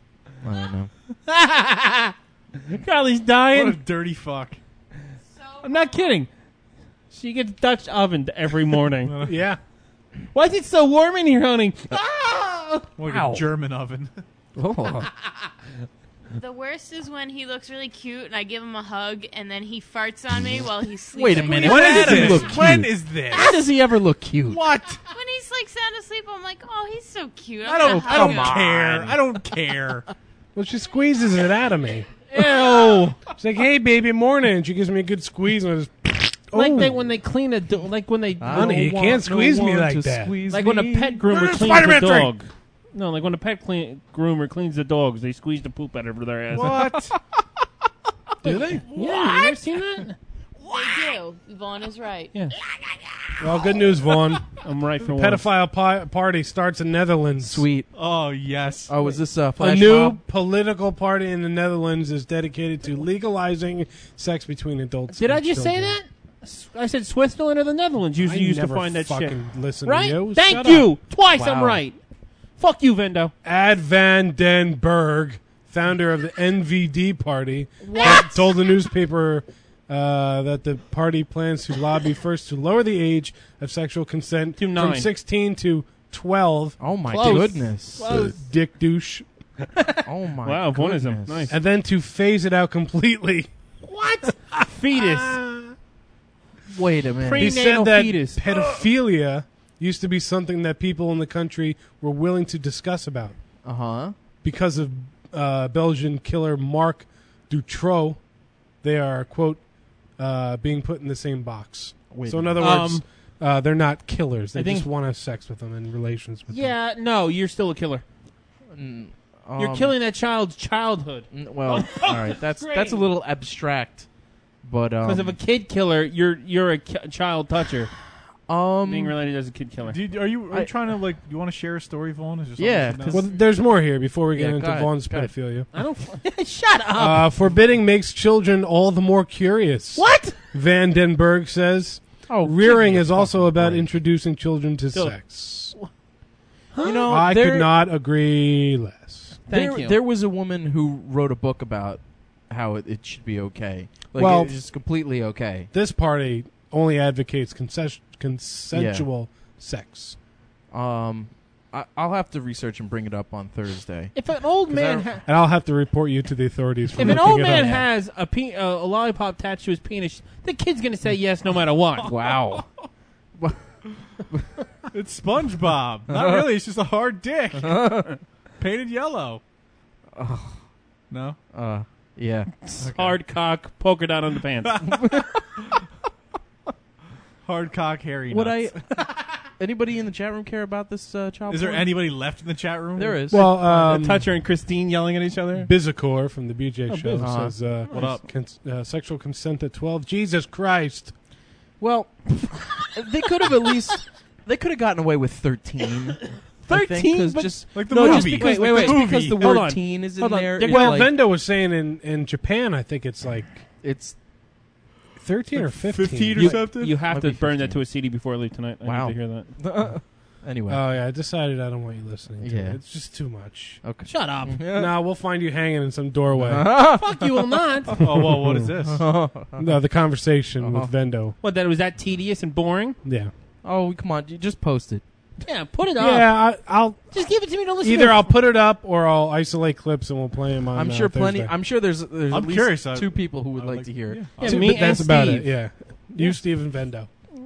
I don't know. Carly's What a dying. dirty fuck. I'm not kidding. She gets Dutch ovened every morning. Yeah. Why is it so warm in here, honey? Ah! Like Ow. a German oven. Oh. The worst is when he looks really cute and I give him a hug and then he farts on me while he's sleeping. Wait a minute. When When is does he this? look cute? When is this? How does he ever look cute? What? When he's like sound asleep, I'm like, oh, he's so cute. I don't hug him. care. I don't care. Well, she squeezes it out of me. Ew. She's like, "Hey, baby, morning." And she gives me a good squeeze, and I just, Like oh. when they clean a like when they Honey, you can't squeeze me like that. like when a pet groomer cleans Spider-Man a 3. dog. No, like when a pet groomer cleans the dogs, they squeeze the poop out of their ass. What? Do they? Yeah, you never seen that? They do. Vaughn is right. Yeah, Well, good news, Vaughn. I'm right for once. Pedophile party starts in Netherlands. Sweet. Oh, yes. Oh, was this a A flash new mob? political party in the Netherlands is dedicated to legalizing sex between adults. Did and I just say children. that? I said Switzerland or the Netherlands. I Usually used to never find that shit. fucking listen Right? to you. Thank Shut you. up. Twice I'm Wow. right. Fuck you, Vendo. Ad van den Berg, founder of the NVD party, What? told the newspaper that the party plans to lobby first to lower the age of sexual consent To from 9. 16 to 12. Oh my Close. goodness. Close. Dick douche. Oh my Wow, goodness. Vonism. Nice. And then to phase it out completely. What? Fetus. Wait a minute. He Prenatal said that fetus. pedophilia used to be something that people in the country were willing to discuss about. Uh-huh. Because of Belgian killer Marc Dutroux, they are, quote, being put in the same box. Wait So a in other minute. words, they're not killers. They I think- just want to have sex with them and relations with them. Yeah, no, you're still a killer. You're killing that child's childhood. Well, all right, that's a little abstract, but Because of a kid killer, you're a child toucher. Being related as a kid killer. Are you trying to like? You want to share a story, Vaughn? Is there something Yeah, you should know? Well, there's more here before we get Yeah, into go ahead, Vaughn's go ahead. pedophilia. I don't. Shut up. Forbidding makes children all the more curious. What? Van Den Berg says. Oh, Rearing give me a is also fucking about break. introducing children to Still- sex. You know, I could not agree less. Thank you. There was a woman who wrote a book about how it should be okay. Like, Well- it's just completely okay. This party only advocates consensual sex. I'll have to research and bring it up on Thursday. If an old man, And I'll have to report you to the authorities for if an looking old it man up. has a lollipop attached to his penis, the kid's gonna say yes no matter what. Wow. It's SpongeBob. Not really. It's just a hard dick painted yellow. No. Yeah. Hard cock, polka dot on the pants. Hard cock, hairy Would nuts. anybody in the chat room care about this child? Is there porn? anybody left in the chat room? There is. Well, Toucher and Christine yelling at each other. Bizicor from the BJ show Biz. says, What up? Sexual consent at 12. Jesus Christ. Well, they could have at least. They could have gotten away with 13. 13? But Just Like the no, movie. just because, Wait, just the because the movie. Hold word on. teen is in Hold on. there. Yeah, it's Well, like, Vendo was saying in Japan, I think it's like it's 13 or 15. 15 or You, something? you have Might to be burn that 15. to a CD before I leave tonight. I Wow. need to hear that. anyway. Oh, yeah, I decided I don't want you listening to Yeah. it. It's just too much. Okay. Shut up. No, we'll find you hanging in some doorway. Fuck you will not. Oh, well, what is this? No, the conversation with Vendo. What, that was that tedious and boring? Yeah. Oh, come on! You just post it. Yeah, put it up. Yeah, I'll Just give it to me to listen either to. I'll put it up or I'll isolate clips and we'll play them on I'm sure plenty. Thursday. I'm sure there's I'm at least curious. 2 people who would I'd like to hear it. Yeah, Two- me but that's and about Steve. it, yeah. You, Steve, and Vendo.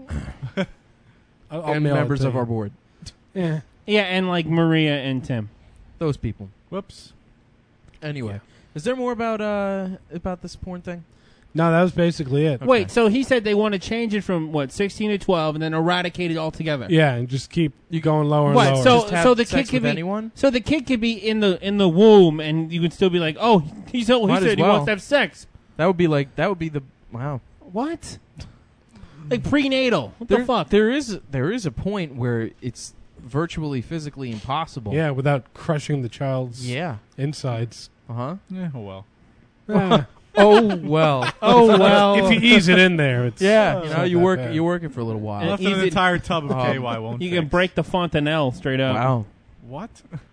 I'll And mail it members to of you. our board. Yeah. Yeah, and like Maria and Tim. Those people. Whoops. Anyway, is there more about this porn thing? No, that was basically it. Wait, so he said they want to change it from what 16 to 12 and then eradicate it altogether. Yeah, and just keep going lower and What? lower. So Just have so the sex kid could with be anyone? So the kid could be in the womb and you could still be like, oh, he said Might as he well. wants to have sex. That would be the wow. What? Like prenatal. What the fuck? There is a point where it's virtually physically impossible. Yeah, without crushing the child's Yeah. insides. Uh-huh. Yeah, oh, well. Ah. Oh well. Oh well. If you ease it in there, it's Yeah, it's you know, not you that work bad. you're working for a little I while. left an easy- entire tub of KY won't You fix. can break the fontanelle straight up. Wow. What?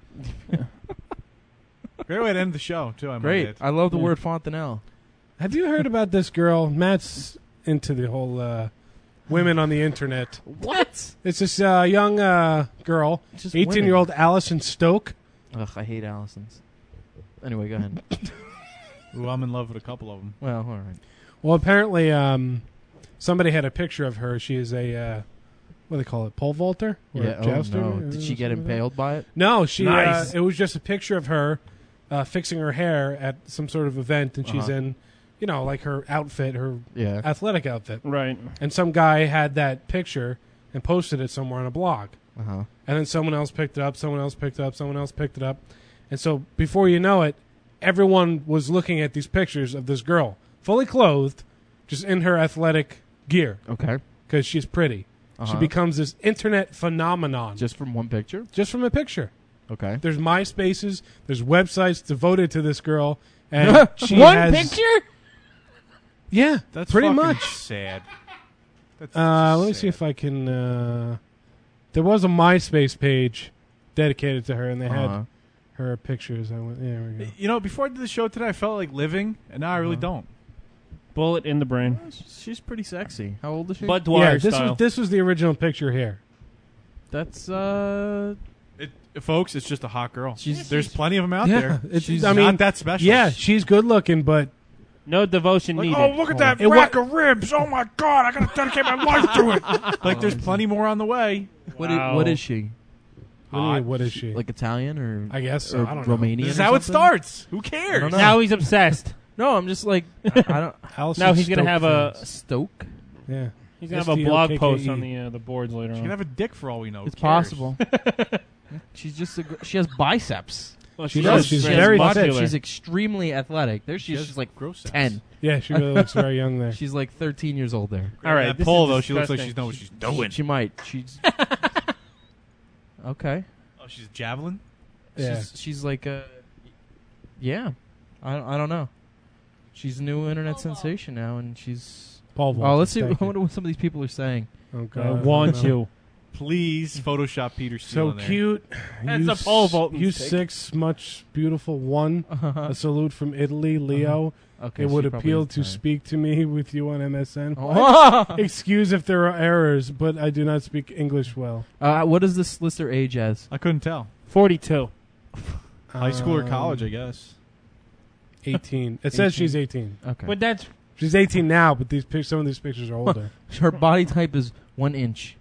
Great way to end the show, too. I might Great. add. I love the word fontanelle. Have you heard about this girl? Matt's into the whole women on the internet. What? It's this young girl, Just 18-year-old Allison Stoke. Ugh, I hate Allison's. Anyway, go ahead. Ooh, I'm in love with a couple of them. Well, all right. Well, apparently somebody had a picture of her. She is a, what do they call it, pole vaulter? Or Yeah. Oh, jouster? no. Did she get Something like that? impaled by it? No, she. Nice. It was just a picture of her fixing her hair at some sort of event, and she's Uh-huh. in, like her outfit, her Yeah. athletic outfit. Right. And some guy had that picture and posted it somewhere on a blog. Uh-huh. And then someone else picked it up, someone else picked it up, someone else picked it up. And so before you know it, everyone was looking at these pictures of this girl, fully clothed, just in her athletic gear, Okay. because she's pretty. She Uh-huh. becomes this internet phenomenon Just from one picture? just from a picture. Okay. There's MySpaces, there's websites devoted to this girl, and she One has, picture? Yeah, That's pretty fucking much. sad. That's Let me sad. see if I can. There was a MySpace page dedicated to her, and they Uh-huh. had her pictures. I went, there we go. You know, before I did the show today, I felt like living, and now I really don't. Bullet in the brain. She's pretty sexy. How old is she? Bud Yeah, Dwyer this style. was this was the original picture here. That's Folks, it's just a hot girl. She's- There's plenty of them out Yeah, there. it's- She's I mean, not that special. Yeah, she's good looking, but No devotion Like, needed. oh, look at that It rack of ribs. Oh, my God. I got to dedicate my life to it. Like, there's Oh, plenty more on the way. what is she? what is she? Like Italian or I guess so. or I don't know. Romanian? This is or how it something? starts. Who I cares? don't know. Now he's obsessed. No, I'm just like I don't. Allison Now he's gonna Stoke have a- fans. Stoke. Yeah. He's gonna have a blog post on STOKKE. the boards later She on. can have a dick for all we know. Who It's cares? possible. She's just she has biceps. Well, She does. She's very muscular. She's extremely athletic. There She has she's like gross sex. 10. Yeah, she really looks very young there. She's like 13 years old there. All right, That this pole is though, she looks like disgusting. she knows what she's doing. She might. She's okay. Oh, she's a javelin. Yeah. She's like yeah. I don't know. She's a new internet sensation now, and she's. Paul Volk. Oh, let's see. I Thank you. wonder what some of these people are saying. Oh, God. I want don't know. you. Please Photoshop Peter Steele So in there. cute. That's you a pole vault You mistake. 6, much beautiful one. A salute from Italy, Leo. Okay, It would she probably appeal is to Italian. speak to me with you on MSN. Oh. Excuse if there are errors, but I do not speak English well. What does this list her age as? I couldn't tell. 42. High school or college, I guess. 18. It says 18. she's 18. Okay. But that's She's 18 now, but some of these pictures are older. Her body type is 1 inch.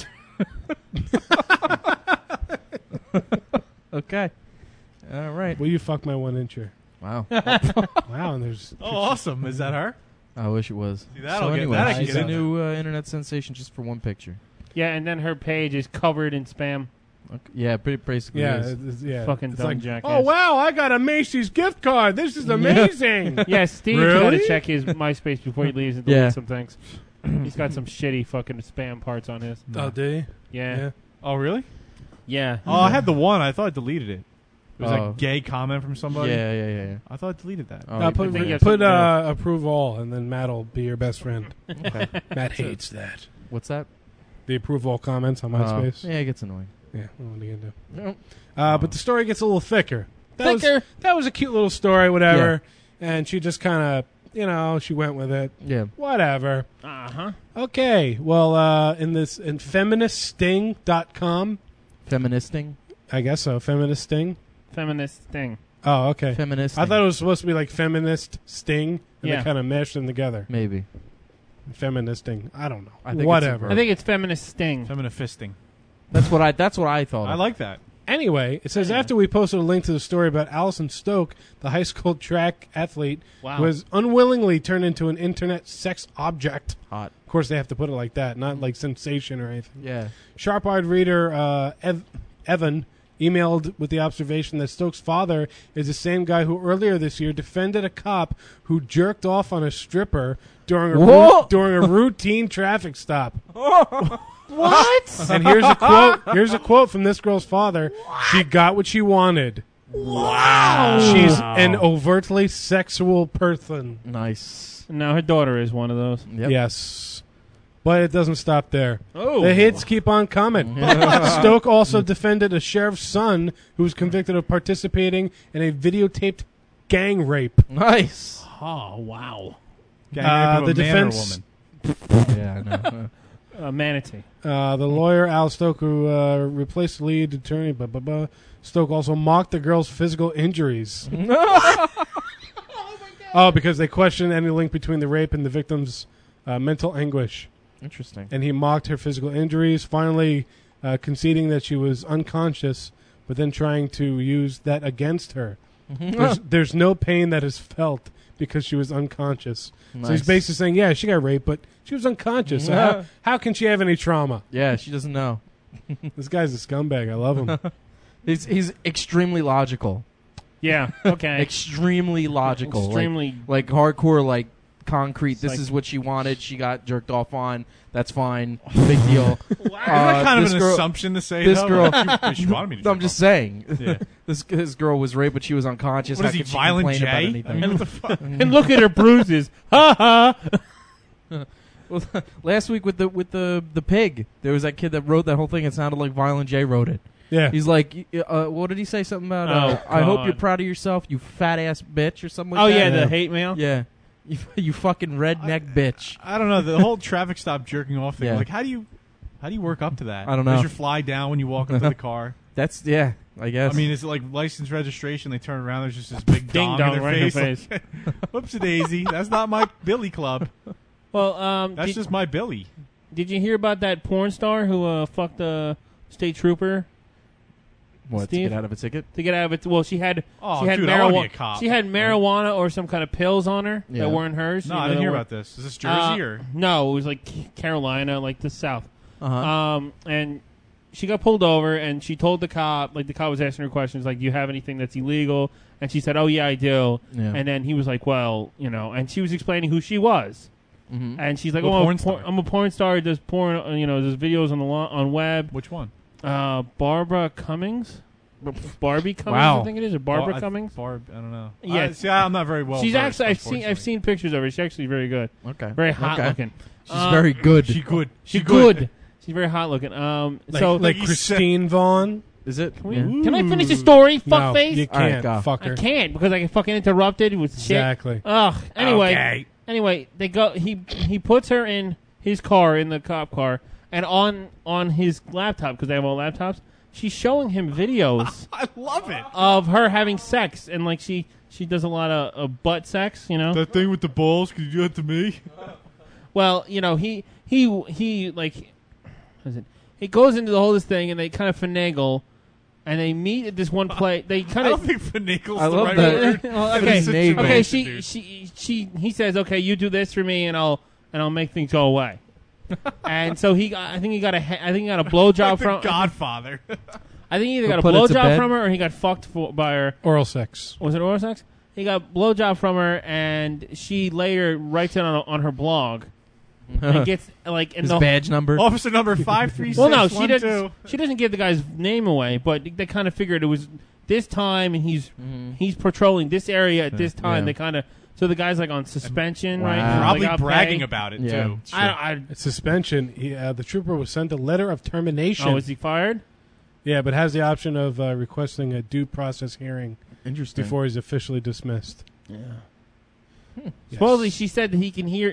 Okay. All right. Will you fuck my 1 incher? Wow. Wow, and there's Oh, awesome! Is that her? I wish it was. See, that'll so get- anyway, that I can she's get a on new internet sensation just for one picture. yeah, and then her page is covered in spam. Okay. Yeah, basically. yeah, is. yeah. Fucking it's dumb like, jackass. oh wow, I got a Macy's gift card. This is amazing. Yeah, Steve's Really? got to check his MySpace before he leaves and delete Yeah. some things. He's got some shitty fucking spam parts on his. Oh, do you? Yeah. Oh, really? Yeah. Oh, I had the one. I thought I deleted it. It was Oh. a gay comment from somebody. Yeah. I thought I deleted that. Oh, Put, think you have put something approve all, and then Matt will be your best friend. Okay. Matt hates that. What's that? The approve all comments on MySpace. Yeah, it gets annoying. Yeah, what are you gonna do? Nope. But the story gets a little thicker. Thicker? That was a cute little story, whatever. And she just kind of, she went with it. Yeah. Whatever. Uh-huh. Okay. Well, in feministsting.com, Feministing. I guess so. Feminist Sting. Feminist thing. Oh, okay. Feministing. I thought it was supposed to be like feminist sting, and Yeah. they kind of meshed them together. Maybe. Feministing. I don't know. I think it's a Whatever. verb. I think it's feminist sting. Feminine fisting. That's what I thought. I of. like that. Anyway, it says after we posted a link to the story about Allison Stoke, the high school track athlete, Wow. was unwillingly turned into an internet sex object. Hot. Of course, they have to put it like that, not like sensation or anything. Yeah. Sharp-eyed reader Evan emailed with the observation that Stokes' father is the same guy who earlier this year defended a cop who jerked off on a stripper during a routine traffic stop. What? And here's a quote. Here's a quote from this girl's father. She got what she wanted. Wow. She's an overtly sexual person. Nice. No, her daughter is one of those. Yep. Yes. But it doesn't stop there. Oh. The hits keep on coming. Stoke also defended a sheriff's son who was convicted of participating in a videotaped gang rape. Nice. Oh, wow. Gang rape of the a man or defense- woman. Yeah, I know. Manatee. The lawyer, Al Stoke, who replaced the lead attorney, Stoke also mocked the girl's physical injuries. Oh, because they questioned any link between the rape and the victim's mental anguish. Interesting. And he mocked her physical injuries, finally conceding that she was unconscious, but then trying to use that against her. There's no pain that is felt because she was unconscious. Nice. So he's basically saying, yeah, she got raped, but she was unconscious. So how can she have any trauma? Yeah, she doesn't know. This guy's a scumbag. I love him. He's extremely logical. Yeah. Okay. Extremely logical. Extremely. Like hardcore, like concrete. It's This like- is what she wanted. She got jerked off on. That's fine. Big deal. Isn't that kind of this an girl- assumption to say? this though? girl- Like, she wanted me to. No, I'm jerk just off. saying. Yeah. This girl was raped, but she was unconscious. What How is he, could she Violent complain about J? anything? I mean, what the fuck? And look at her bruises. Ha ha. Well, last week with the pig, there was that kid that wrote that whole thing. It sounded like Violent J wrote it. Yeah. He's like, what did he say? Something about, Oh, I hope God. you're proud of yourself, you fat ass bitch, or something like Oh that. yeah, the hate mail. Yeah. You fucking redneck bitch. I don't know, the whole traffic stop jerking off thing. Yeah. Like, how do you work up to that? I don't know. Does your fly down when you walk into the car? That's, yeah, I guess. I mean, is it like license registration? They turn around, there's just this big Ding dong dong in their right in face. her Like, whoopsie daisy. That's not my Billy Club. Well, That's just my Billy. Did you hear about that porn star who fucked a state trooper? What, to Steve? get out of a ticket? To get out of it. Well, she had Oh, she had dude, I wanna be a marijuana. cop. She had marijuana or some kind of pills on her Yeah. that weren't hers. No, You I know, didn't that hear weren't- about this. Is this Jersey or? No, it was like Carolina, like the South. Uh-huh. And she got pulled over, and she told the cop, like the cop was asking her questions, like, "Do you have anything that's illegal?" And she said, "Oh yeah, I do." Yeah. And then he was like, "Well, you know," and she was explaining who she was, Mhm. and she's like, What "Oh, porn star? I'm a porn star. Does porn, there's videos on the on web." Which one? Barbara Cummings, Barbie Cummings, Wow. I think it is, or Barbara Cummings. I don't know. Yeah. See, I'm not very well. She's versed, actually I've seen pictures of her. She's actually very good, Okay. very hot Okay. looking. She's very good. She good. She's good. She's very hot looking. Like, So like you Christine Vaughn. Is it? Can, we- Yeah. can I finish the story? No, Fuckface. you All right, can't. go. Fucker. I can't because I get fucking interrupted with shit. Exactly. Ugh. Anyway, Okay. they go. He puts her in his car, in the cop car, and on his laptop, because they have all laptops. She's showing him videos I love it. of her having sex, and like she does a lot of butt sex, you know. That thing with the balls. Could you do that to me? Well, he like, what is it? He goes into the whole this thing, and they kind of finagle, and they meet at this one place. They I kind don't of. think finagle's I the love right that. word. Well, in okay, this situation, okay. dude. He says, okay, you do this for me, and I'll make things go away. And so I think he got a blowjob Like the from. Godfather. I think he either He'll got a put it to blowjob bed. from her, or he got fucked by her. Oral sex. Was it oral sex? He got blowjob from her, and she later writes it on her blog, and gets like in His the badge number. Officer number 536. Well, no, she doesn't. She doesn't give the guy's name away, but they kind of figured it was this time, and he's patrolling this area at this time. Yeah. They kind of so the guy's like on suspension, Wow. right? Probably Like, I'll bragging pay. about it Yeah. too. It's suspension. The trooper was sent a letter of termination. Oh, is he fired? Yeah, but has the option of requesting a due process hearing Interesting. before he's officially dismissed. Yeah. Yes. Supposedly, she said that he can hear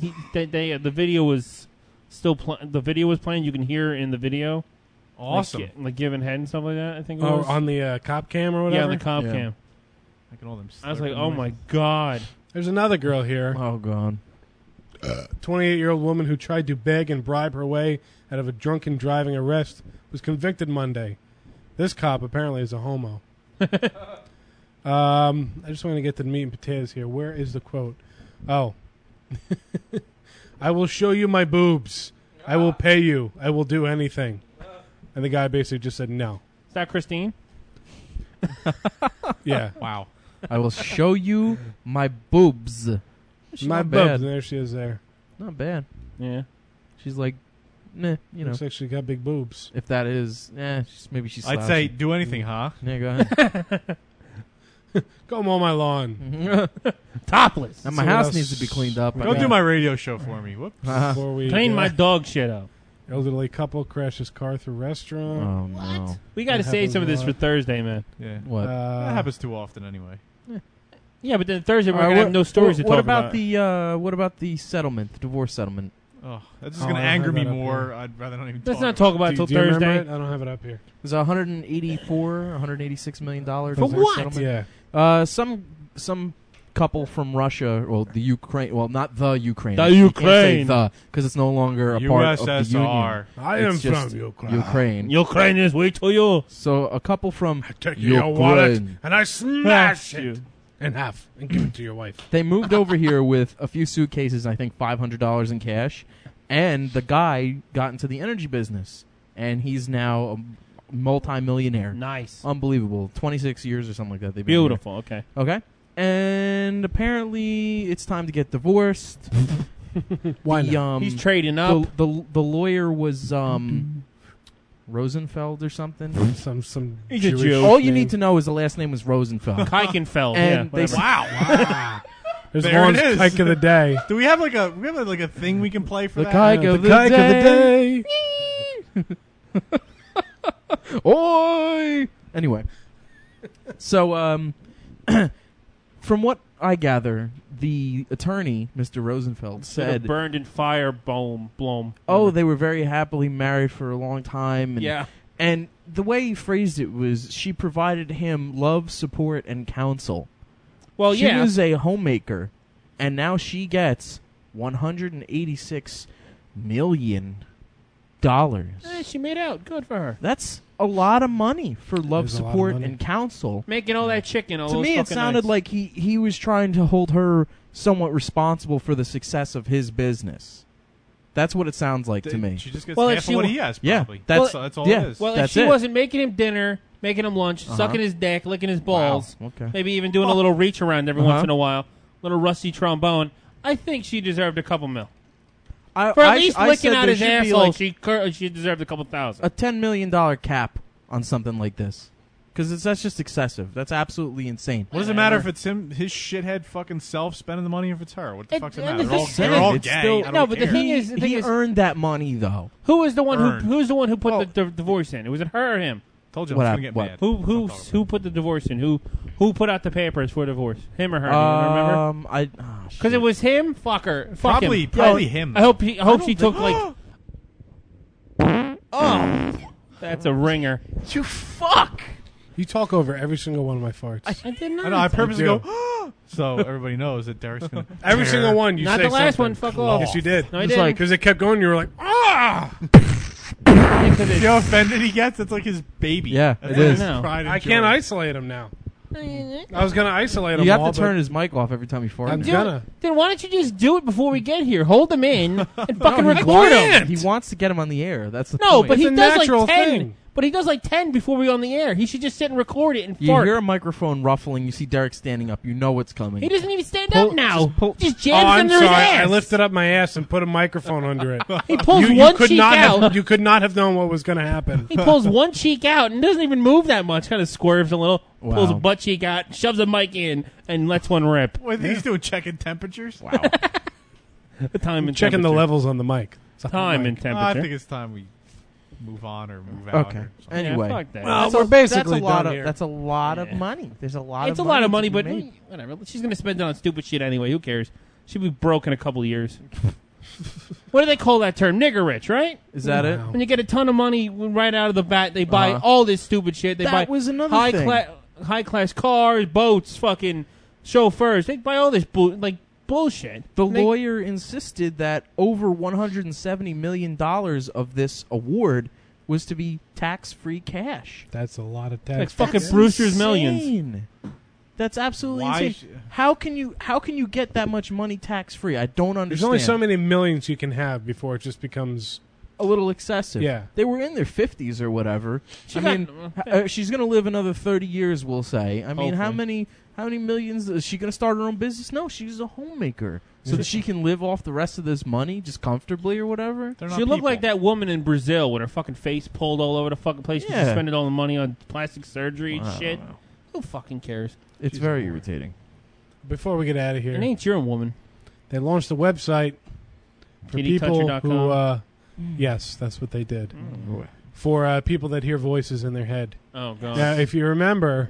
the video was still the video was playing. You can hear in the video. Awesome. like giving head and stuff like that. I think. It Oh, was. on the cop cam or yeah, whatever? on the cop Yeah. cam. Look at all them I was like, slurping oh noises. my god. There's another girl here. Oh, God. 28-year-old woman who tried to beg and bribe her way out of a drunken driving arrest was convicted Monday. This cop apparently is a homo. I just want to get to the meat and potatoes here. Where is the quote? Oh. I will show you my boobs. I will pay you. I will do anything. And the guy basically just said no. Is that Christine? Yeah. Wow. I will show you my boobs. She's My not boobs. bad. And there she is there. Not bad. Yeah. She's like, meh, Looks like she got big boobs. if that is, maybe she's I'd say do anything, huh? Yeah, go ahead. Go mow my lawn. Topless. Now my So what house else? needs to be cleaned up. Go do my radio show for me. Whoops. Before we Clean my dog shit up. elderly couple crashes car through restaurant. Oh, no. We got to That save some of happens this a for Thursday, man. Yeah. What? That happens too often anyway. Yeah, but then Thursday we're All right, gonna have no stories to what talk about. What about the settlement, the divorce settlement? Oh, that's just Oh, going to I don't anger have me that up more. here. I'd rather not even Let's talk not about talk about it Do till you remember Thursday. it? I don't have it up here. It was 186 million dollars. For what? Settlement. Yeah. Some couple from Russia, well, the Ukraine, well, not the Ukraine. The You can't say Ukraine. the, because it's no longer a part of the union. USSR. I It's am just from Ukraine. Ukraine. Ukrainians, wait till you. So a couple from Take your wallet Ukraine. and I smash You. it in half and give it to your wife. They moved over here with a few suitcases, I think $500 in cash, and the guy got into the energy business, and he's now a multi-millionaire. Nice. Unbelievable. 26 years or something like that. They've been here. Beautiful. Okay. Okay. And apparently it's time to get divorced. Why The, not? He's trading up. The lawyer was Rosenfeld or something. Some He's a Jewish Jew. All you name. need to know is the last name was Rosenfeld. Kuikenfeld. And yeah, they whatever. Wow. There's There Lawrence it is. Kike of the day. Do we have like a thing we can play for The that? Kike of the the Kike day. of the day. Oi! Anyway, so from what I gather, the attorney, Mr. Rosenfeld, Should have said, burned in fire, blown. "Oh, they were very happily married for a long time." And, yeah. and the way he phrased it was, she provided him love, support, and counsel. Well, she yeah. was a homemaker, and now she gets $186 million. She made out. Good for her. That's a lot of money for love, is a lot of support, money. and counsel. Making all that chicken. All To those me, it fucking sounded nights. like he was trying to hold her somewhat responsible for the success of his business. That's what it sounds like to me. She just gets Well, if half she of what wa- he has, Yeah, probably. that's That's all yeah. it is. Well, if That's she it. wasn't making him dinner, making him lunch, sucking his dick, licking his balls, Okay. maybe even doing a little reach around every once Uh-huh. in a while, little rusty trombone, I think she deserved a couple mil. I, For at I- least I licking said out there his should be, asshole, like, she deserved a couple thousand. a $10 million cap on something like this. Because that's just excessive. That's absolutely insane. What does it matter if it's him, his shithead fucking self spending the money, or if it's her? What the fuck's it and matter? the thing- They're all it's gay. still- I don't No, but the care. thing is, He earned that money, though. who was the one Earned. who's the one who put the divorce in? Was it her or him? Told you I What was hap- gonna get what? mad. Who put the divorce in? Who put out the papers for divorce? Him or her? Do you remember? Because it was him. Fuck her. Fuck him. Probably him. I hope she took like. Oh, that's a ringer. You fuck! You talk over every single one of my farts. I did not. I know. I purposely do. go so everybody knows that Derek's gonna Every tear. single one. You Not say the last something. one. Fuck off. Yes, you did. No, I It's didn't. because it kept going. You were like, ah! See how offended he gets? It's like his baby. Yeah, That's it like is. his No. pride and I can't joy. isolate him now. I was gonna isolate him. You have all, to turn his mic off every time he farts. I'm Do gonna. Then why don't you just do it before we get here? Hold them in and fucking he record them. can't. He wants to get him on the air. That's the No, point. but he It's a does natural like 10. thing. But he does like 10 before we on the air. He should just sit and record it and You fart. hear a microphone ruffling. You see Derek standing up. You know what's coming. He doesn't even stand Pull- up now. just pull- Just Oh, jams I'm under sorry. his ass. I lifted up my ass and put a microphone under it. He pulls you one could cheek not out. have. You could not have known what was going to happen. He pulls one cheek out and doesn't even move that much. Kind of swerves a little. Pulls a Wow. butt cheek out, shoves a mic in, and lets one rip. What he's doing? Checking temperatures. Wow. The time and Checking the temperature. levels on the mic. It's on the Time mic. and I temperature. think it's time we move on or move out. Okay. Or something. Anyway, fuck that. Well, That's we're a- basically that's a lot done of here. that's a lot of Yeah. money. There's a lot. It's of a lot of money money, to but be made. whatever. She's going to spend it on stupid shit anyway. Who cares? She'll be broke in a couple of years. What do they call that term? Nigger rich, right? Is that it? Wow. When you get a ton of money right out of the bat, they buy Uh-huh. all this stupid shit. They That buy was another high thing. high class cars, boats, fucking chauffeurs. They buy all this bullshit. The They- lawyer insisted that over $170 million of this award was to be tax-free cash. That's a lot of Like tax. fucking That's Brewster's Millions. insane. That's absolutely Why insane. How can you get that much money tax-free? I don't understand. There's only so many millions you can have before it just becomes. A little excessive. Yeah. They were in their 50s or whatever. She I got- mean, she's going to live another 30 years, we'll say. I mean, how Hopefully. many millions? Is she going to start her own business? No, she's a homemaker. So that she can live off the rest of this money just comfortably or whatever? They're not She looked people. like that woman in Brazil with her fucking face pulled all over the fucking place. She's Yeah. spending all the money on plastic surgery and I don't shit. know. Who fucking cares? It's She's very a whore. irritating. Before we get out of It here, ain't your woman. they launched a website for people KittyCountry.com. who. Yes, that's what they did. For people that hear voices in their head. Oh, God. Now, if you remember,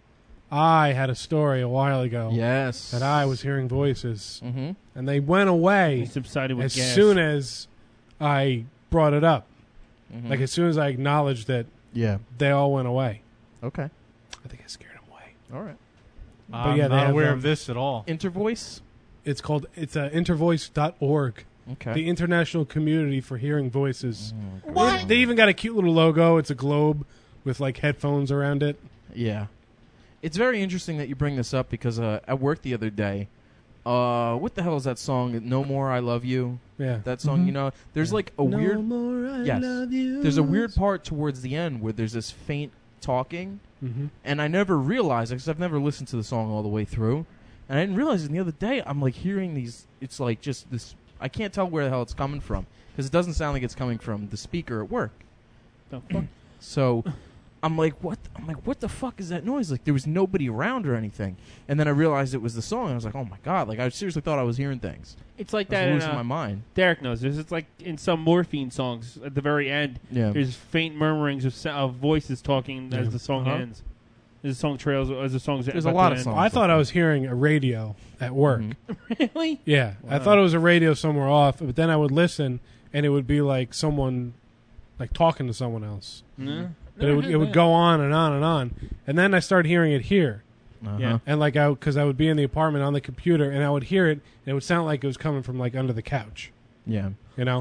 I had a story a while ago Yes. that I was hearing voices, Mm-hmm. and they went away He subsided with as gas. soon as I brought it up. Mm-hmm. Like as soon as I acknowledged that, Yeah. they all went away. Okay. I think I scared them away. All right. I'm yeah, they not have, aware of this at all. Intervoice? It's called intervoice.org, Okay. the International Community for Hearing Voices. What? They even got a cute little logo. It's a globe with like headphones around it. Yeah. It's very interesting that you bring this up because at work the other day, what the hell is that song? No More I Love You? Yeah. That song, you know, there's like a weird more I Yes. love you. there's a weird part towards the end where there's this faint talking, Mm-hmm. and I never realized because I've never listened to the song all the way through, and I didn't realize it the other day. I'm like hearing these. It's like just this. I can't tell where the hell it's coming from because it doesn't sound like it's coming from the speaker at work. The fuck? So I'm like, what? I'm like, what the fuck is that noise? Like there was nobody around or anything, and then I realized it was the song. And I was like, oh my god! Like I seriously thought I was hearing things. It's like I that. was losing my mind. Derek knows this. It's like in some Morphine songs at the very end. Yeah. There's faint murmurings of voices talking as Yeah. the song Uh-huh. ends. As the song trails, as the song's There's a about lot to of end. songs. I thought I was hearing a radio at work. Mhm. Really? Yeah, I Wow. thought it was a radio somewhere off, but then I would listen, and it would be like someone, like talking to someone else. No. But it would go on and on and on, and then I started hearing it here, Uh-huh. Yeah. and like because I would be in the apartment on the computer, and I would hear it, and it would sound like it was coming from like under the couch, Yeah. you know.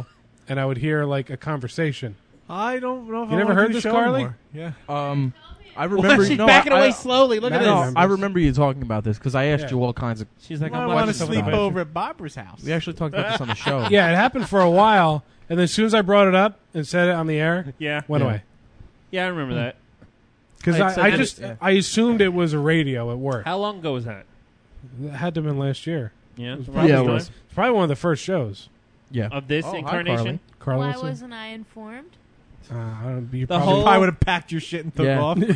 and I would hear like a conversation. I don't know if You I never wanna heard do the this, show Carly? anymore. Yeah. I remember. She's no, backing I, away slowly. Look at No, this. I remember you talking about this because I asked Yeah. you all kinds of. She's like, I I'm want to watching sleep something. over at Barbara's house. We actually talked about this on the show. Yeah, it happened for a while, and then as soon as I brought it up and said it on the air, Yeah. went Yeah. away. Yeah, I remember that. Because I'd I said just that- yeah. I assumed it was a radio at work. How long ago was that? It had to have been last year. Yeah. Yeah, it was. It's probably one of the first shows. Yeah. Of this Oh, hi, incarnation? Carly, Why what's it? wasn't I informed? I don't, you The probably whole- I would have packed your shit and took Yeah. off.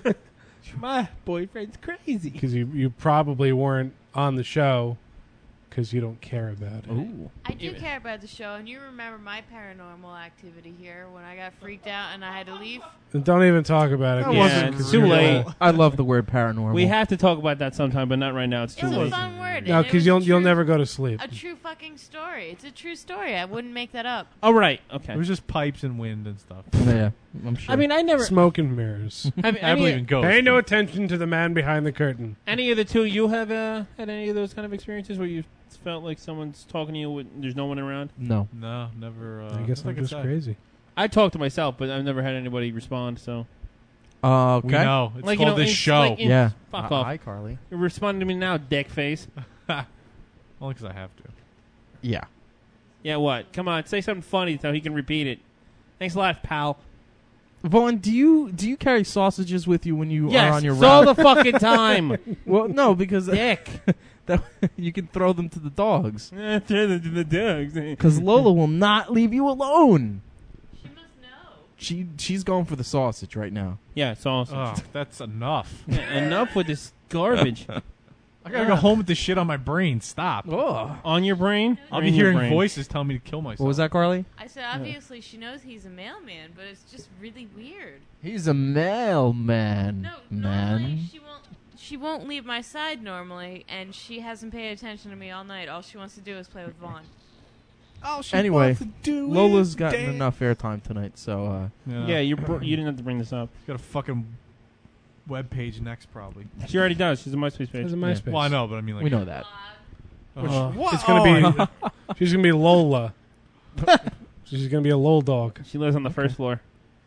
My boyfriend's crazy. because you probably weren't on the show because you don't care about it. Ooh. I do care about the show, and you remember my paranormal activity here when I got freaked out and I had to leave. And don't even talk about it. That 'cause wasn't- you're- it's 'cause too you're late. gonna- I love the word paranormal. We have to talk about that sometime, but not right now. It's It's too a late. fun word. No, and it because was you'll a you'll true- never go to sleep. A true fucking story. It's a true story. I wouldn't make that up. Oh, right. Okay. It was just pipes and wind and stuff. Yeah, I'm sure. I mean, I never. Smoke and mirrors. I believe in ghosts. Pay no attention to the man behind the curtain. Any of the two, you have had any of those kind of experiences where you felt like someone's talking to you when there's no one around? no. No, never. I guess I'm just crazy. I talk to myself, but I've never had anybody respond. So, Okay. We know. It's like called you know, this it's show. like in- Yeah. fuck off. Hi, Carly. You're responding to me now, dick face. Only because I have to. Yeah. Yeah, what? Come on, say something funny so he can repeat it. Thanks a lot, pal. Vaughn, do you carry sausages with you when you Yes, are on your all route? the fucking time. Well, no, because Dick. that, you can throw them to the dogs. Throw them to the dogs. Because Lola will not leave you alone. She must know. She's going for the sausage right now. Yeah, it's awesome. Oh, that's enough. Yeah, enough with this garbage. I gotta go home with this shit on my brain. Stop. Oh. On your brain? I'll Or be in your hearing brain? voices telling me to kill myself. What was that, Carly? I said, obviously, she knows he's a mailman, but it's just really weird. He's a mailman. No, man. normally she won't leave my side normally, and she hasn't paid attention to me all night. All she wants to do is play with Vaughn. Oh, she Anyway, wants to do Lola's is gotten dance. enough airtime tonight, so Yeah, you didn't have to bring this up. Got a fucking web page next, probably. She already does. She's a MySpace page. There's a MySpace. Well, I know, but I mean, like, we know that. What? It's gonna be. She's gonna be Lola. She's gonna be a Lol dog. She lives on the first floor.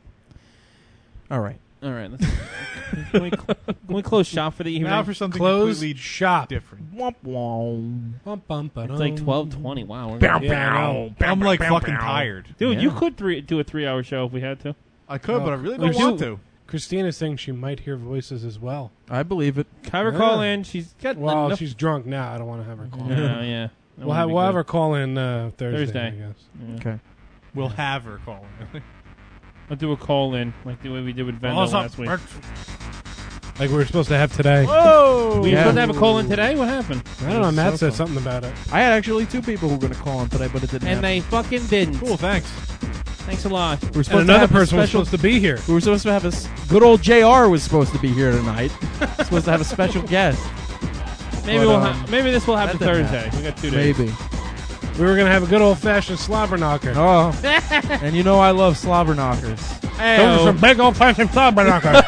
All right. All right. Can we close shop for the evening? Now for something Close completely shop. different. Womp womp. Bum, bum, It's like 12:20. Wow. Yeah, I know. I'm like fucking tired. Dude, Yeah. you could do a 3-hour show if we had to. I could, but I really we don't do. want to. Christina's saying she might hear voices as well. I believe it. Have her call in. She's got Well, enough. she's drunk now. I don't want to have her call in. Yeah. That We'll have, wouldn't be we'll have good. her call in Thursday, I guess. Yeah. Okay. We'll have her call. I'll do a call in like the way we did with Vendo What's up, last week. Bert? Like we were supposed to have today. Whoa! We were Yeah. supposed to have a call in today. What happened? I don't know. Matt So said something about it. I had actually 2 people who were going to call in today, but it didn't And happen. they fucking didn't. Cool, thanks. Thanks a lot. We were supposed And to another have a person was special. supposed to be here. We were supposed to have a good old JR was supposed to be here tonight. Supposed to have a special guest. Maybe But, maybe this will happen that didn't Thursday. We got 2 days. Maybe. We were gonna have a good old fashioned slobber knocker. Oh. And you know I love slobber knockers. Those are some big old fashioned slobber knockers.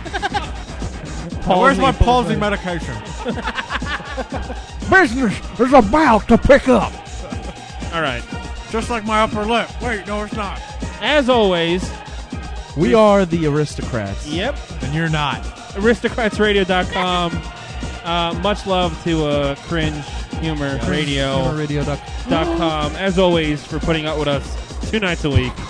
Where's my palsy medication? Business is about to pick up. All right. Just like my upper lip. Wait, no, it's not. As always, We are the aristocrats. yep. And you're not. Aristocratsradio.com. Much love to Cringe Humor Radio. HumorRadio.com. As always, for putting up with us 2 nights a week.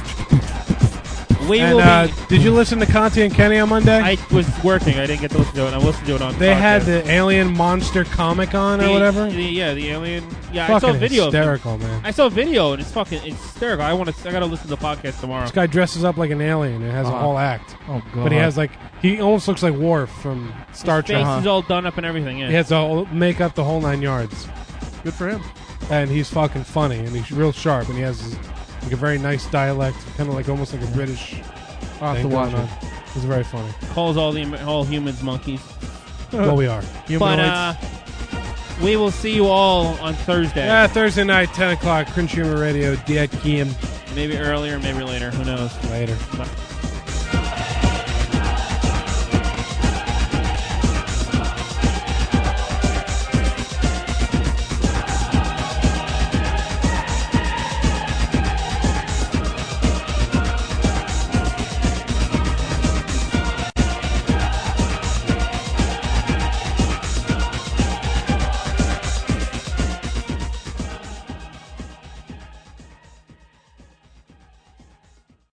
We will And be. did you listen to Conti and Kenny on Monday? I was working. I didn't get to listen to it. I listened to it on. They had podcast. the Alien Monster Comic on or whatever. The alien. Yeah, I Fucking saw a video. Of it. hysterical, man. I saw a video and it's hysterical. I gotta listen to the podcast tomorrow. This guy dresses up like an alien and has a whole act. Oh, God. But he has he almost looks like Worf from Star His face Trek. is all done up and everything. Yeah. He has to make up the whole 9 yards. Good for him. And he's fucking funny and he's real sharp and he has like a very nice dialect, kind of like almost like a British. I'll have to thing watch going it. on. It's very funny. Calls all humans monkeys. Well, we are. But we will see you all on Thursday. Yeah, Thursday night, 10 o'clock, cringehumorradio.com. Maybe earlier, maybe later. Who knows? Later. Bye.